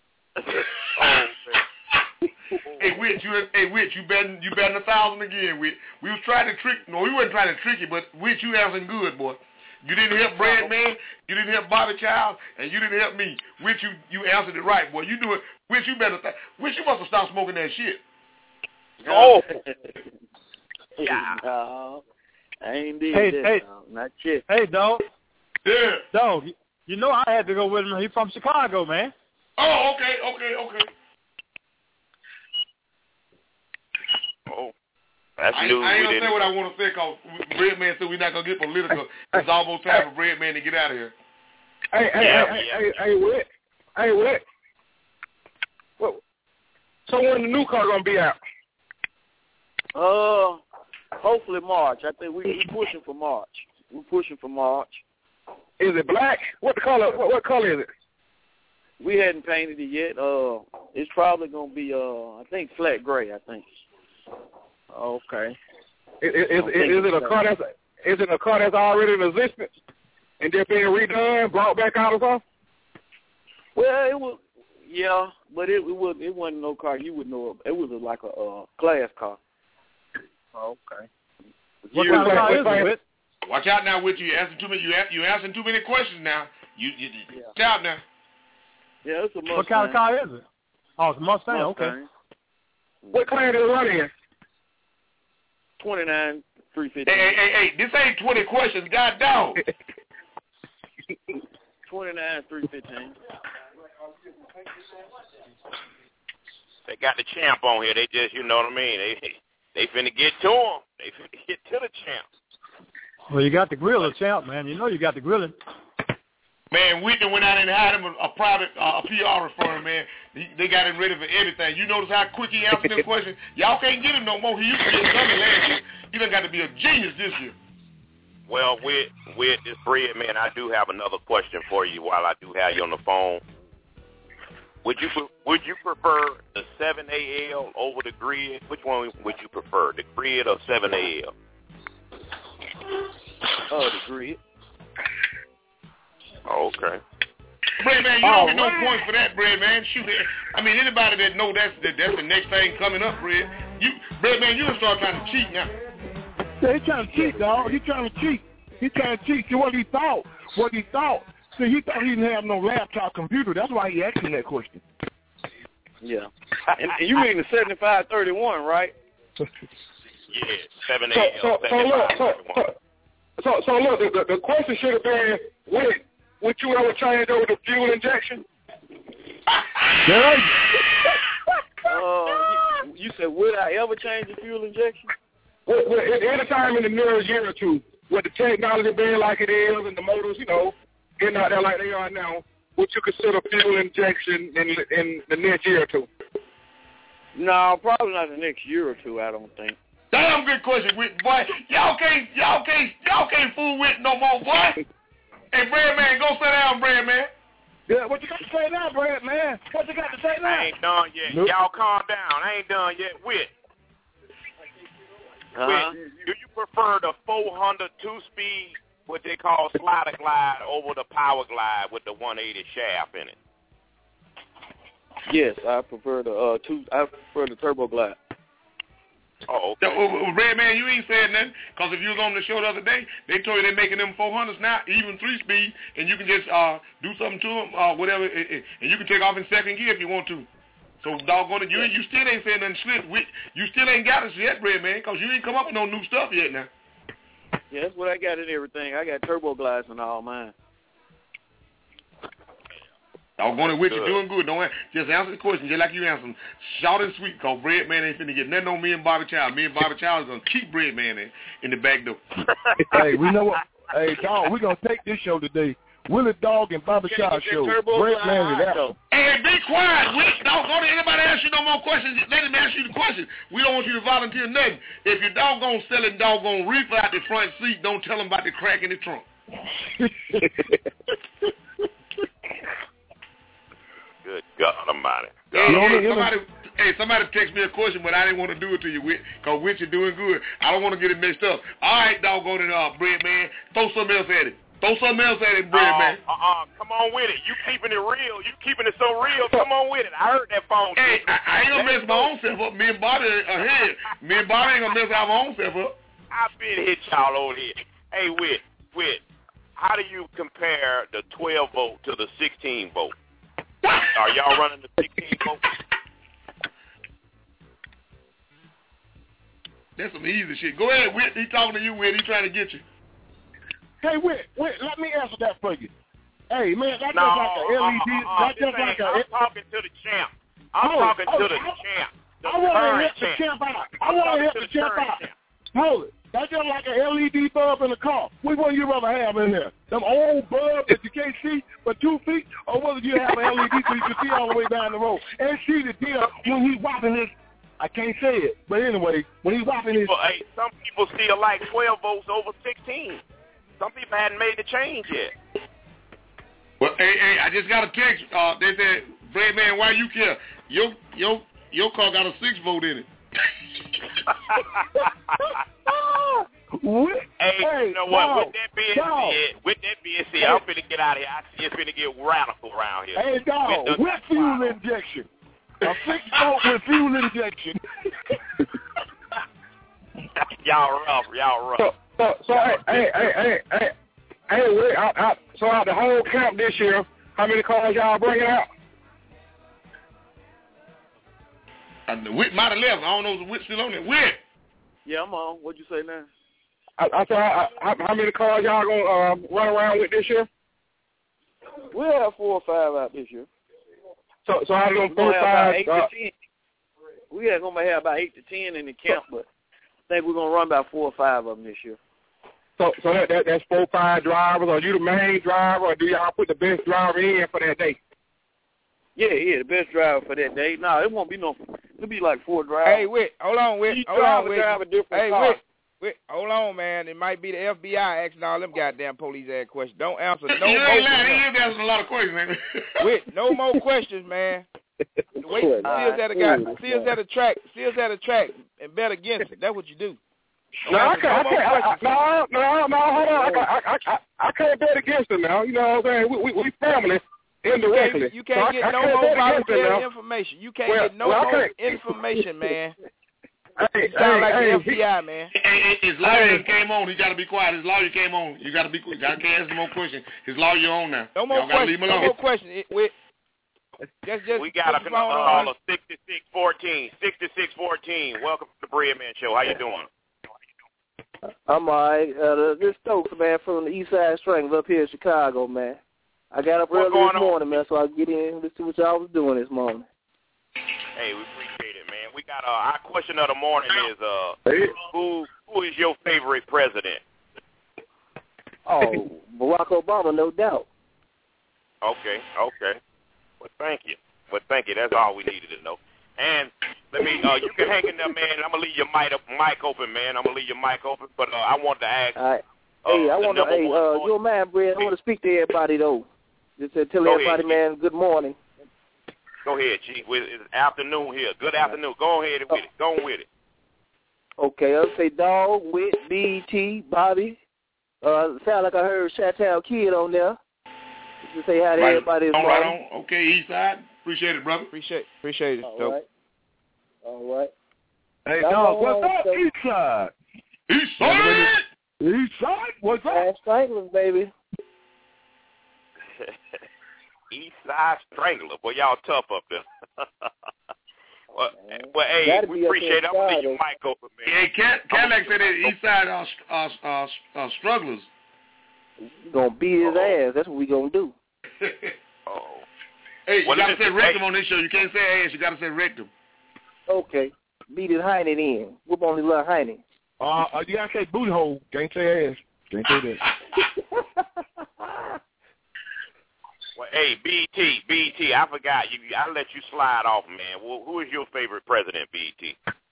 Hey, Whit, you, hey, Whit, you betting, you betting a thousand again, Whit. We was trying to trick, no, we wasn't trying to trick you, but Whit, you answering good, boy. You didn't help Bread Man, you didn't help Bobby Child, and you didn't help me. Whit, you, you answered it right, boy. You do it. Whit, you better, th- Whit, you must have stopped smoking that shit. Oh. Yeah. No, I ain't did Hey, that. hey. No, not yet. Hey, dog. Yeah. Dog, you know I had to go with him. He from Chicago, man. Oh, okay, okay, okay. Oh, that's I, news. I ain't we gonna say didn't. what I want to say because Bread Man said we're not gonna get political. It's almost time for Bread Man to get out of here. Hey, hey, Yeah, hey, yeah. hey, hey, Whit. Hey, Whit. What, So when the new car gonna be out? Uh, hopefully March. I think we we pushing for March. We're pushing for March. Is it black? What the color? What, what color is it? We hadn't painted it yet. Uh, it's probably gonna be uh, I think flat gray. I think. Okay. Is, is, is, is it a car that's is it a car that's already in existence and they're being redone, brought back out or something? Well, it was yeah, but it, it was it wasn't no car you would know of. It was a, like a uh, class car. Okay. What kind of car is it? Watch out now, with you. You asking too many. You you asking too many questions now. You you yeah. watch out now. Yeah, it's a Mustang. What kind of car is it? Oh, it's a Mustang. Mustang. Okay. What class did it run in? Twenty-nine three fifteen. Hey, hey, hey, hey! This ain't twenty questions, god dog. Twenty-nine three fifteen. They got the champ on here. They just, you know what I mean. They they finna get to him. They finna get to the champ. Well, you got the grilling, champ, man. You know you got the grilling. Man, Whitney went out and hired him a, a private uh, a P R firm, man. He, they got him ready for everything. You notice how quick he answered them questions? Y'all can't get him no more. He used to get something last year. He done got to be a genius this year. Well, with with this bread, man, I do have another question for you while I do have you on the phone. Would you would you prefer the seven A L over the grid? Which one would you prefer, the grid or seven A L? Oh, the grid. Oh, okay. Bread man, you don't get no points for that, Bread man. Shoot, I mean anybody that know that's that, that's the next thing coming up, Bread. You, Bread man, you gonna start trying to cheat now. Yeah, he trying to cheat, dog. He trying to cheat. He trying to cheat. See what he thought. What he thought. See, he thought he didn't have no laptop computer. That's why he asked him that question. Yeah. And, and you mean the seventy-five thirty-one, right? Yeah, seven A So, L. so, so look, so, so, so, so look, the, the, the question should have been, would, would you ever change over to fuel injection? Yeah. uh, you, you said, would I ever change the fuel injection? Well, well, at any time in the nearest year or two, with the technology being like it is and the motors, you know, getting out there like they are now, would you consider fuel injection in in the next year or two? No, probably not the next year or two, I don't think. Damn good question, Whit, boy. Y'all can't, y'all can't, y'all can't fool with no more, boy. Hey, Bread man, go sit down, Bread man. Yeah, what you got to say now, Bread man? What you got to say now? I ain't done yet. Nope. Y'all calm down. I ain't done yet. Whit. Uh-huh. Whit, do you prefer the four hundred two-speed, what they call slider glide, over the power glide with the one eighty shaft in it? Yes, I prefer the uh two. I prefer the turbo glide. Oh, okay. So, uh, Red man, you ain't said nothing, because if you was on the show the other day, they told you they're making them four hundreds now, even three-speed, and you can just uh do something to them, uh, whatever, and you can take off in second gear if you want to. So, doggone it, you, you still ain't saying nothing slick. You still ain't got us yet, Red man, because you ain't come up with no new stuff yet now. Yeah, that's what I got in everything. I got turbo glides and all mine. Doggone it, Whit, you doing good. Don't just answer the question just like you answer them. Short and sweet, because Bread man ain't finna get nothing on me and Bobby Child. Me and Bobby Child is going to keep Bread man in, in the back door. Hey, we know what? Hey, dog, we're going to take this show today. Willie Dog and Bobby Child show. Bread man is out. Hey, be quiet, Whit. Doggone it. Anybody ask you no more questions, let him ask you the question. We don't want you to volunteer nothing. If you're doggone selling doggone reefer out the front seat, don't tell them about the crack in the trunk. Good God Almighty. Hey, hey, somebody, hey, somebody text me a question, but I didn't want to do it to you, Whit, because Whit, you're doing good. I don't want to get it mixed up. All right, doggone it, uh, Bread man. Throw something else at it. Throw something else at it, Bread uh, man. Uh-uh, come on with it. You keeping it real. You keeping it so real. Come on with it. I heard that phone. Hey, I, I ain't going to mess my own self up. Me and Bobby are here. Me and Bobby ain't going to mess our own self up. I've been hit y'all over here. Hey, Whit, Whit, how do you compare the twelve volt to the sixteen volt? Are y'all running the sixteen volt? That's some easy shit. Go ahead, Whit. He talking to you, Whit. He trying to get you. Hey, Whit, Whit, let me answer that for you. Hey, man, that's no, just like a L E D. Uh, uh, uh, that's just like a. I'm talking to the champ. I'm oh, talking oh, to the I, champ. The I want to current help the champ. champ out. I I'm want to talking help to the the champ current out. champ. Hold it. That's just like an L E D bulb in a car. Which one you rather have in there? Them old bulbs that you can't see but two feet, or whether you have an L E D so you can see all the way down the road. And see the deal when he's whopping this. I can't say it, but anyway, when he's whopping his. Well, hey, some people still like twelve volts over sixteen. Some people hadn't made the change yet. Well, hey, hey, I just got a text. Uh, they said, Brad, man, why you care? Your your your car got a six volt in it. Hey, hey, you know what? Dog, with that being dog. said, with that being said, hey. I'm finna get out of here. I see it's finna get radical around here. Hey, dog, with, with fuel injection. A six volt with fuel injection. Y'all rough, y'all rough. So, so, so hey, hey, hey, hey, hey, hey, wait, out, out, so out the whole camp this year, how many cars y'all bringing out? Uh, the Whit might have left. I don't know if the Whit's still on it. Whit. Yeah, I'm on. What'd you say now? I, I said, how, how many cars y'all gonna uh, run around with this year? We'll have four or five out this year. So, so how we're gonna four or five? Eight uh, to ten. We are gonna have about eight to ten in the camp, but I think we're gonna run about four or five of them this year. So, so that, that that's four or five drivers. Are you the main driver, or do y'all put the best driver in for that day? Yeah, yeah, the best driver for that day. No, it won't be no. It'll be like four drivers. Hey, wait, hold on, wait, hold on, wait. Hey, wait, wait, hold on, man. It might be the F B I asking all them goddamn police ass questions. Don't answer no more questions. You ain't asking a lot of questions, man. Wait, no more questions, man. Wait, see us at a guy, see us at a track, see us at a track, and bet against it. That's what you do. No, I can't, no, I can't, I, no, no, no, hold on. I, I, I, I can't bet against it now. You know what I'm saying? We, we, we family. Indirectly. You can't, you can't so get I, no I more voluntary information. You can't well, get no well, more information, man. Hey, you sound hey, like hey, the F B I, man. Hey, his lawyer came on. He got to be quiet. His lawyer came on. You got to be quiet. I can't ask no more questions. His lawyer on now. No more questions. No more questions. It, we, just, just we got a call of sixty-six fourteen. sixty-six fourteen. Welcome to the Bread Man Show. How you doing? I'm all right. Uh, this Stokes, man, from the East Side Strangler up here in Chicago, man. I got up early this morning, man, so I get in and listen to what y'all was doing this morning. Hey, we appreciate it, man. We got uh, our question of the morning is uh, who who is your favorite president? Oh, Barack Obama, no doubt. Okay, okay. Well, thank you. Well, thank you. That's all we needed to know. And let me, uh, you can hang in there, man. I'm gonna leave your mic, mic open, man. I'm gonna leave your mic open. But uh, I wanted to ask. All right. Uh, hey, I want to. Hey, uh, you man, Brad. I want to speak to everybody though. Just to tell Go everybody, ahead, man, good morning. Go ahead, Chief. It's afternoon here. Good afternoon. Go ahead with it. Go on with it. Okay, I'll say Dog, Whit, B T, Bobby. Uh, sound like I heard Chateau Kid on there. Just say hi to right everybody. On, right on. Okay, East Side. Appreciate it, brother. Appreciate, appreciate it, All Stoke. right. All right. Hey, Dog, what's up, so, East Side? East Side. East Side. What's up? Last Stranglers, baby. East Side Strangler. Boy, y'all tough up there. well, well, hey, we appreciate it. I'm going to leave your mic open, man. Hey, Cadillac said that East Side are, are, are, are strugglers. We're going to beat his Uh-oh. ass. That's what we're going to do. Oh. Hey, you well, got to say rectum hey. on this show. You can't say ass. You got to say rectum. Okay. Beat his hiney in. Whoop on his little hiney. Uh, you got to say booty hole. Can't say ass. Can't say that. Well, hey, B T, B T, I forgot. You, I let you slide off, man. Well, who is your favorite president, B T?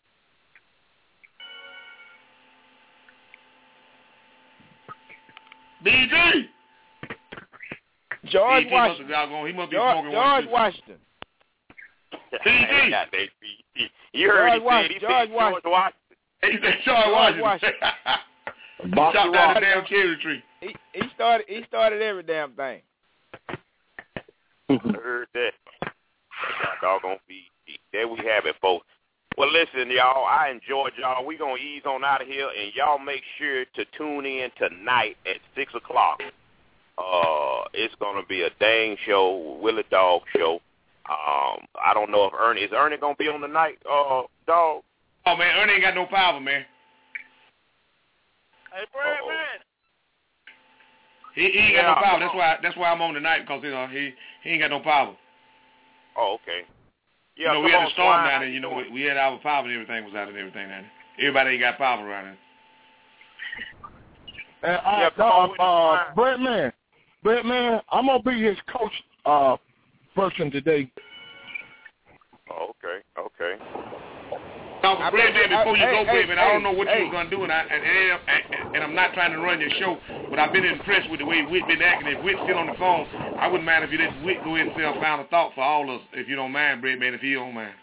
B T. George B T Washington. Must have, he must be George, smoking George one Washington. B T. You heard George he Washington. said he George said Washington. George Washington. He said George Washington. Washington. Chopped down the damn cherry tree. He, he started. He started every damn thing. I heard that. That doggone B T. There we have it, folks. Well, listen, y'all, I enjoyed y'all. We're going to ease on out of here, and y'all make sure to tune in tonight at six o'clock. Uh, it's going to be a dang show, Willie Dog show. Um, I don't know if Ernie, is Ernie going to be on tonight, uh, Dog? Oh, man, Ernie ain't got no power, man. Hey, Brad, man. He, he ain't yeah, got no power. That's why That's why I'm on tonight, because you know, he, he ain't got no power. Oh, okay. Yeah, you know, we had on, a storm Swine. down there. You know, we, we had our power and everything was out and everything down there. Everybody ain't got power around here. And I, yeah, uh, uh, Brett man, Brett man, I'm gonna be his coach uh, person today. Oh, okay, okay. No, but Brett, man, before you hey, go, Brett, hey, man, I don't know what hey. you was gonna do, and I and, and, and I'm not trying to run your show, but I've been impressed with the way Whit been acting. If Whit's still on the phone, I wouldn't mind if you let Whit go ahead and say a final thought for all of us, if you don't mind, Brett, man, if you don't mind.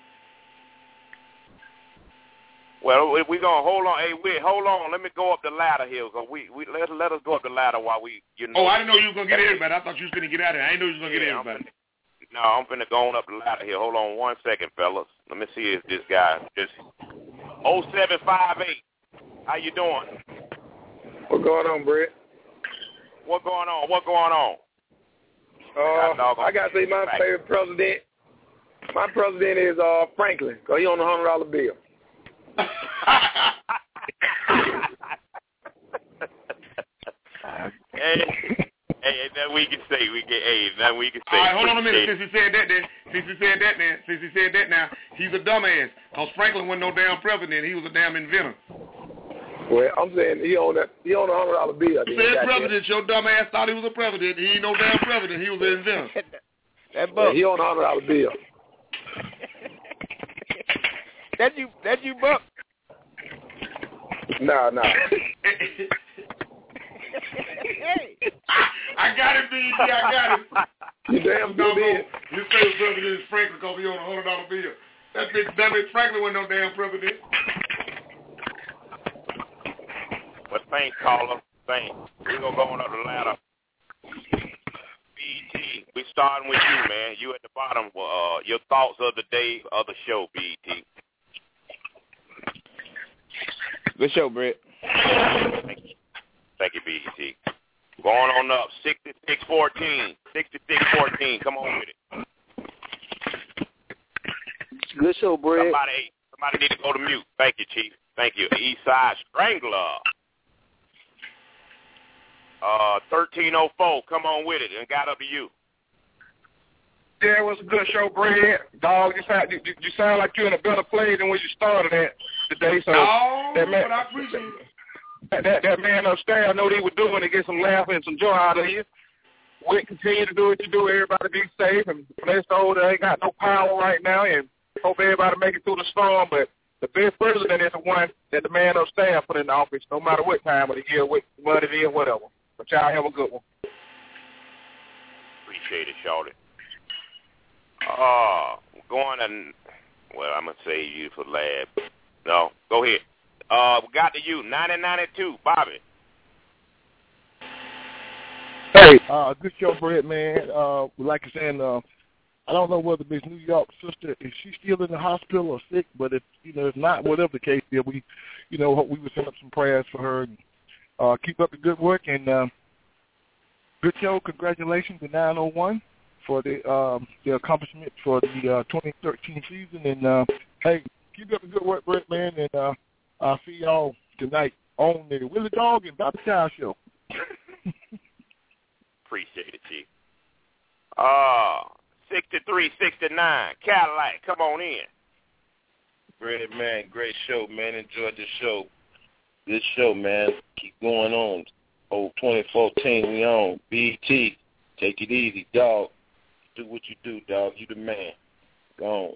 Well, we we gonna hold on. Hey, Whit, hold on. Let me go up the ladder here. Cause we we let let us go up the ladder while we you know. Oh, I didn't know you was gonna get everybody. I thought you was gonna get out of here. I didn't know you was gonna yeah, get everybody. No, I'm finna go on up the ladder here. Hold on one second, fellas. Let me see if this guy, this oh seven five eight. How you doing? What's going on, Brett? What going on? What going on? Uh, I got to say my favorite president, my president is uh, Franklin, because he on the one hundred dollar bill. hey. Hey, that we can say we can. Hey, that we can say. All right, hold on a minute. Since he said that, then since he said that, then since he said that, now he's a dumbass. Cause Franklin wasn't no damn president. He was a damn inventor. Well, I'm saying he on that. He on a hundred dollar bill. You said president. Your dumbass thought he was a president. He ain't no damn president. He was an inventor. That Buck. Yeah, he on a hundred dollar bill. that you. That you, Buck. Nah, nah. Hey. I got it, B E T. I got it. You damn good man. Your favorite president is Franklin because he on a hundred dollar bill. That big dumb Franklin wasn't no damn president. Well, thanks, caller. Thanks. We're gonna go on up the ladder. B E T, we starting with you, man. You at the bottom. Uh, your thoughts of the day of the show, B E T. Good show, Brett. Thank you. Thank you, B E T. Going on up, sixty-six fourteen. sixty-six fourteen. Come on with it. Good show, Brett. Somebody, somebody need to go to mute. Thank you, Chief. Thank you. Eastside Strangler. Uh, thirteen oh four. Come on with it. And got up to you. Yeah, it was a good show, Brett. Dog, you sound, you, you sound like you're in a better place than when you started at today. So oh, that man, but I appreciate it. That, that, that man upstairs, I know what he was doing to get some laugh and some joy out of you. We continue to do what you do. Everybody be safe. And bless those that ain't got no power right now. And hope everybody make it through the storm. But the best president is the one that the man upstairs put in the office, no matter what time of the year, what, what it is, whatever. But y'all have a good one. Appreciate it, Shorty. Uh, going and, well, I'm going to say you for lab. No, go ahead. Uh, we got to you, ninety ninety-two, Bobby. Hey, uh, good show, Brett, man. Uh, like I said, uh, I don't know whether Miss New York's sister, is she still in the hospital or sick, but if, you know, if not, whatever the case is, we, you know, hope we would send up some prayers for her and uh, keep up the good work. And uh, good show. Congratulations to nine oh one for the um, the accomplishment for the uh, twenty thirteen season. And, uh, hey, keep up the good work, Brett, man, and uh, I'll see y'all tonight on the Willie Dog and Bobby Child Show. Appreciate it, Chief. Uh, sixty-three sixty-nine, Cadillac, come on in. Great, man. Great show, man. Enjoyed the show. Good show, man. Keep going on. Oh, twenty fourteen, we on. B E T, take it easy, dog. Do what you do, dog. You the man. Go on.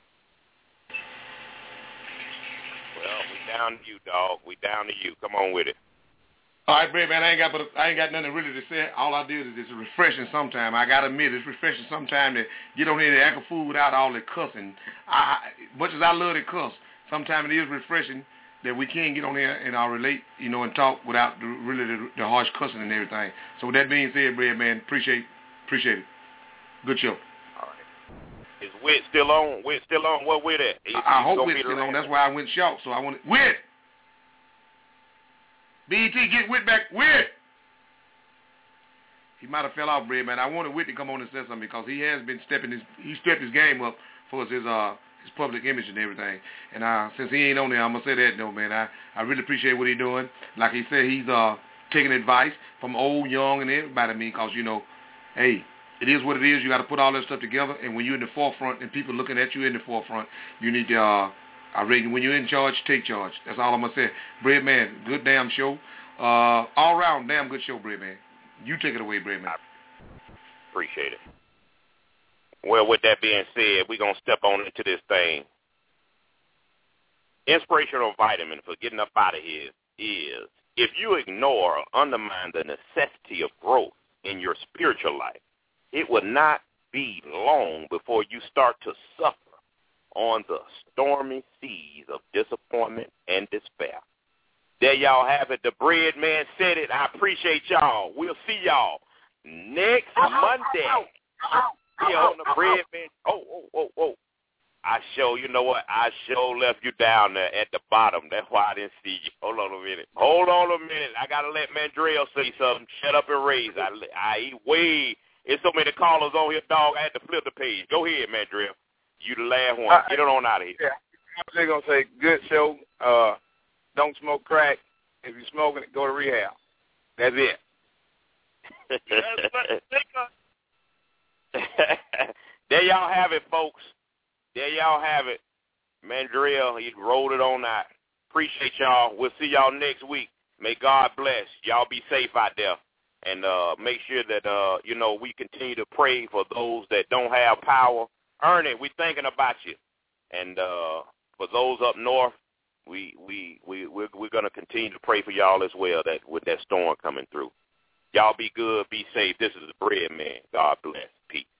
Well, we down to you, dog. We down to you. Come on with it. All right, Brett, man, I ain't got but I ain't got nothing really to say. All I did is it's refreshing sometime. I got to admit, it's refreshing sometime to get on here and act a fool without all the cussing. I, much as I love to cuss, sometimes it is refreshing that we can get on here and I'll relate, you know, and talk without the, really the, the harsh cussing and everything. So with that being said, Brett, man, appreciate appreciate it. Good show. All right. Is Whit still on? Whit still on? What Whit at? He, I, I hope Whit's still on. That's why I went short. So I wanted Whit. B E T, get Whit back. Whit! He might have fell off, Brett, man. I wanted Whit to come on and say something because he has been stepping his, he stepped his game up for his uh his public image and everything. And uh, since he ain't on there, I'm gonna say that though, man. I, I really appreciate what he's doing. Like he said, he's uh taking advice from old, young, and everybody. I mean, because you know, hey, it is what it is. You got to put all that stuff together. And when you're in the forefront and people looking at you in the forefront, you need to. Uh, I reckon when you're in charge, take charge. That's all I'm going to say. Brett, man, good damn show. Uh, all around, damn good show, Bread Man. You take it away, Bread Man. I appreciate it. Well, with that being said, we're going to step on into this thing. Inspirational vitamin for getting up out of here is if you ignore or undermine the necessity of growth in your spiritual life, it will not be long before you start to suffer on the stormy seas of disappointment and despair. There y'all have it. The Bread Man said it. I appreciate y'all. We'll see y'all next Monday. Here on the Bread Man. Oh, oh, oh, oh. I show, you know what? I show left you down there at the bottom. That's why I didn't see you. Hold on a minute. Hold on a minute. I got to let Mandrell say something. Shut up and raise. I, I way. There's so many callers on here, dog. I had to flip the page. Go ahead, Mandrell. You the last one. Get it on out of here. Yeah. I'm just going to say, good show. Uh, don't smoke crack. If you're smoking it, go to rehab. That's it. There y'all have it, folks. There y'all have it. Mandrell, he rolled it on out. Appreciate y'all. We'll see y'all next week. May God bless. Y'all be safe out there. And uh, make sure that, uh, you know, we continue to pray for those that don't have power. Earn it. We're thinking about you. And uh, for those up north, we, we, we, we're, we're going to continue to pray for y'all as well that with that storm coming through. Y'all be good. Be safe. This is the Bread Man. God bless. Peace.